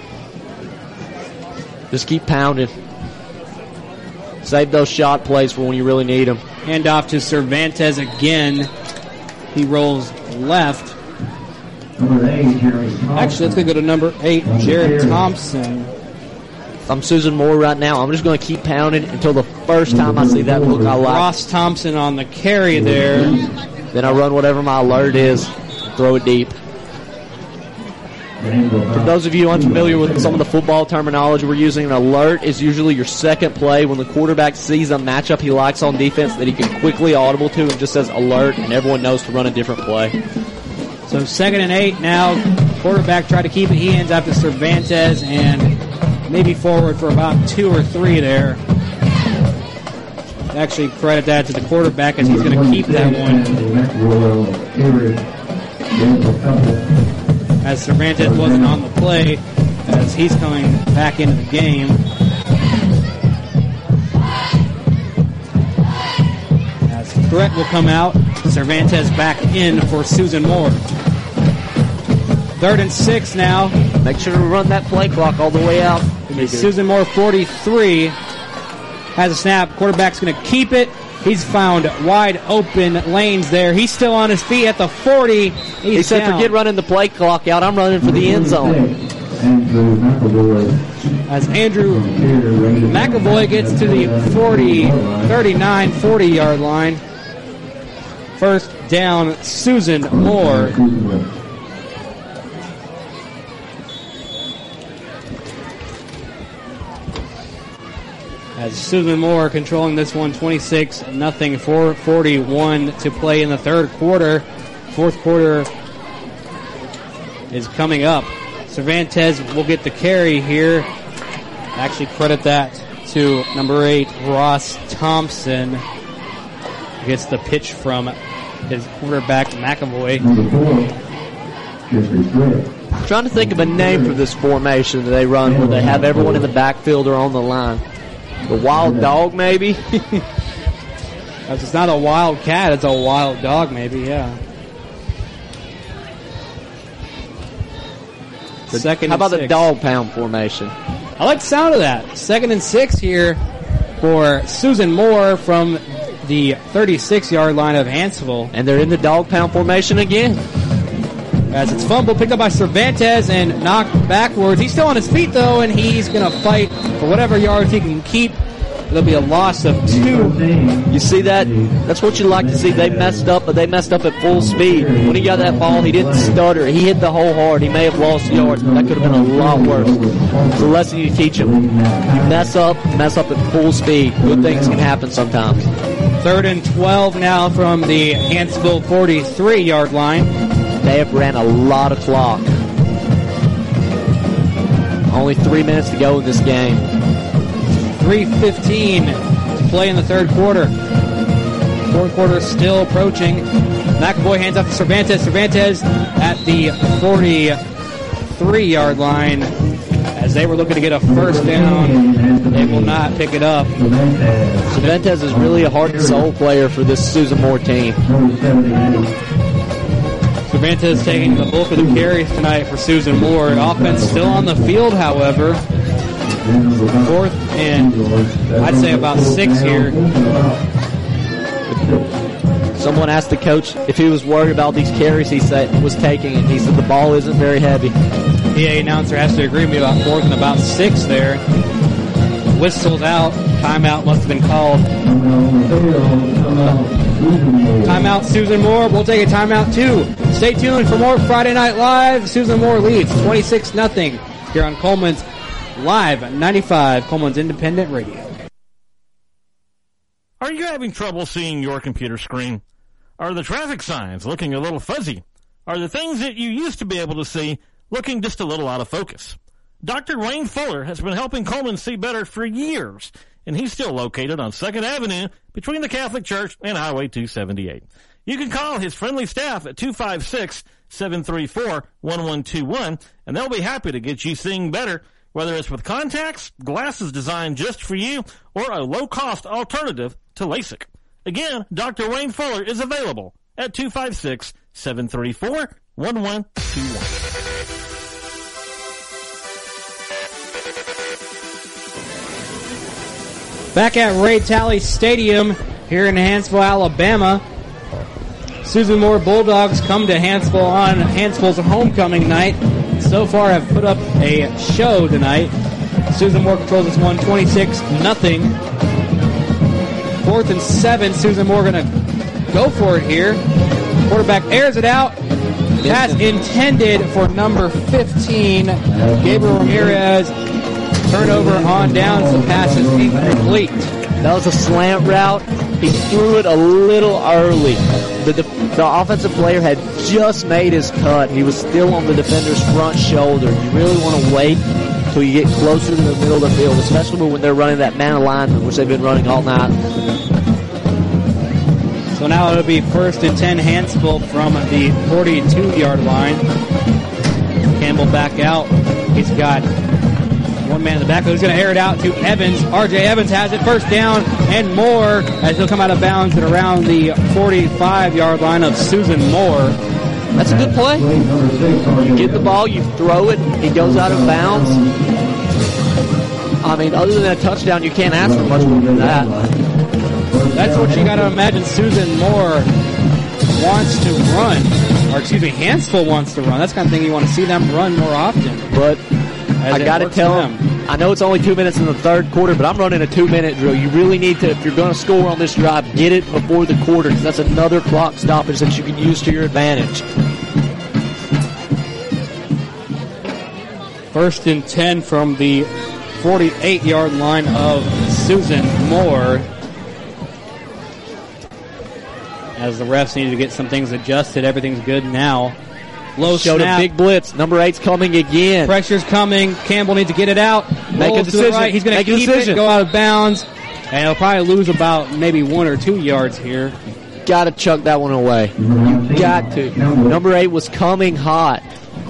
S11: Just keep pounding. Save those shot plays for when you really need them.
S1: Hand off to Cervantes again. He rolls left.
S8: Number eight, Jerry Thompson.
S1: Actually, let's go to number eight, Jared Thompson.
S11: If I'm Susan Moore right now, I'm just going to keep pounding until the first time I see that look I like.
S1: Ross Thompson on the carry there.
S11: Then I run whatever my alert is, throw it deep. For those of you unfamiliar with some of the football terminology we're using, an alert is usually your second play when the quarterback sees a matchup he likes on defense that he can quickly audible to and just says alert, and everyone knows to run a different play.
S1: So second and eight now. Quarterback tried to keep it. He hands off to Cervantes and maybe forward for about two or three there. Actually, credit that to the quarterback as he's going to keep that one. As Cervantes wasn't on the play, as he's coming back into the game. As threat will come out. Cervantes back in for Susan Moore. Third and six now.
S11: Make sure to run that play clock all the way out.
S1: Susan Moore, forty-three, has a snap. Quarterback's going to keep it. He's found wide open lanes there. He's still on his feet at the forty. He's
S11: he said,
S1: down.
S11: forget running the play clock out. I'm running for the end zone.
S1: As Andrew McAvoy gets to the forty, thirty-nine, forty-yard line. First down, Susan Moore. As Susan Moore controlling this one, twenty-six nothing, four forty-one to play in the third quarter. Fourth quarter is coming up. Cervantes will get the carry here. Actually credit that to number eight, Ross Thompson. Gets the pitch from his quarterback, McAvoy.
S11: I'm trying to think of a name for this formation that they run where they have everyone in the backfield or on the line. The wild dog, maybe?
S1: It's not a wild cat, it's a wild dog, maybe, yeah. Second
S11: How about
S1: and
S11: the
S1: six.
S11: dog pound formation?
S1: I like the sound of that. Second and six here for Susan Moore from the thirty-six-yard line of Hanceville.
S11: And they're in the dog pound formation again.
S1: As it's fumbled, picked up by Cervantes and knocked backwards. He's still on his feet, though, and he's going to fight for whatever yards he can keep. There'll be a loss of two.
S11: You see that? That's what you like to see. They messed up, but they messed up at full speed. When he got that ball, he didn't stutter. He hit the hole hard. He may have lost yards, but that could have been a lot worse. It's a lesson you teach him. You mess up, mess up at full speed. Good things can happen sometimes.
S1: Third and twelve now from the Hanceville forty-three-yard line.
S11: They have ran a lot of clock. Only three minutes to go in this game.
S1: three fifteen to play in the third quarter. Fourth quarter still approaching. McAvoy hands off to Cervantes. Cervantes at the forty-three-yard line. As they were looking to get a first down, they will not pick it up.
S11: Cervantes is really a heart and soul player for this Susan Moore team.
S1: Cervantes taking the bulk of the carries tonight for Susan Moore. Offense still on the field, however. Fourth and I'd say about six here.
S11: Someone asked the coach if he was worried about these carries he said was taking, and he said the ball isn't very heavy.
S1: P A announcer has to agree with me about fourth and about six there. Whistles out. Timeout must have been called. Timeout, Susan Moore. We'll take a timeout too. Stay tuned for more Friday Night Live. Susan Moore leads twenty-six nothing here on Coleman's Live ninety-five, Coleman's Independent Radio.
S5: Are you having trouble seeing your computer screen? Are the traffic signs looking a little fuzzy? Are the things that you used to be able to see looking just a little out of focus? Doctor Wayne Fuller has been helping Coleman see better for years, and he's still located on second Avenue between the Catholic Church and Highway two seventy-eight. You can call his friendly staff at two five six, seven three four, one one two one, and they'll be happy to get you seeing better, whether it's with contacts, glasses designed just for you, or a low-cost alternative to LASIK. Again, Doctor Wayne Fuller is available at two five six, seven three four, one one two one.
S1: Back at Ray Talley Stadium here in Hanceville, Alabama. Susan Moore Bulldogs come to Hanceville on Hanceville's homecoming night. So far have put up a show tonight. Susan Moore controls this one, twenty-six nothing. Fourth and seven. Susan Moore going to go for it here. Quarterback airs it out. Pass intended for number fifteen, Gabriel Ramirez. Turnover on downs. The pass is incomplete.
S11: That was a slant route. He threw it a little early. The, the, the offensive player had just made his cut. He was still on the defender's front shoulder. You really want to wait until you get closer to the middle of the field, especially when they're running that man alignment, which they've been running all night.
S1: So now it'll be first and ten Hanceville from the forty-two-yard line. Campbell back out. He's got One man in the back who's going to air it out to Evans. R J Evans has it. First down and more as he'll come out of bounds at around the forty-five-yard line of Susan Moore.
S11: That's a good play. You get the ball, you throw it, he goes out of bounds. I mean, other than a touchdown, you can't ask for much more than that.
S1: That's what you got to imagine Susan Moore wants to run. Or, excuse me, Hansville wants to run. That's the kind of thing you want to see them run more often.
S11: But I got to tell them, I know it's only two minutes in the third quarter, but I'm running a two-minute drill. You really need to, if you're going to score on this drive, get it before the quarter, because that's another clock stoppage that you can use to your advantage.
S1: First and ten from the forty-eight-yard line of Susan Moore. As the refs needed to get some things adjusted, everything's good now. Low
S11: Showed
S1: snap.
S11: a big blitz. Number eight's coming again.
S1: Pressure's coming. Campbell needs to get it out.
S11: Make
S1: Rolls
S11: a
S1: to the
S11: decision.
S1: right. He's going to
S11: Make a
S1: keep
S11: decision.
S1: it, go out of bounds, and he'll probably lose about maybe one or two yards here.
S11: Got to chuck that one away. You got to. Number eight was coming hot.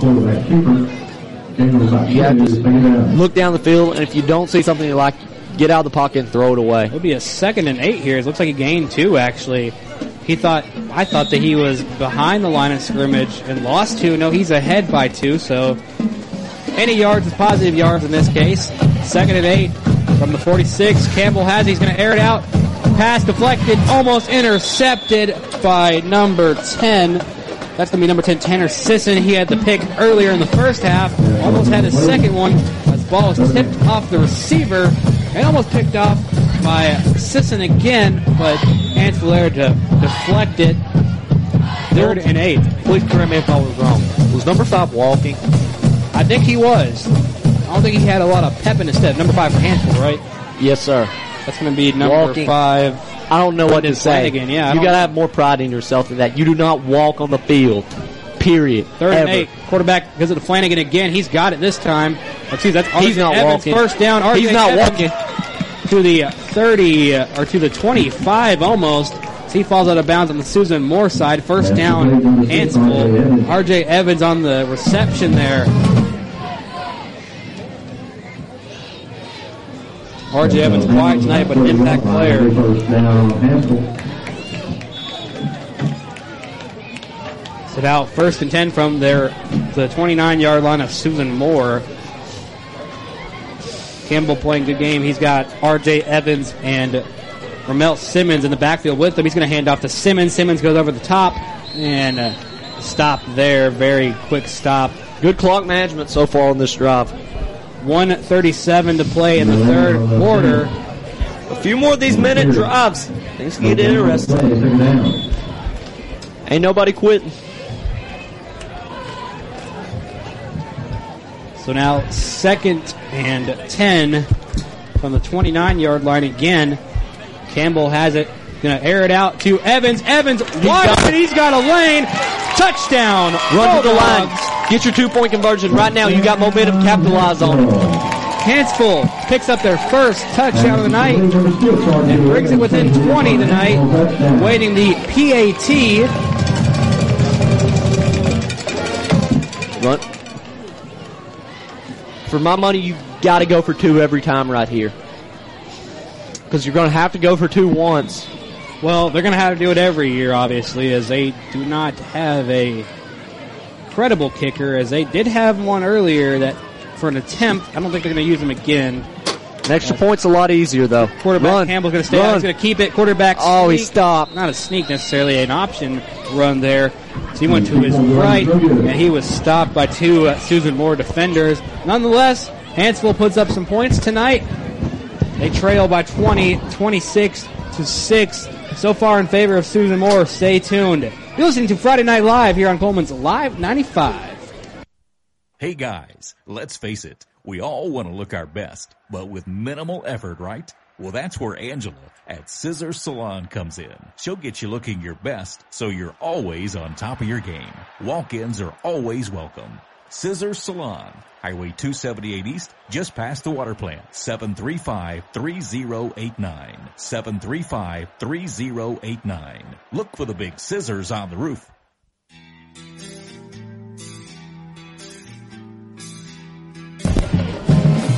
S11: You have to look down the field, and if you don't see something you like, get out of the pocket and throw it away.
S1: It'll be a second and eight here. It looks like he gained two, actually. He thought, I thought that he was behind the line of scrimmage and lost two. No, he's ahead by two, so any yards is positive yards in this case. Second and eight from the forty-six. Campbell has it. He's going to air it out. Pass deflected, almost intercepted by number ten. That's going to be number ten, Tanner Sisson. He had the pick earlier in the first half. Almost had his second one as the ball was tipped off the receiver and almost picked off by Sisson again, but Hansville to deflect it. Third and eight.
S11: Please correct me if I was wrong. Was number five walking?
S1: I think he was. I don't think he had a lot of pep in his step. Number five for Hansville, right?
S11: Yes, sir.
S1: That's going to be number
S11: Walking.
S1: five.
S11: I don't know what to say.
S1: Flanagan, yeah, I
S11: you
S1: don't-
S11: got to have more pride in yourself than that. You do not walk on the field. Period.
S1: Third
S11: Ever.
S1: and eight. Quarterback goes to Flanagan again. He's got it this time. Excuse me, that's
S11: He's not
S1: Evans.
S11: walking.
S1: First down. R J
S11: He's not
S1: Evans
S11: walking.
S1: to the thirty uh, or to the twenty-five almost. So he falls out of bounds on the Susan Moore side. First down, Hansville. R J Evans on the reception there. R J Evans quiet tonight, but an impact player. Sit out first and ten from their the twenty-nine-yard line of Susan Moore. Campbell playing good game. He's got R J Evans and Ramel Simmons in the backfield with him. He's going to hand off to Simmons. Simmons goes over the top and uh, stop there. Very quick stop.
S11: Good clock management so far on this drive.
S1: one thirty-seven to play in the third quarter.
S11: A few more of these minute drives. Things get interesting. Ain't nobody quitting.
S1: So now second and ten from the twenty-nine-yard line again. Campbell has it. Going to air it out to Evans. Evans wide open. He's got a lane. Touchdown.
S11: Run to the
S1: Bulldogs.
S11: line. Get your two-point conversion right now. You got momentum. Capitalize on it.
S1: Hansville picks up their first touchdown of the night and brings it within twenty tonight, awaiting the P A T.
S11: Run. For my money, you got to go for two every time right here. Because you're going to have to go for two once.
S1: Well, they're going to have to do it every year, obviously, as they do not have a credible kicker, as they did have one earlier that for an attempt. I don't think they're going to use him again.
S11: An extra point's a lot easier, though.
S1: Quarterback
S11: Run.
S1: Campbell's going to stay
S11: Run.
S1: out. He's going to keep it. Quarterback
S11: Oh, he
S1: sneak.
S11: stopped.
S1: Not a sneak necessarily, an option run there. So he went to his right, and he was stopped by two uh, Susan Moore defenders. Nonetheless, Hansville puts up some points tonight. They trail by twenty, twenty-six to six. So far in favor of Susan Moore. Stay tuned. You're listening to Friday Night Live here on Coleman's Live ninety-five.
S3: Hey guys, let's face it, we all want to look our best, but with minimal effort, right? Well, that's where Angela at Scissor Salon comes in. She'll get you looking your best, so you're always on top of your game. Walk-ins are always welcome. Scissor Salon, Highway two seventy-eight East, just past the water plant, seven three five, three zero eight nine, seven three five, three zero eight nine. Look for the big scissors on the roof.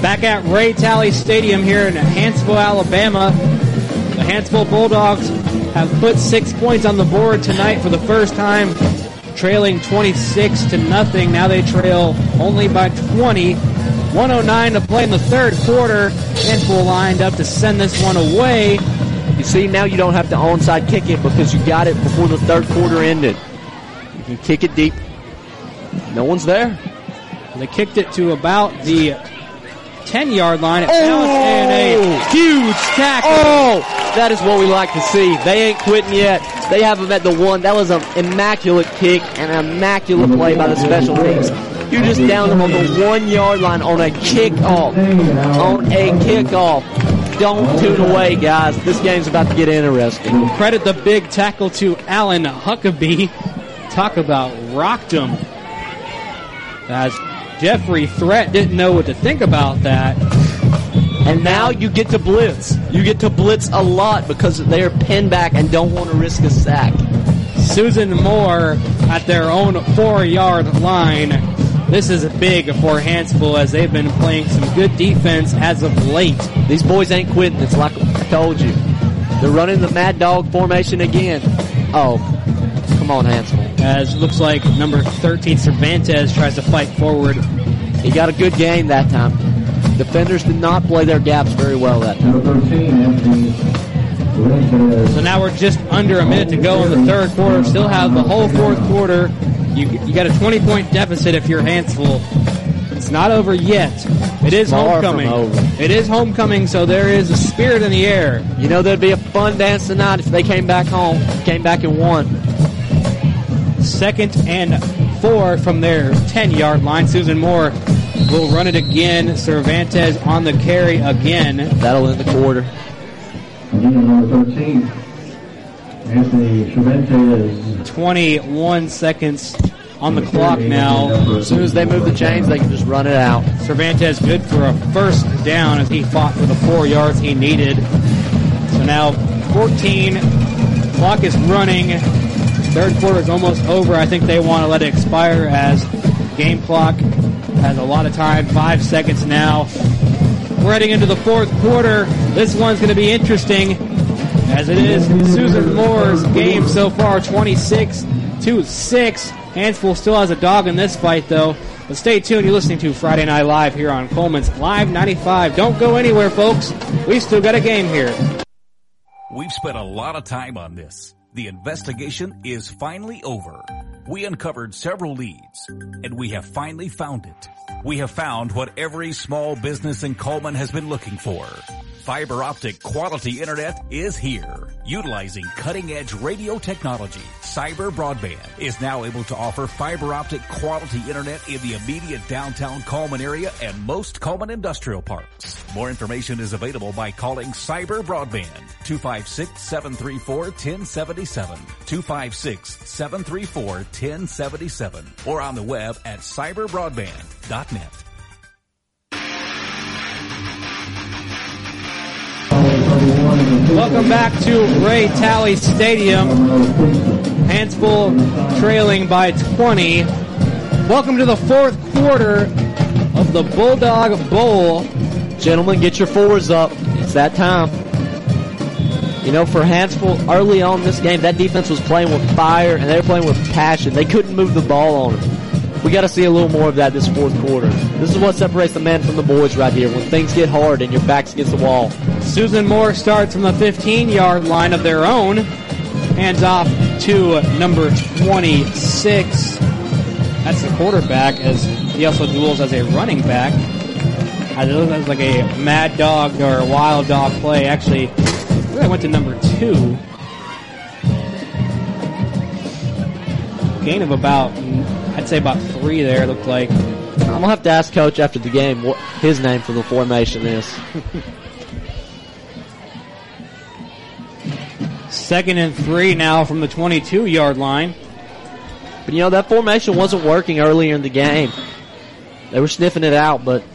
S1: Back at Ray Talley Stadium here in Hanceville, Alabama. The Hanceville Bulldogs have put six points on the board tonight for the first time, trailing twenty-six to nothing. Now they trail only by twenty. one oh nine to play in the third quarter. Hanceville lined up to send this one away.
S11: You see, now you don't have to onside kick it because you got it before the third quarter ended. You can kick it deep. No one's there.
S1: They kicked it to about the ten-yard line. It
S11: Oh!
S1: bounced and a huge tackle.
S11: Oh, that is what we like to see. They ain't quitting yet. They have them at the one. That was an immaculate kick and an immaculate play by the special teams. You just downed them on the one-yard line on a kickoff. On a kickoff. Don't tune away, guys. This game's about to get interesting.
S1: Credit the big tackle to Allen Huckabee. Talk about rocked him. As Jeffrey Threat didn't know what to think about that.
S11: And now you get to blitz. You get to blitz a lot because they are pinned back and don't want to risk a sack.
S1: Susan Moore at their own four-yard line. This is big for Hanceville as they've been playing some good defense as of late.
S11: These boys ain't quitting. It's like I told you. They're running the Mad Dog formation again. Oh, come on, Hanceville.
S1: As it looks like number thirteen, Cervantes, tries to fight forward.
S11: He got a good game that time. Defenders did not play their gaps very well that time.
S8: Number thirteen, Anthony Cervantes.
S1: So now we're just under a minute to go in the third quarter. Still have the whole fourth quarter. You you got a twenty-point deficit if you're Hanceville. It's not over yet. It is
S11: Far from
S1: homecoming.
S11: over.
S1: It is homecoming, so there is a spirit in the air.
S11: You know, there'd be a fun dance tonight if they came back home, came back and won.
S1: Second and four from their ten-yard line. Susan Moore will run it again. Cervantes on the carry again.
S11: That'll end the quarter.
S8: Again, number thirteen, Anthony Cervantes.
S1: twenty-one seconds on the clock now.
S11: As soon as they move the chains, they can just run it out.
S1: Cervantes good for a first down as he fought for the four yards he needed. So now fourteen. Clock is running. Third quarter is almost over. I think they want to let it expire as game clock has a lot of time. Five seconds now. We're heading into the fourth quarter. This one's going to be interesting as it is Susan Moore's game so far, twenty-six to six. Hanceville still has a dog in this fight, though. But stay tuned. You're listening to Friday Night Live here on Coleman's Live ninety-five. Don't go anywhere, folks. We've still got a game here.
S3: We've spent a lot of time on this. The investigation is finally over. We uncovered several leads, and we have finally found it. We have found what every small business in Coleman has been looking for. Fiber optic quality internet is here. Utilizing cutting-edge radio technology, Cyber Broadband is now able to offer fiber optic quality internet in the immediate downtown Coleman area and most Coleman industrial parks. More information is available by calling Cyber Broadband, two five six, seven three four, one zero seven seven, two five six, seven three four, one zero seven seven, or on the web at cyber broadband dot net.
S1: Welcome back to Ray Talley Stadium. Hanceville trailing by twenty. Welcome to the fourth quarter of the Bulldog Bowl.
S11: Gentlemen, get your fours up. It's that time. You know, for Hanceville, early on in this game, that defense was playing with fire, and they were playing with passion. They couldn't move the ball on them. We got to see a little more of that this fourth quarter. This is what separates the men from the boys right here, when things get hard and your back's against the wall.
S1: Susan Moore starts from the fifteen-yard line of their own. Hands off to number twenty-six. That's the quarterback, as he also duels as a running back. As it looks like a mad dog or a wild dog play. Actually, I really went to number two. Gain of about, I'd say about three there, it looked like.
S11: I'm going to have to ask Coach after the game what his name for the formation is.
S1: Second and three now from the twenty-two-yard line.
S11: But, you know, that formation wasn't working earlier in the game. They were sniffing it out, but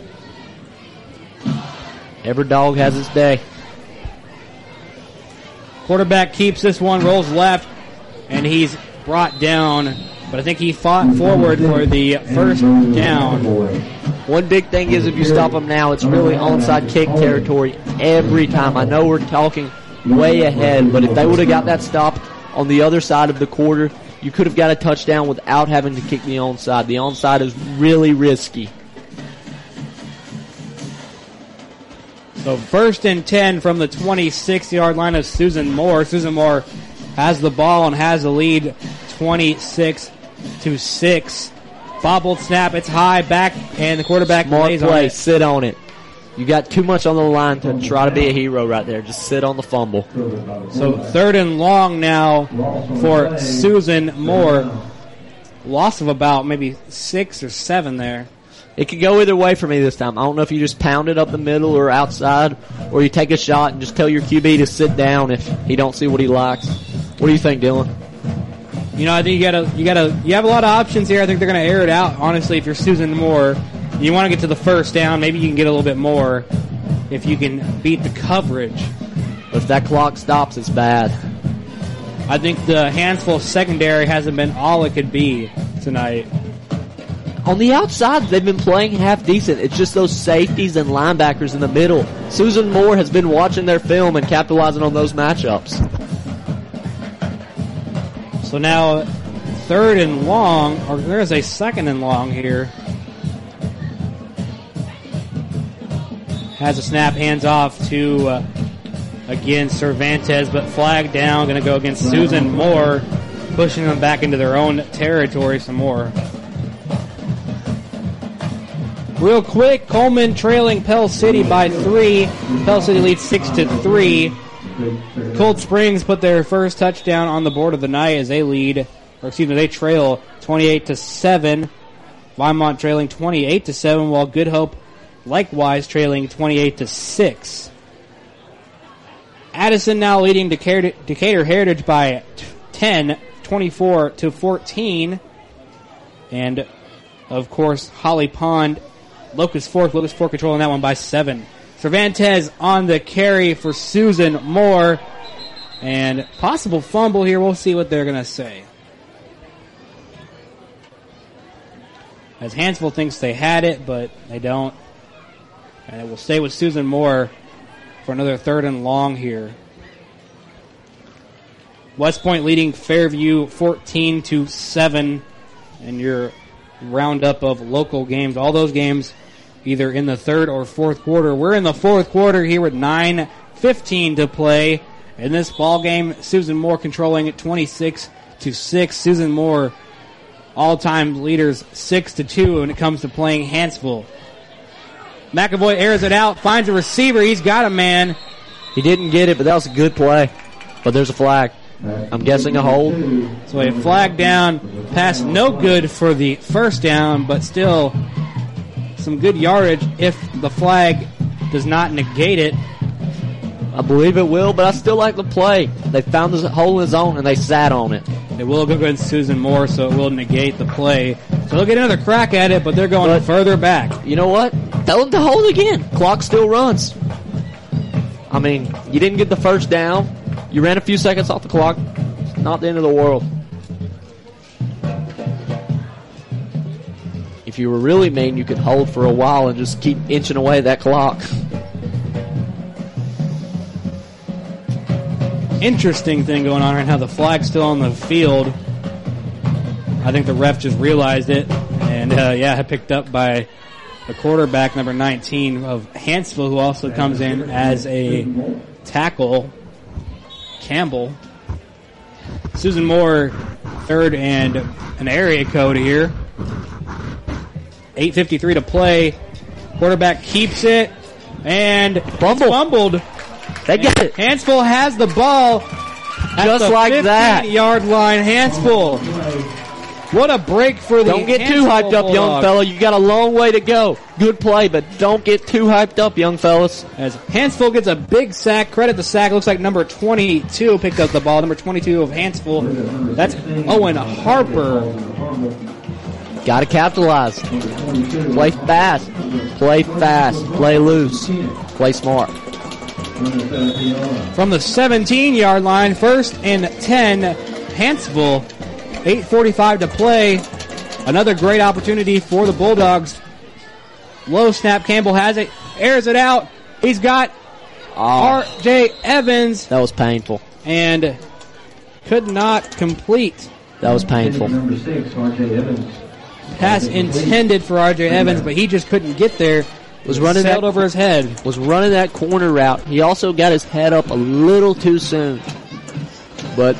S11: every dog has its day.
S1: Quarterback keeps this one, rolls left, and he's brought down. But I think he fought forward for the first down.
S11: One big thing is if you stop them now, it's really onside kick territory every time. I know we're talking way ahead, but if they would have got that stop on the other side of the quarter, you could have got a touchdown without having to kick the onside. The onside is really risky.
S1: So first and ten from the twenty-six-yard line of Susan Moore. Susan Moore has the ball and has the lead twenty-six to six. Bobbled snap, it's high back, and the quarterback
S11: Smart
S1: lays
S11: play,
S1: on it.
S11: sit on it. You got too much on the line to try to be a hero right there. Just sit on the fumble.
S1: So third and long now for Susan Moore. Loss of about maybe six or seven there.
S11: It could go either way for me this time. I don't know if you just pound it up the middle or outside, or you take a shot and just tell your Q B to sit down if he don't see what he likes. What do you think, Dylan?
S1: You know, I think you gotta, you gotta, you have a lot of options here. I think they're gonna air it out. Honestly, if you're Susan Moore, you want to get to the first down. Maybe you can get a little bit more if you can beat the coverage.
S11: But if that clock stops, it's bad.
S1: I think the Hansville secondary hasn't been all it could be tonight.
S11: On the outside, they've been playing half decent. It's just those safeties and linebackers in the middle. Susan Moore has been watching their film and capitalizing on those matchups.
S1: So now, third and long, or there's a second and long here. Has a snap, hands off to, uh, again, Cervantes, but flag down, going to go against Susan Moore, pushing them back into their own territory some more. Real quick, Coleman trailing Pell City by three. Pell City leads six to three. Cold Springs put their first touchdown on the board of the night as they lead, or excuse me, they trail twenty-eight to seven. Vinemont trailing twenty-eight to seven, while Good Hope likewise trailing twenty-eight to six. Addison now leading Decatur, Decatur Heritage by ten, twenty-four to fourteen. And of course, Holly Pond, Locust Fork, Locust Fork controlling that one by seven. Cervantes on the carry for Susan Moore. And possible fumble here. We'll see what they're going to say. As Hansville thinks they had it, but they don't. And it will stay with Susan Moore for another third and long here. West Point leading Fairview fourteen to seven. And your roundup of local games. All those games either in the third or fourth quarter. We're in the fourth quarter here with nine fifteen to play. In this ball game, Susan Moore controlling it twenty-six to six. Susan Moore, all-time leaders six to two when it comes to playing Hansville. McAvoy airs it out, finds a receiver. He's got a man.
S11: He didn't get it, but that was a good play. But there's a flag. I'm guessing a hold.
S1: So a flag down, pass no good for the first down, but still some good yardage if the flag does not negate it.
S11: I believe it will, but I still like the play. They found the hole in the zone, and they sat on it.
S1: It will go against Susan Moore, so it will negate the play. So they'll get another crack at it, but they're going but, further back.
S11: You know what? Tell them to hold again. Clock still runs. I mean, you didn't get the first down. You ran a few seconds off the clock. It's not the end of the world. If you were really mean, you could hold for a while and just keep inching away that clock.
S1: Interesting thing going on right now. The flag's still on the field. I think the ref just realized it. And, uh, yeah, picked up by the quarterback, number nineteen of Hansville, who also comes in as a tackle, Campbell. Susan Moore, third and an area code here. eight fifty-three to play. Quarterback keeps it and
S11: fumbled.
S1: fumbled.
S11: They get it.
S1: Hansville has the ball at
S11: just
S1: the
S11: like that.
S1: fifteen-yard line. Hansville. What a break for the
S11: Don't get
S1: Hansville
S11: too hyped up,
S1: Bulldogs.
S11: young fella. You got a long way to go. Good play, but don't get too hyped up, young fellas.
S1: As Hansville gets a big sack. Credit the sack. Looks like number twenty-two picked up the ball. Number twenty-two of Hansville. That's Owen Harper.
S11: Got to capitalize. Play fast. Play fast. Play loose. Play smart.
S1: From the seventeen-yard line, first and ten, Hansville. eight forty-five to play. Another great opportunity for the Bulldogs. Low snap. Campbell has it. Airs it out. He's got
S11: Oh,
S1: R J Evans.
S11: that was painful.
S1: And could not complete.
S11: That was painful.
S8: Number six, R J Evans.
S1: Pass intended for R J Evans, but he just couldn't get there.
S11: Was running
S1: Sailed
S11: that,
S1: over his head.
S11: Was running that corner route. He also got his head up a little too soon. But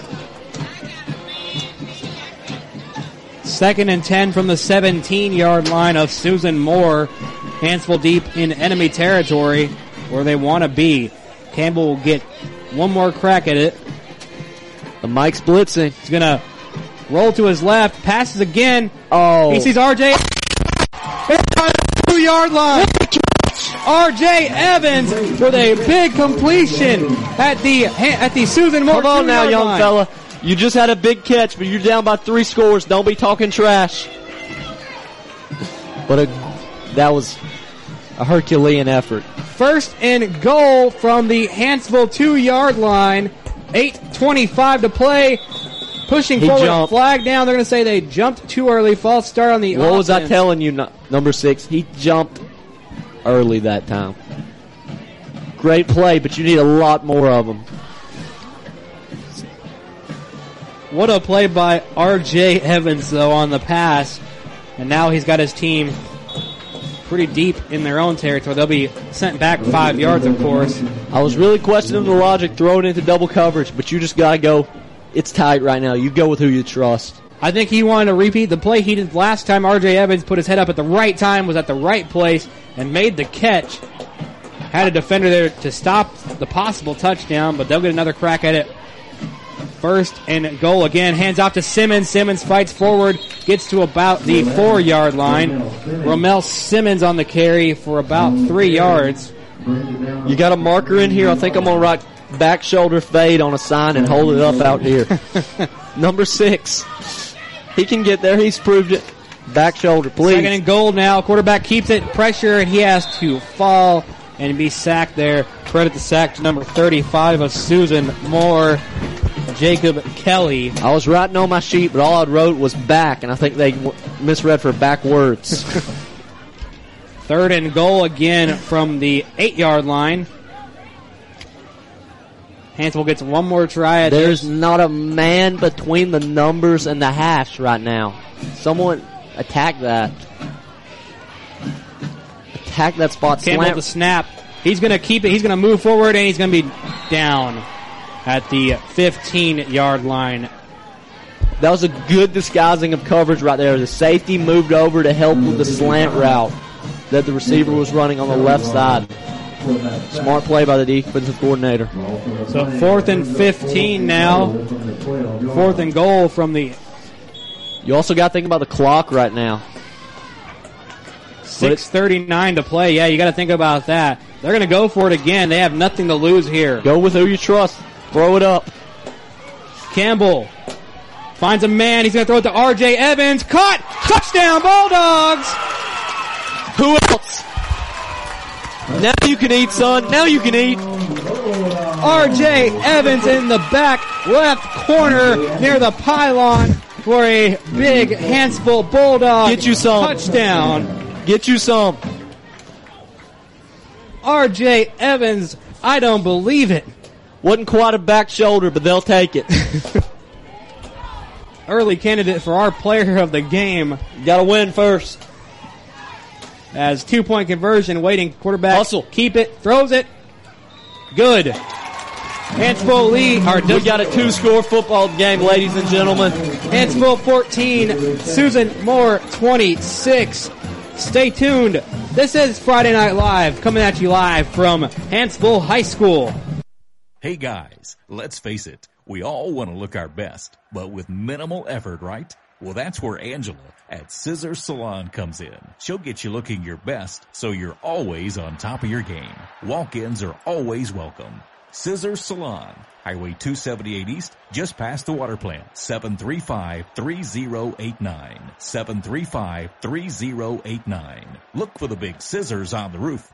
S1: Second and ten from the seventeen-yard line of Susan Moore. Hansville deep in enemy territory where they want to be. Campbell will get one more crack at it.
S11: the Mike's blitzing.
S1: He's going to roll to his left. Passes again.
S11: Oh.
S1: He sees R J. It's on the two-yard line. R J Evans with a big completion at the at the Susan Moore
S11: Come on now,
S1: two-yard
S11: young
S1: line.
S11: fella. You just had a big catch, but you're down by three scores. Don't be talking trash. But a, that was a Herculean effort.
S1: First and goal from the Hanceville two-yard line. eight twenty-five to play. Pushing
S11: He
S1: forward,
S11: jumped.
S1: flag down. They're going to say they jumped too early. False start on the
S11: What was I
S1: offense.
S11: telling you, no- number six? He jumped early that time. Great play, but you need a lot more of them.
S1: What a play by R J Evans, though, on the pass. And now he's got his team pretty deep in their own territory. They'll be sent back five yards, of course.
S11: I was really questioning the logic, throw it into double coverage, but you just got to go. It's tight right now. You go with who you trust.
S1: I think he wanted to repeat the play he did last time. R J Evans put his head up at the right time, was at the right place, and made the catch. Had a defender there to stop the possible touchdown, but they'll get another crack at it. First and goal again. Hands off to Simmons. Simmons fights forward. Gets to about the four-yard line. Romel Simmons on the carry for about three yards.
S11: You got a marker in here. I think I'm going to write back shoulder fade on a sign and hold it up out here. Number six. He can get there. He's proved it. Back shoulder, please.
S1: Second and goal now. Quarterback keeps it. Pressure, and he has to fall and be sacked there. Credit the sack to number thirty-five of Susan Moore, Jacob Kelly.
S11: I was writing on my sheet, but all I wrote was back, and I think they w- misread for backwards.
S1: Third and goal again from the eight-yard line. Hansville gets one more try at
S11: There's
S1: this.
S11: not a man between the numbers and the hash right now. Someone attack that. Attack that spot.
S1: Campbell
S11: Slant.
S1: the snap. He's going to keep it. He's going to move forward, and he's going to be down at the fifteen-yard line.
S11: That was a good disguising of coverage right there. The safety moved over to help with the slant route that the receiver was running on the left side. Smart play by the defensive coordinator.
S1: So fourth and fifteen now. Fourth and goal from the
S11: You also got to think about the clock right now.
S1: six thirty-nine to play. Yeah, you got to think about that. They're going to go for it again. They have nothing to lose here.
S11: Go with who you trust. Throw it up.
S1: Campbell finds a man. He's going to throw it to R J Evans. Caught! Touchdown, Bulldogs!
S11: Who else? Now you can eat, son. Now you can eat.
S1: R J Evans in the back left corner near the pylon for a big Hansville Bulldog
S11: Get you some.
S1: touchdown.
S11: Get you some.
S1: R J Evans, I don't believe it.
S11: Wasn't quite a back shoulder, but they'll take it.
S1: Early candidate for our player of the game.
S11: Got to win first.
S1: As two-point conversion waiting. Quarterback.
S11: Hustle.
S1: Keep it. Throws it. Good. Hansville lead. Or
S11: We got a two-score football game, ladies and gentlemen.
S1: Hansville fourteen. Susan Moore twenty-six. Stay tuned. This is Friday Night Live, coming at you live from Hansville High School.
S3: Hey guys, let's face it, we all want to look our best, but with minimal effort, right? Well, that's where Angela at Scissor Salon comes in. She'll get you looking your best, so you're always on top of your game. Walk-ins are always welcome. Scissor Salon, Highway two seventy-eight East, just past the water plant. seven three five, three zero eight nine. seven three five, three zero eight nine. Look for the big scissors on the roof.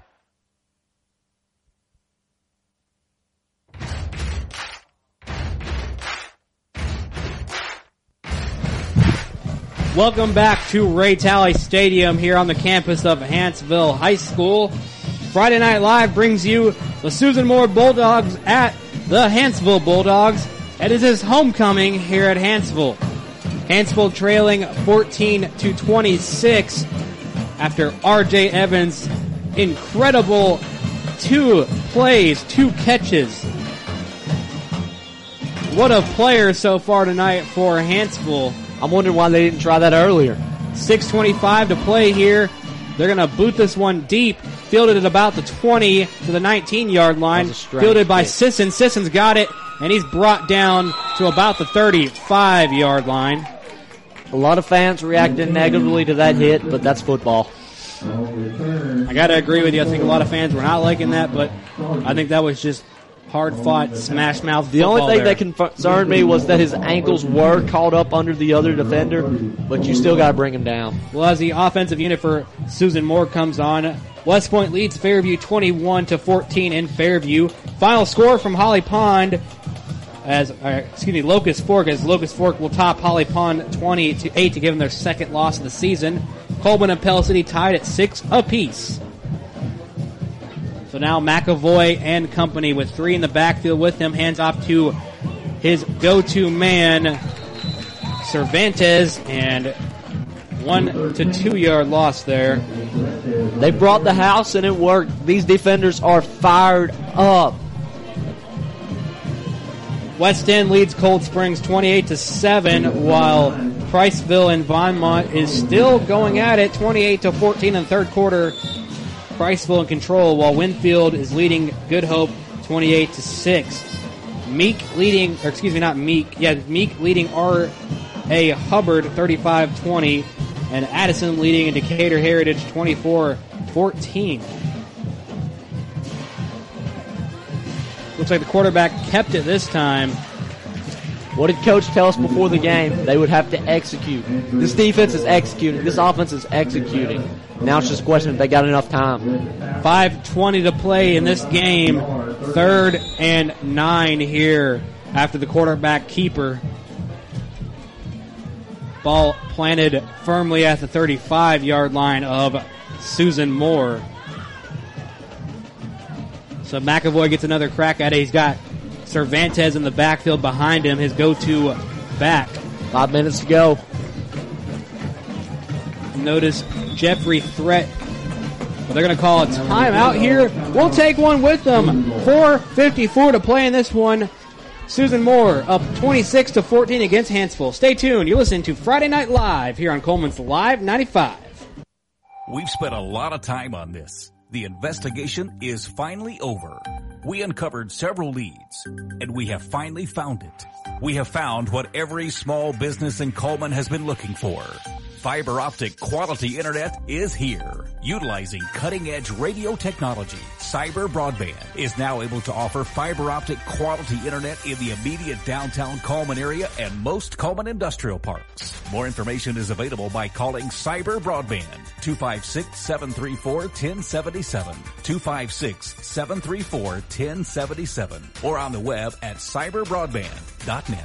S1: Welcome back to Ray Talley Stadium here on the campus of Hanceville High School. Friday Night Live brings you the Susan Moore Bulldogs at the Hanceville Bulldogs. It is his homecoming here at Hanceville. Hanceville trailing fourteen to twenty-six after R J Evans' incredible two plays, two catches. What a player so far tonight for Hanceville.
S11: I'm wondering why they didn't try that earlier.
S1: six twenty-five to play here. They're going to boot this one deep. Fielded at about the twenty to the nineteen-yard line. Fielded by Sisson. Sisson's got it, and he's brought down to about the thirty-five-yard line.
S11: A lot of fans reacted negatively to that hit, but that's football.
S1: I got to agree with you. I think a lot of fans were not liking that, but I think that was just hard-fought, smash-mouth
S11: The only thing
S1: there.
S11: that concerned me was that his ankles were caught up under the other defender, but you still got to bring him down.
S1: Well, as the offensive unit for Susan Moore comes on, West Point leads Fairview twenty-one to fourteen in Fairview. Final score from Holly Pond, as uh, excuse me, Locust Fork, as Locust Fork will top Holly Pond twenty to eight to give them their second loss of the season. Coleman and Pell City tied at six apiece. So now McAvoy and company with three in the backfield with him. Hands off to his go-to man, Cervantes, and one to two yard loss there.
S11: They brought the house and it worked. These defenders are fired up.
S1: West End leads Cold Springs twenty-eight to seven, while Priceville and Vonmont is still going at it, twenty-eight to fourteen in the third quarter. Priceville in control, while Winfield is leading Good Hope twenty-eight to six. Meek leading, or excuse me, not Meek, yeah, Meek leading R A Hubbard thirty-five twenty, and Addison leading in Decatur Heritage twenty-four fourteen. Looks like the quarterback kept it this time.
S11: What did Coach tell us before the game? They would have to execute. This defense is executing. This offense is executing. Now it's just a question if they got enough time.
S1: five twenty to play in this game. Third and nine here after the quarterback keeper. Ball planted firmly at the thirty-five-yard line of Susan Moore. So McAvoy gets another crack at it. He's got Cervantes in the backfield behind him, his go-to back.
S11: Five minutes to go.
S1: Notice Jeffrey Threat. Well, they're going to call a timeout here. We'll take one with them. four fifty-four to play in this one. Susan Moore up twenty-six to fourteen against Hanceville. Stay tuned. You're listening to Friday Night Live here on Coleman's Live ninety-five.
S3: We've spent a lot of time on this. The investigation is finally over. We uncovered several leads, and we have finally found it. We have found what every small business in Coleman has been looking for. Fiber optic quality internet is here. Utilizing cutting-edge radio technology, Cyber Broadband is now able to offer fiber optic quality internet in the immediate downtown Coleman area and most Coleman industrial parks. More information is available by calling Cyber Broadband, two five six, seven three four, one zero seven seven, two five six, seven three four, one zero seven seven, or on the web at cyber broadband dot net.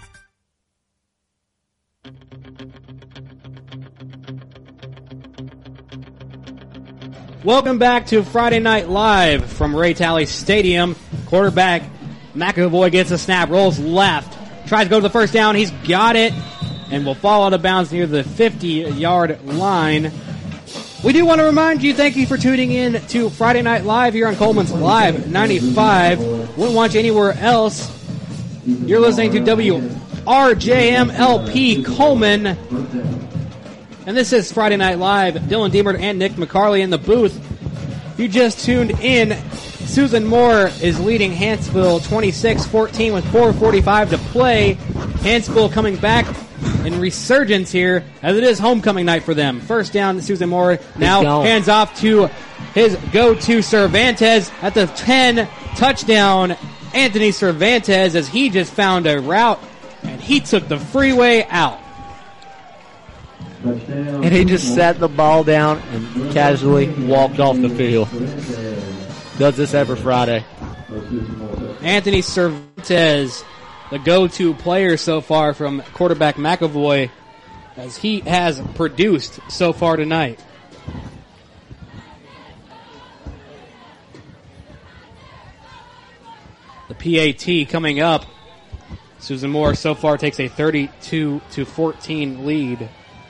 S1: Welcome back to Friday Night Live from Ray Talley Stadium. Quarterback McAvoy gets a snap, rolls left, tries to go to the first down. He's got it and will fall out of bounds near the fifty-yard line. We do want to remind you, thank you for tuning in to Friday Night Live here on Coleman's Live ninety-five. Wouldn't want you anywhere else. You're listening to W R J M L P Coleman. And this is Friday Night Live. Dylan Deemert and Nick McCarley in the booth. If you just tuned in, Susan Moore is leading Hanceville twenty-six fourteen with four forty-five to play. Hanceville coming back in resurgence here as it is homecoming night for them. First down, Susan Moore. Now hands off to his go-to Cervantes at the ten. Touchdown, Anthony Cervantes, as he just found a route and he took the freeway out.
S11: And he just sat the ball down and casually walked off the field. Does this every Friday.
S1: Anthony Cervantes, the go-to player so far from quarterback McAvoy. as he has produced so far tonight. The P A T coming up. Susan Moore so far takes a thirty-two to fourteen lead.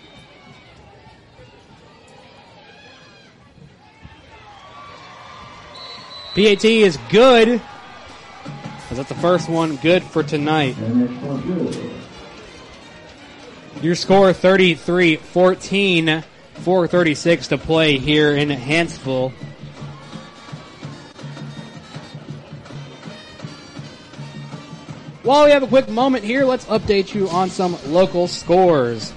S1: P A T is good. That's the first one good for tonight. Your score thirty-three fourteen, four thirty-six to play here in Hanceville. While we have a quick moment here, let's update you on some local scores.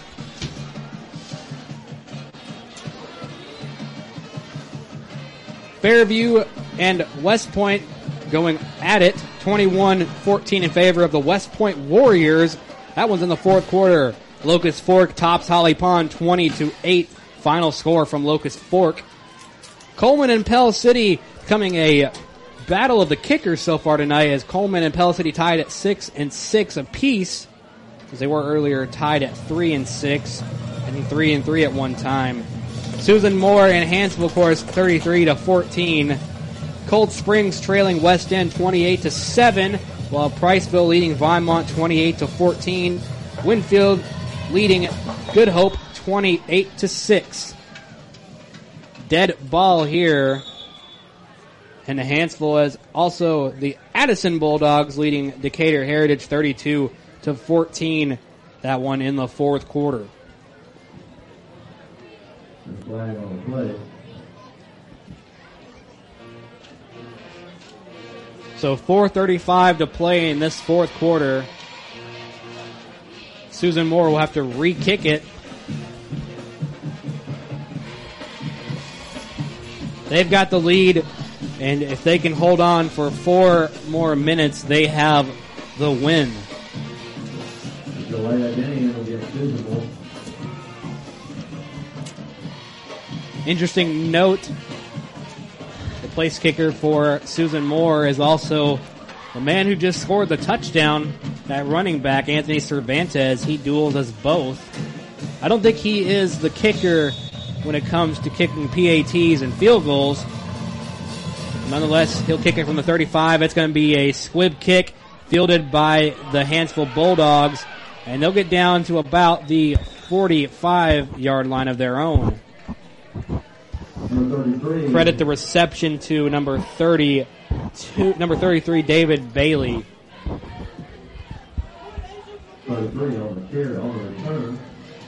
S1: Fairview and West Point going at it, twenty-one fourteen in favor of the West Point Warriors. That one's in the fourth quarter. Locust Fork tops Holly Pond twenty to eight. Final score from Locust Fork. Coleman and Pell City coming a battle of the kickers so far tonight, as Coleman and Pell City tied at six and six apiece, as they were earlier tied at three and six. I think three and three at one time. Susan Moore and Hanceville, of course, thirty-three to fourteen. Cold Springs trailing West End twenty-eight to seven, while Priceville leading Vinemont twenty-eight to fourteen. Winfield leading Good Hope twenty-eight to six. Dead ball here. And the Hanceville is also the Addison Bulldogs leading Decatur Heritage thirty-two to fourteen. That one in the fourth quarter.
S8: Flag on the play.
S1: So four thirty-five to play in this fourth quarter. Susan Moore will have to re-kick it. They've got the lead, and if they can hold on for four more minutes, they have the win.
S8: Delay again will get visible.
S1: Interesting note, the place kicker for Susan Moore is also the man who just scored the touchdown, that running back, Anthony Cervantes. He duels us both. I don't think he is the kicker when it comes to kicking P A Ts and field goals. Nonetheless, he'll kick it from the thirty-five. It's going to be a squib kick fielded by the Hanceville Bulldogs, and they'll get down to about the forty-five-yard line of their own. Credit the reception to number thirty-two, number thirty-three, David Bailey.
S8: thirty-three on the carry, on the return.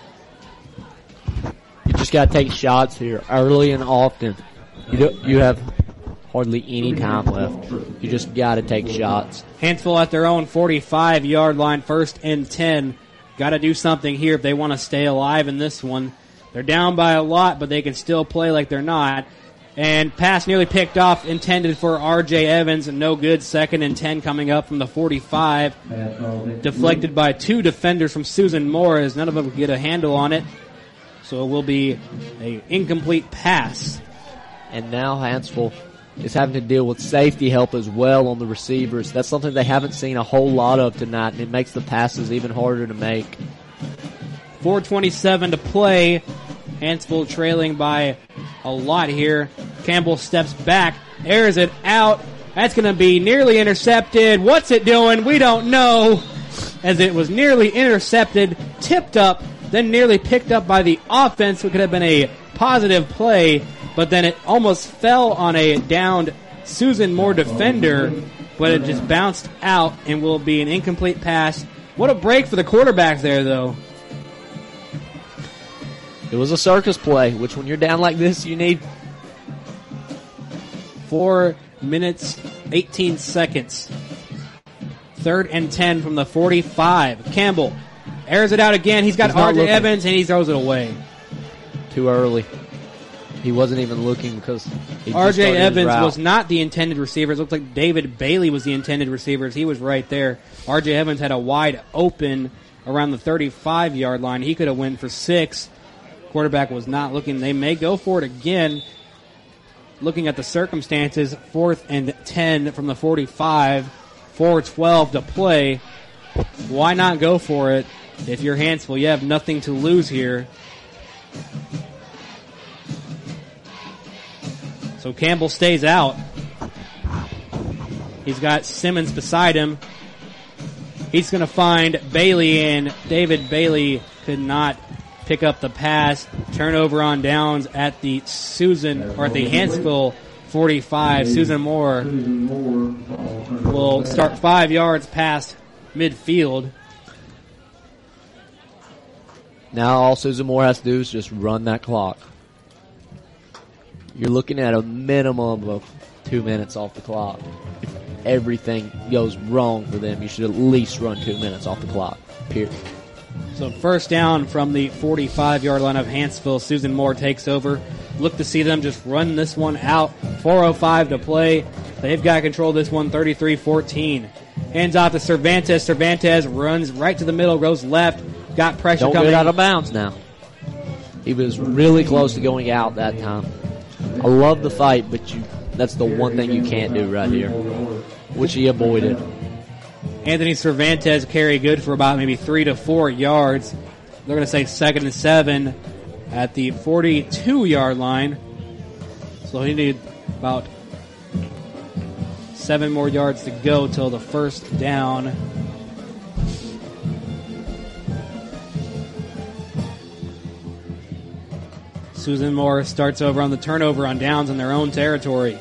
S11: You just got to take shots here early and often. You do, you have hardly any time left. You just got to take shots.
S1: Hanceville at their own forty-five-yard line, first and ten. Got to do something here if they want to stay alive in this one. They're down by a lot, but they can still play like they're not. And pass nearly picked off, intended for R J Evans, and no good. Second and ten coming up from the forty-five. Deflected by two defenders from Susan Moore, as none of them could get a handle on it. So it will be an incomplete pass.
S11: And now Hanceville is having to deal with safety help as well on the receivers. That's something they haven't seen a whole lot of tonight, and it makes the passes even harder to make.
S1: four twenty-seven to play. Hanceville trailing by a lot here. Campbell steps back, airs it out. That's going to be nearly intercepted. What's it doing? We don't know. As it was nearly intercepted, tipped up, then nearly picked up by the offense. It could have been a positive play, but then it almost fell on a downed Susan Moore defender, but it just bounced out and will be an incomplete pass. What a break for the quarterback there, though.
S11: It was a circus play, which when you're down like this, you need.
S1: Four minutes, eighteen seconds. Third and ten from the forty-five. Campbell airs it out again. He's got R J Evans, and he throws it away.
S11: Too early. He wasn't even looking because
S1: R J Evans was not the intended receiver. It looked like David Bailey was the intended receiver. He was right there. R J Evans had a wide open around the thirty-five-yard line. He could have went for six. Quarterback was not looking. They may go for it again. Looking at the circumstances, fourth and ten from the forty-five, four twelve to play. Why not go for it? if you're Hansville, you have nothing to lose here. So Campbell stays out. He's got Simmons beside him. He's going to find Bailey, and David Bailey could not pick up the pass. Turnover on downs at the Susan, or at the Hansville forty-five. Susan Moore will start five yards past midfield.
S11: Now all Susan Moore has to do is just run that clock. You're looking at a minimum of two minutes off the clock. If everything goes wrong for them, you should at least run two minutes off the clock, period.
S1: So first down from the forty-five-yard line of Hansville. Susan Moore takes over. Look to see them just run this one out. four oh five to play. They've got control of this one, thirty-three fourteen. Hands off to Cervantes. Cervantes runs right to the middle, goes left. Got pressure
S11: Don't
S1: coming.
S11: get out of bounds now. He was really close to going out that time. I love the fight, but you that's the one thing you can't do right here, which he avoided.
S1: Anthony Cervantes carry good for about maybe three to four yards. They're going to say second and seven at the forty-two-yard line. So he needed about seven more yards to go till the first down. Susan Moore starts over on the turnover on downs in their own territory.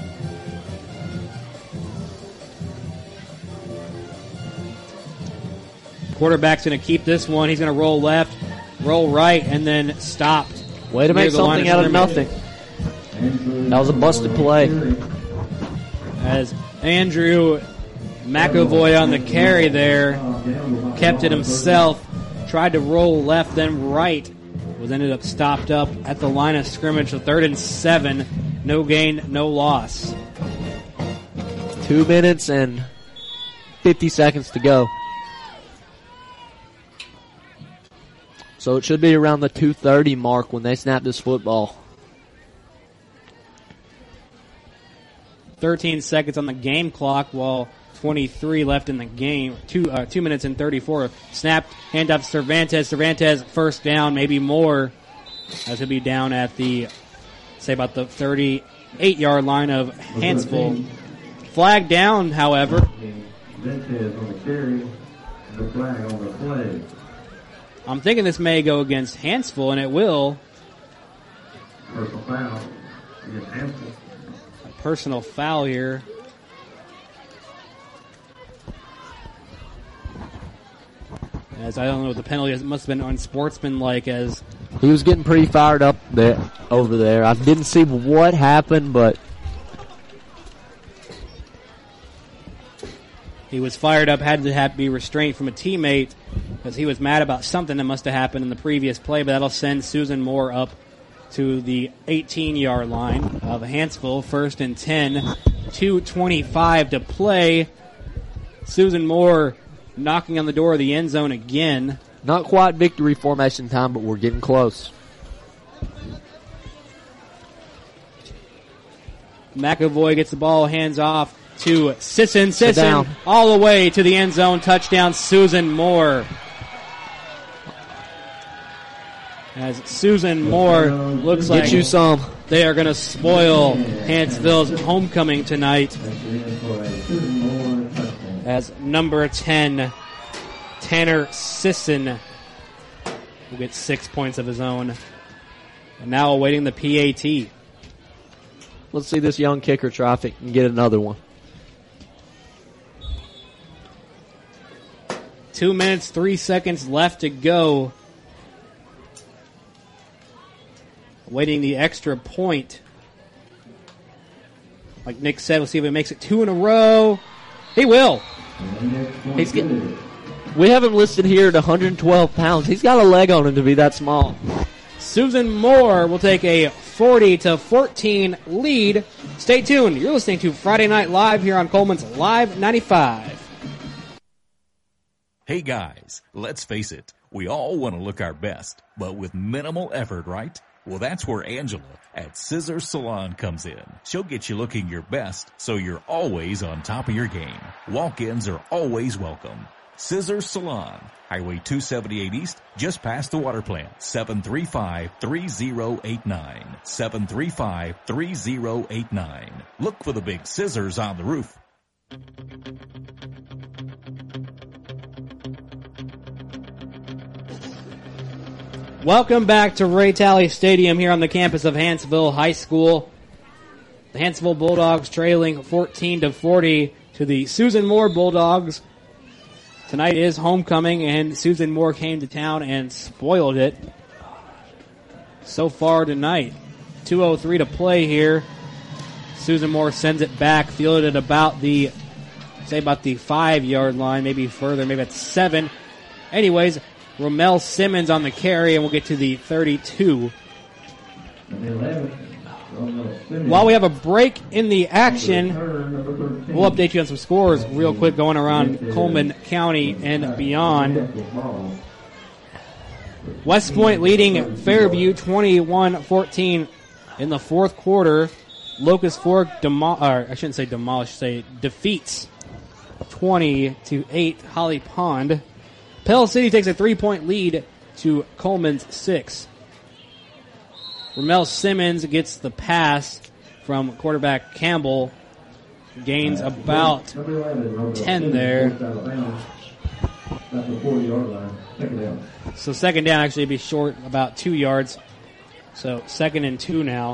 S1: Quarterback's going to keep this one. He's going to roll left, roll right, and then stopped.
S11: Way to make something out of nothing. That was a busted play.
S1: As Andrew McAvoy on the carry there kept it himself, tried to roll left, then right, was ended up stopped up at the line of scrimmage. So third and seven, no gain, no loss.
S11: Two minutes and fifty seconds to go. So it should be around the two thirty mark when they snap this football.
S1: thirteen seconds on the game clock while twenty-three left in the game. Two uh, two minutes and thirty-four. Snapped, hand up Cervantes. Cervantes first down, maybe more. As he'll be down at the, say about the thirty-eight-yard line of Hansville. Flag down, however. I'm thinking this may go against Hansville, and it will.
S8: Personal foul against Hansville.
S1: A personal foul here. As I don't know what the penalty is. It must have been unsportsmanlike as
S11: he was getting pretty fired up there over there. I didn't see what happened, but
S1: he was fired up, had to have, be restrained from a teammate because he was mad about something that must have happened in the previous play, but that'll send Susan Moore up to the eighteen-yard line of Hansville. First and ten, two twenty-five to play. Susan Moore knocking on the door of the end zone again.
S11: Not quite victory formation time, but we're getting close.
S1: McAvoy gets the ball, hands off to Sisson. Sisson all the way to the end zone. Touchdown, Susan Moore. As Susan Moore looks
S11: Get
S1: like
S11: you some.
S1: They are going to spoil Hansville's homecoming tonight. As number ten, Tanner Sisson will get six points of his own. And now awaiting the P A T.
S11: Let's see this young kicker try if it can get another one.
S1: Two minutes, three seconds left to go. Waiting the extra point. Like Nick said, we'll see if he makes it two in a row. He will.
S11: He's getting, we have him listed here at one hundred twelve pounds. He's got a leg on him to be that small.
S1: Susan Moore will take a forty to fourteen lead. Stay tuned. You're listening to Friday Night Live here on Coleman's Live ninety-five.
S3: Hey guys, let's face it. We all want to look our best, but with minimal effort, right? Well, that's where Angela at Scissor Salon comes in. She'll get you looking your best so you're always on top of your game. Walk-ins are always welcome. Scissor Salon, Highway two seventy-eight East, just past the water plant. seven three five, three zero eight nine. seven three five, three zero eight nine. Look for the big scissors on the roof.
S1: Welcome back to Ray Talley Stadium here on the campus of Hanceville High School. The Hanceville Bulldogs trailing fourteen to forty to the Susan Moore Bulldogs. Tonight is homecoming, and Susan Moore came to town and spoiled it so far tonight. two oh three to play here. Susan Moore sends it back, fielded at about the, say about the five-yard line, maybe further, maybe at seven. Anyways, Romel Simmons on the carry, and we'll get to the thirty-two. While we have a break in the action, we'll update you on some scores real quick going around Coleman County and beyond. West Point leading Fairview twenty-one fourteen in the fourth quarter. Locust Fork, demo- or I shouldn't say demolish, say defeats twenty to eight Holly Pond. Pell City takes a three-point lead to Coleman's six. Romel Simmons gets the pass from quarterback Campbell. Gains about ten there. So second down actually be short about two yards. So second and two now.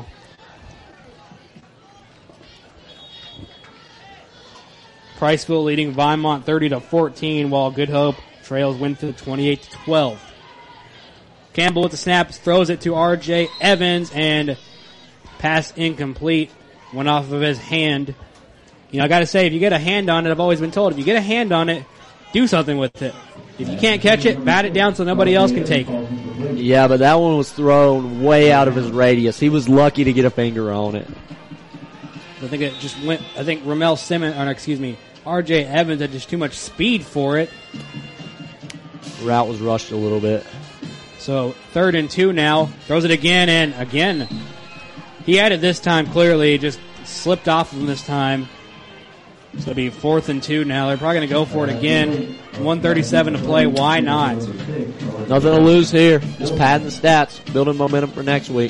S1: Priceville leading Vinemont thirty to fourteen, while Good Hope trails Winfield twenty-eight to twelve. Campbell with the snap, throws it to R J Evans, and pass incomplete. Went off of his hand. You know, I gotta say, if you get a hand on it, I've always been told, if you get a hand on it, do something with it. If you can't catch it, bat it down so nobody else can take it.
S11: Yeah, but that one was thrown way out of his radius. He was lucky to get a finger on it.
S1: I think it just went, I think Romel Simmons, or excuse me, R J Evans had just too much speed for it.
S11: Route was rushed a little bit.
S1: So third and two now. Throws it again, and again. He had it this time clearly. Just slipped off of him this time. So it'll be fourth and two now. They're probably going to go for it again. one thirty-seven to play. Why not?
S11: Nothing to lose here. Just padding the stats. Building momentum for next week.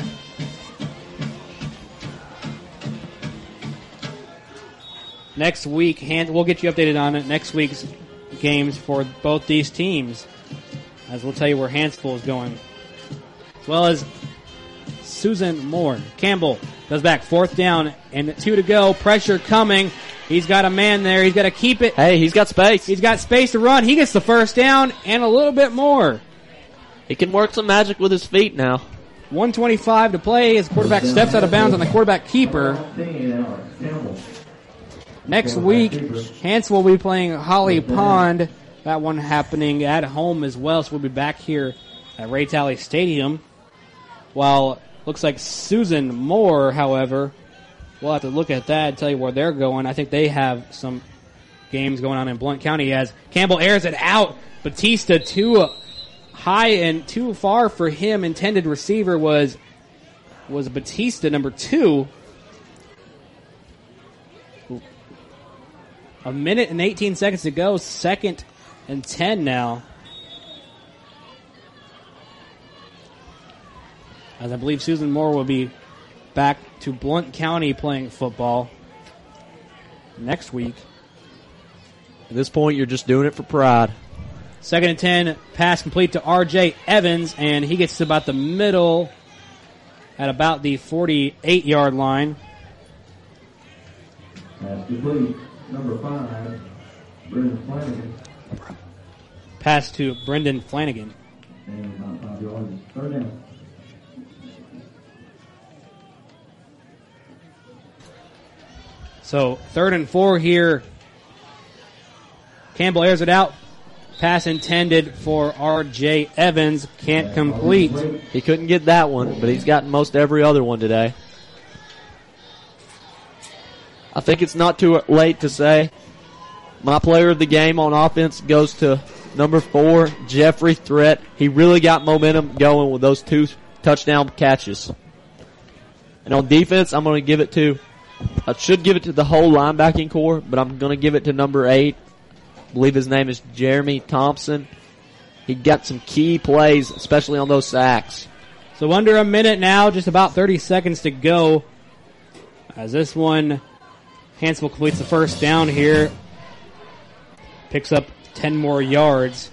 S1: Next week, we'll get you updated on it. Next week's games for both these teams, as we'll tell you where Hanceville is going. As well as Susan Moore. Campbell goes back, fourth down, and two to go. Pressure coming. He's got a man there. He's got to keep it.
S11: Hey, he's got space.
S1: He's got space to run. He gets the first down and a little bit more.
S11: He can work some magic with his feet now.
S1: one twenty-five to play as quarterback steps out of bounds on the quarterback keeper. Next week, Hanceville will be playing Holly Pond. That one happening at home as well, so we'll be back here at Ray Talley Stadium. While looks like Susan Moore, however, we'll have to look at that and tell you where they're going. I think they have some games going on in Blount County as Campbell airs it out. Batista too high and too far for him. Intended receiver was was Batista, number two. A minute and eighteen seconds to go. Second and ten now. As I believe Susan Moore will be back to Blount County playing football next week.
S11: At this point, you're just doing it for pride.
S1: Second and ten. Pass complete to R J Evans, and he gets to about the middle at about the forty-eight-yard line.
S8: Pass complete. Number five, Brendan Flanagan.
S1: Pass to Brendan Flanagan.
S8: And about five yards. Third down.
S1: So third and four here. Campbell airs it out. Pass intended for R J Evans. Can't complete.
S11: He couldn't get that one, but he's gotten most every other one today. I think it's not too late to say my player of the game on offense goes to number four, Jeffrey Threat. He really got momentum going with those two touchdown catches. And on defense, I'm going to give it to, I should give it to the whole linebacking core, but I'm going to give it to number eight, I believe his name is Jeremy Thompson. He got some key plays, especially on those sacks.
S1: So under a minute now, just about thirty seconds to go. As this one, Hanceville completes the first down here. Picks up ten more yards.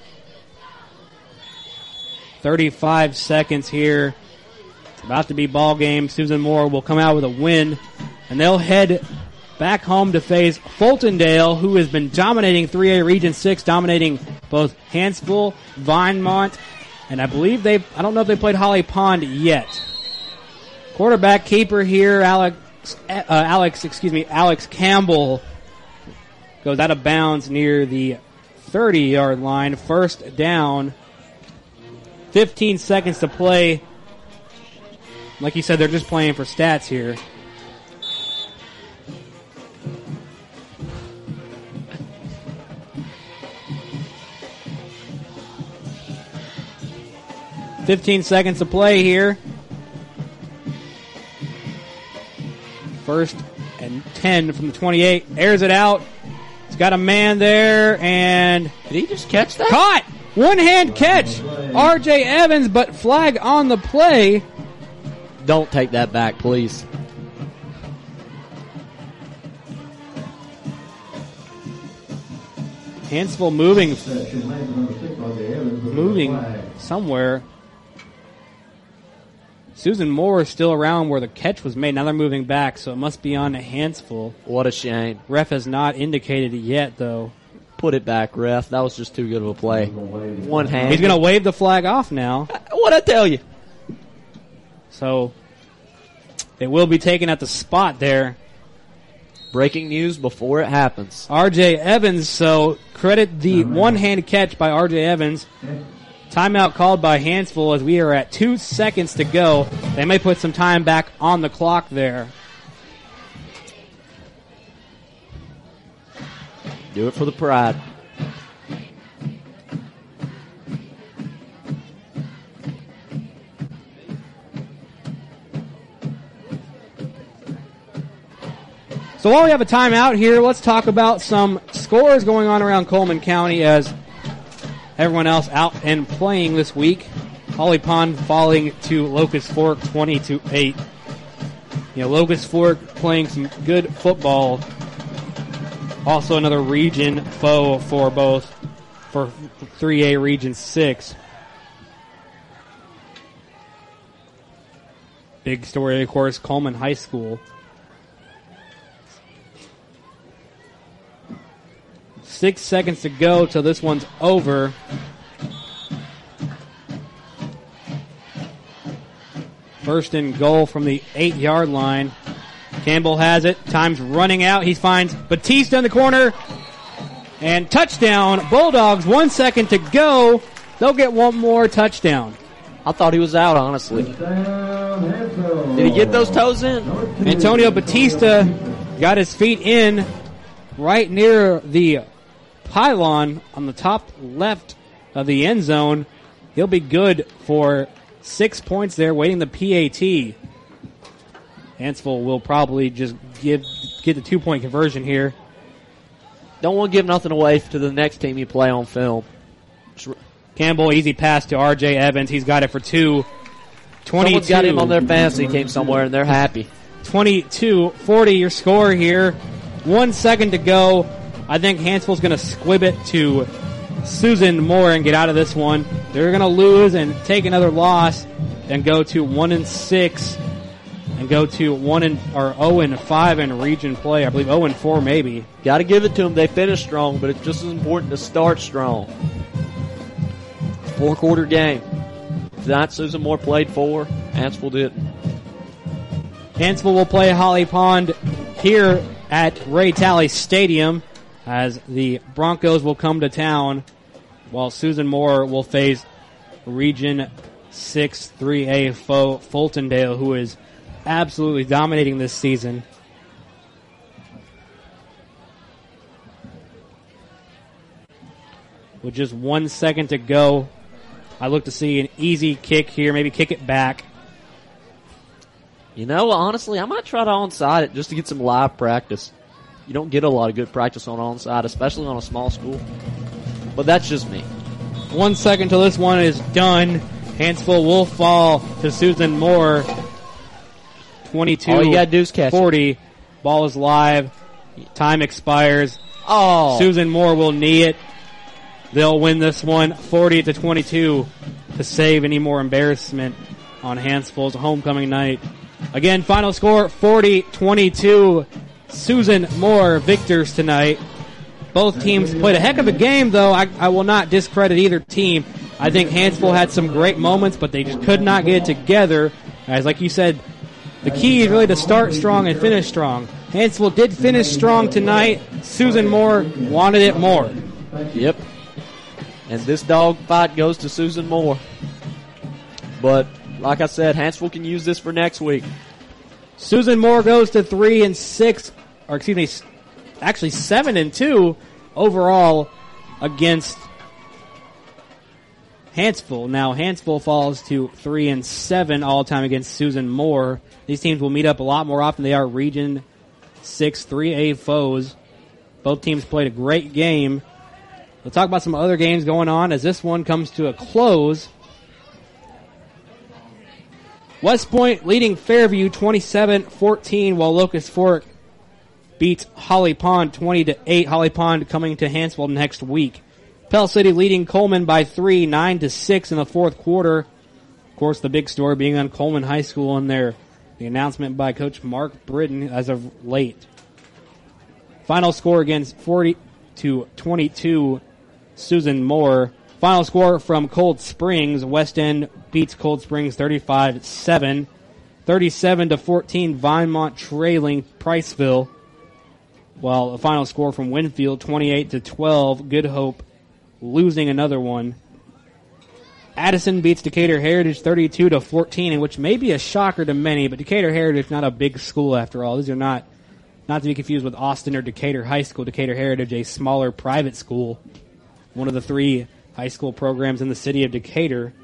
S1: thirty-five seconds here. It's about to be ball game. Susan Moore will come out with a win, and they'll head back home to face Fultondale, who has been dominating three A Region six, dominating both Hanceville, Vinemont, and I believe they've, I don't know if they played Holly Pond yet. Quarterback keeper here, Alex, uh, Alex, excuse me, Alex Campbell goes out of bounds near the thirty-yard line. First down. fifteen seconds to play. Like you said, they're just playing for stats here. Fifteen seconds to play here. First and ten from the twenty-eight. Airs it out. He's got a man there, and
S11: did he just catch that?
S1: Caught! One-hand catch. R J Evans, but flag on the play.
S11: Don't take that back, please.
S1: Hanceville moving, moving somewhere. Susan Moore is still around where the catch was made. Now they're moving back, so it must be on to Hanceville.
S11: What a shame.
S1: Ref has not indicated it yet, though.
S11: Put it back, ref. That was just too good of a play. One hand.
S1: He's going to wave the flag off now.
S11: What'd I tell you?
S1: So, it will be taken at the spot there.
S11: Breaking news before it happens.
S1: R J Evans, so credit the one-hand catch by R J Evans. Timeout called by Hanceville as we are at two seconds to go. They may put some time back on the clock there.
S11: Do it for the pride.
S1: So while we have a timeout here, let's talk about some scores going on around Coleman County as everyone else out and playing this week. Holly Pond falling to Locust Fork twenty to eight. You know, Locust Fork playing some good football. Also another region foe for both, for three A Region six. Big story, of course, Coleman High School. Six seconds to go till this one's over. First and goal from the eight-yard line. Campbell has it. Time's running out. He finds Batista in the corner. And touchdown. Bulldogs, one second to go. They'll get one more touchdown.
S11: I thought he was out, honestly. Did he get those toes in?
S1: Antonio Batista got his feet in right near the pylon on the top left of the end zone. He'll be good for six points there, waiting the P A T. Hanceville will probably just give get the two-point conversion here.
S11: Don't want to give nothing away to the next team you play on film.
S1: Campbell, easy pass to R J Evans. He's got it for two. twenty-two.
S11: Someone's got him on their fantasy team somewhere, and they're happy.
S1: twenty-two forty, your score here. One second to go. I think Hanceville's going to squib it to Susan Moore and get out of this one. They're going to lose and take another loss and go to one and six and go to one and or zero and five in region play. I believe zero and four maybe.
S11: Got to give it to them. They finished strong, but it's just as important to start strong. Four quarter game. Tonight Susan Moore played four. Hanceville didn't.
S1: Hanceville will play Holly Pond here at Ray Talley Stadium as the Broncos will come to town, while Susan Moore will face Region six three A foe Fultondale, who is absolutely dominating this season. With just one second to go, I look to see an easy kick here, maybe kick it back.
S11: You know, honestly, I might try to onside it just to get some live practice. You don't get a lot of good practice on onside, especially on a small school. But that's just me.
S1: One second till this one is done. Hanceville will fall to Susan Moore. twenty-two
S11: All you gotta do is catch
S1: forty. Ball is live. Time expires.
S11: Oh.
S1: Susan Moore will knee it. They'll win this one forty to twenty-two to save any more embarrassment on Hanceville's homecoming night. Again, final score forty twenty-two. Susan Moore victors tonight. Both teams played a heck of a game, though. I, I will not discredit either team. I think Hanceville had some great moments, but they just could not get it together. As like you said, the key is really to start strong and finish strong. Hanceville did finish strong tonight. Susan Moore wanted it more.
S11: Yep. And this dog fight goes to Susan Moore. But like I said, Hanceville can use this for next week.
S1: Susan Moore goes to three and six, or excuse me, actually seven and two overall against Hanceville. Now Hanceville falls to three and seven all time against Susan Moore. These teams will meet up a lot more often. They are Region Six three A foes. Both teams played a great game. We'll talk about some other games going on as this one comes to a close. West Point leading Fairview twenty-seven fourteen, while Locust Fork beats Holly Pond twenty to eight. Holly Pond coming to Hanceville next week. Pell City leading Coleman by three, nine to six in the fourth quarter. Of course, the big story being on Coleman High School and their the announcement by Coach Mark Britton as of late. Final score against forty to twenty-two, Susan Moore. Final score from Cold Springs. West End beats Cold Springs thirty-five seven. thirty-seven to fourteen, Vinemont trailing Priceville. While the final score from Winfield, twenty-eight to twelve, Good Hope losing another one. Addison beats Decatur Heritage thirty-two to fourteen, in which may be a shocker to many, but Decatur Heritage not a big school after all. These are not, not to be confused with Austin or Decatur High School. Decatur Heritage, a smaller private school, one of the three high school programs in the city of Decatur.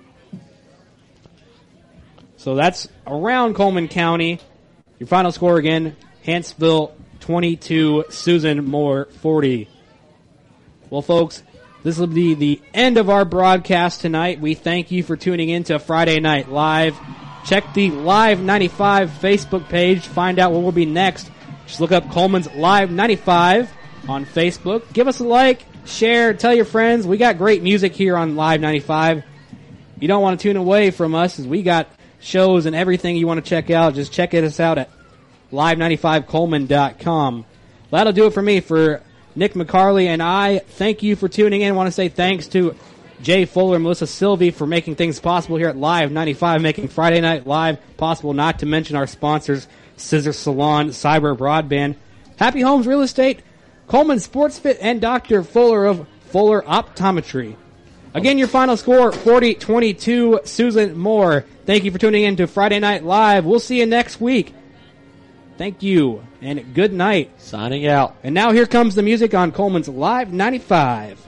S1: So that's around Coleman County. Your final score again, Hanceville twenty-two, Susan Moore forty. Well, folks, this will be the end of our broadcast tonight. We thank you for tuning in to Friday Night Live. Check the Live ninety-five Facebook page. Find out what will be next. Just look up Coleman's Live ninety-five on Facebook. Give us a like, share, tell your friends. We got great music here on Live ninety-five. You don't want to tune away from us, as we got shows and everything you want to check out. Just check us out at live ninety-five coleman dot com. That'll do it for me. For Nick McCarley and I, thank you for tuning in. I want to say thanks to Jay Fuller and Melissa Sylvie for making things possible here at Live ninety-five, making Friday Night Live possible, not to mention our sponsors, Scissor Salon, Cyber Broadband, Happy Homes Real Estate, Coleman Sports Fit, and Doctor Fuller of Fuller Optometry. Again, your final score, forty twenty-two, Susan Moore. Thank you for tuning in to Friday Night Live. We'll see you next week. Thank you, and good night.
S11: Signing out.
S1: And now here comes the music on Coleman's Live ninety-five.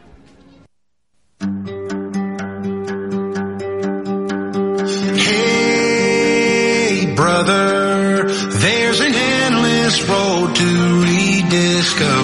S12: Hey, brother, there's an endless road to rediscover.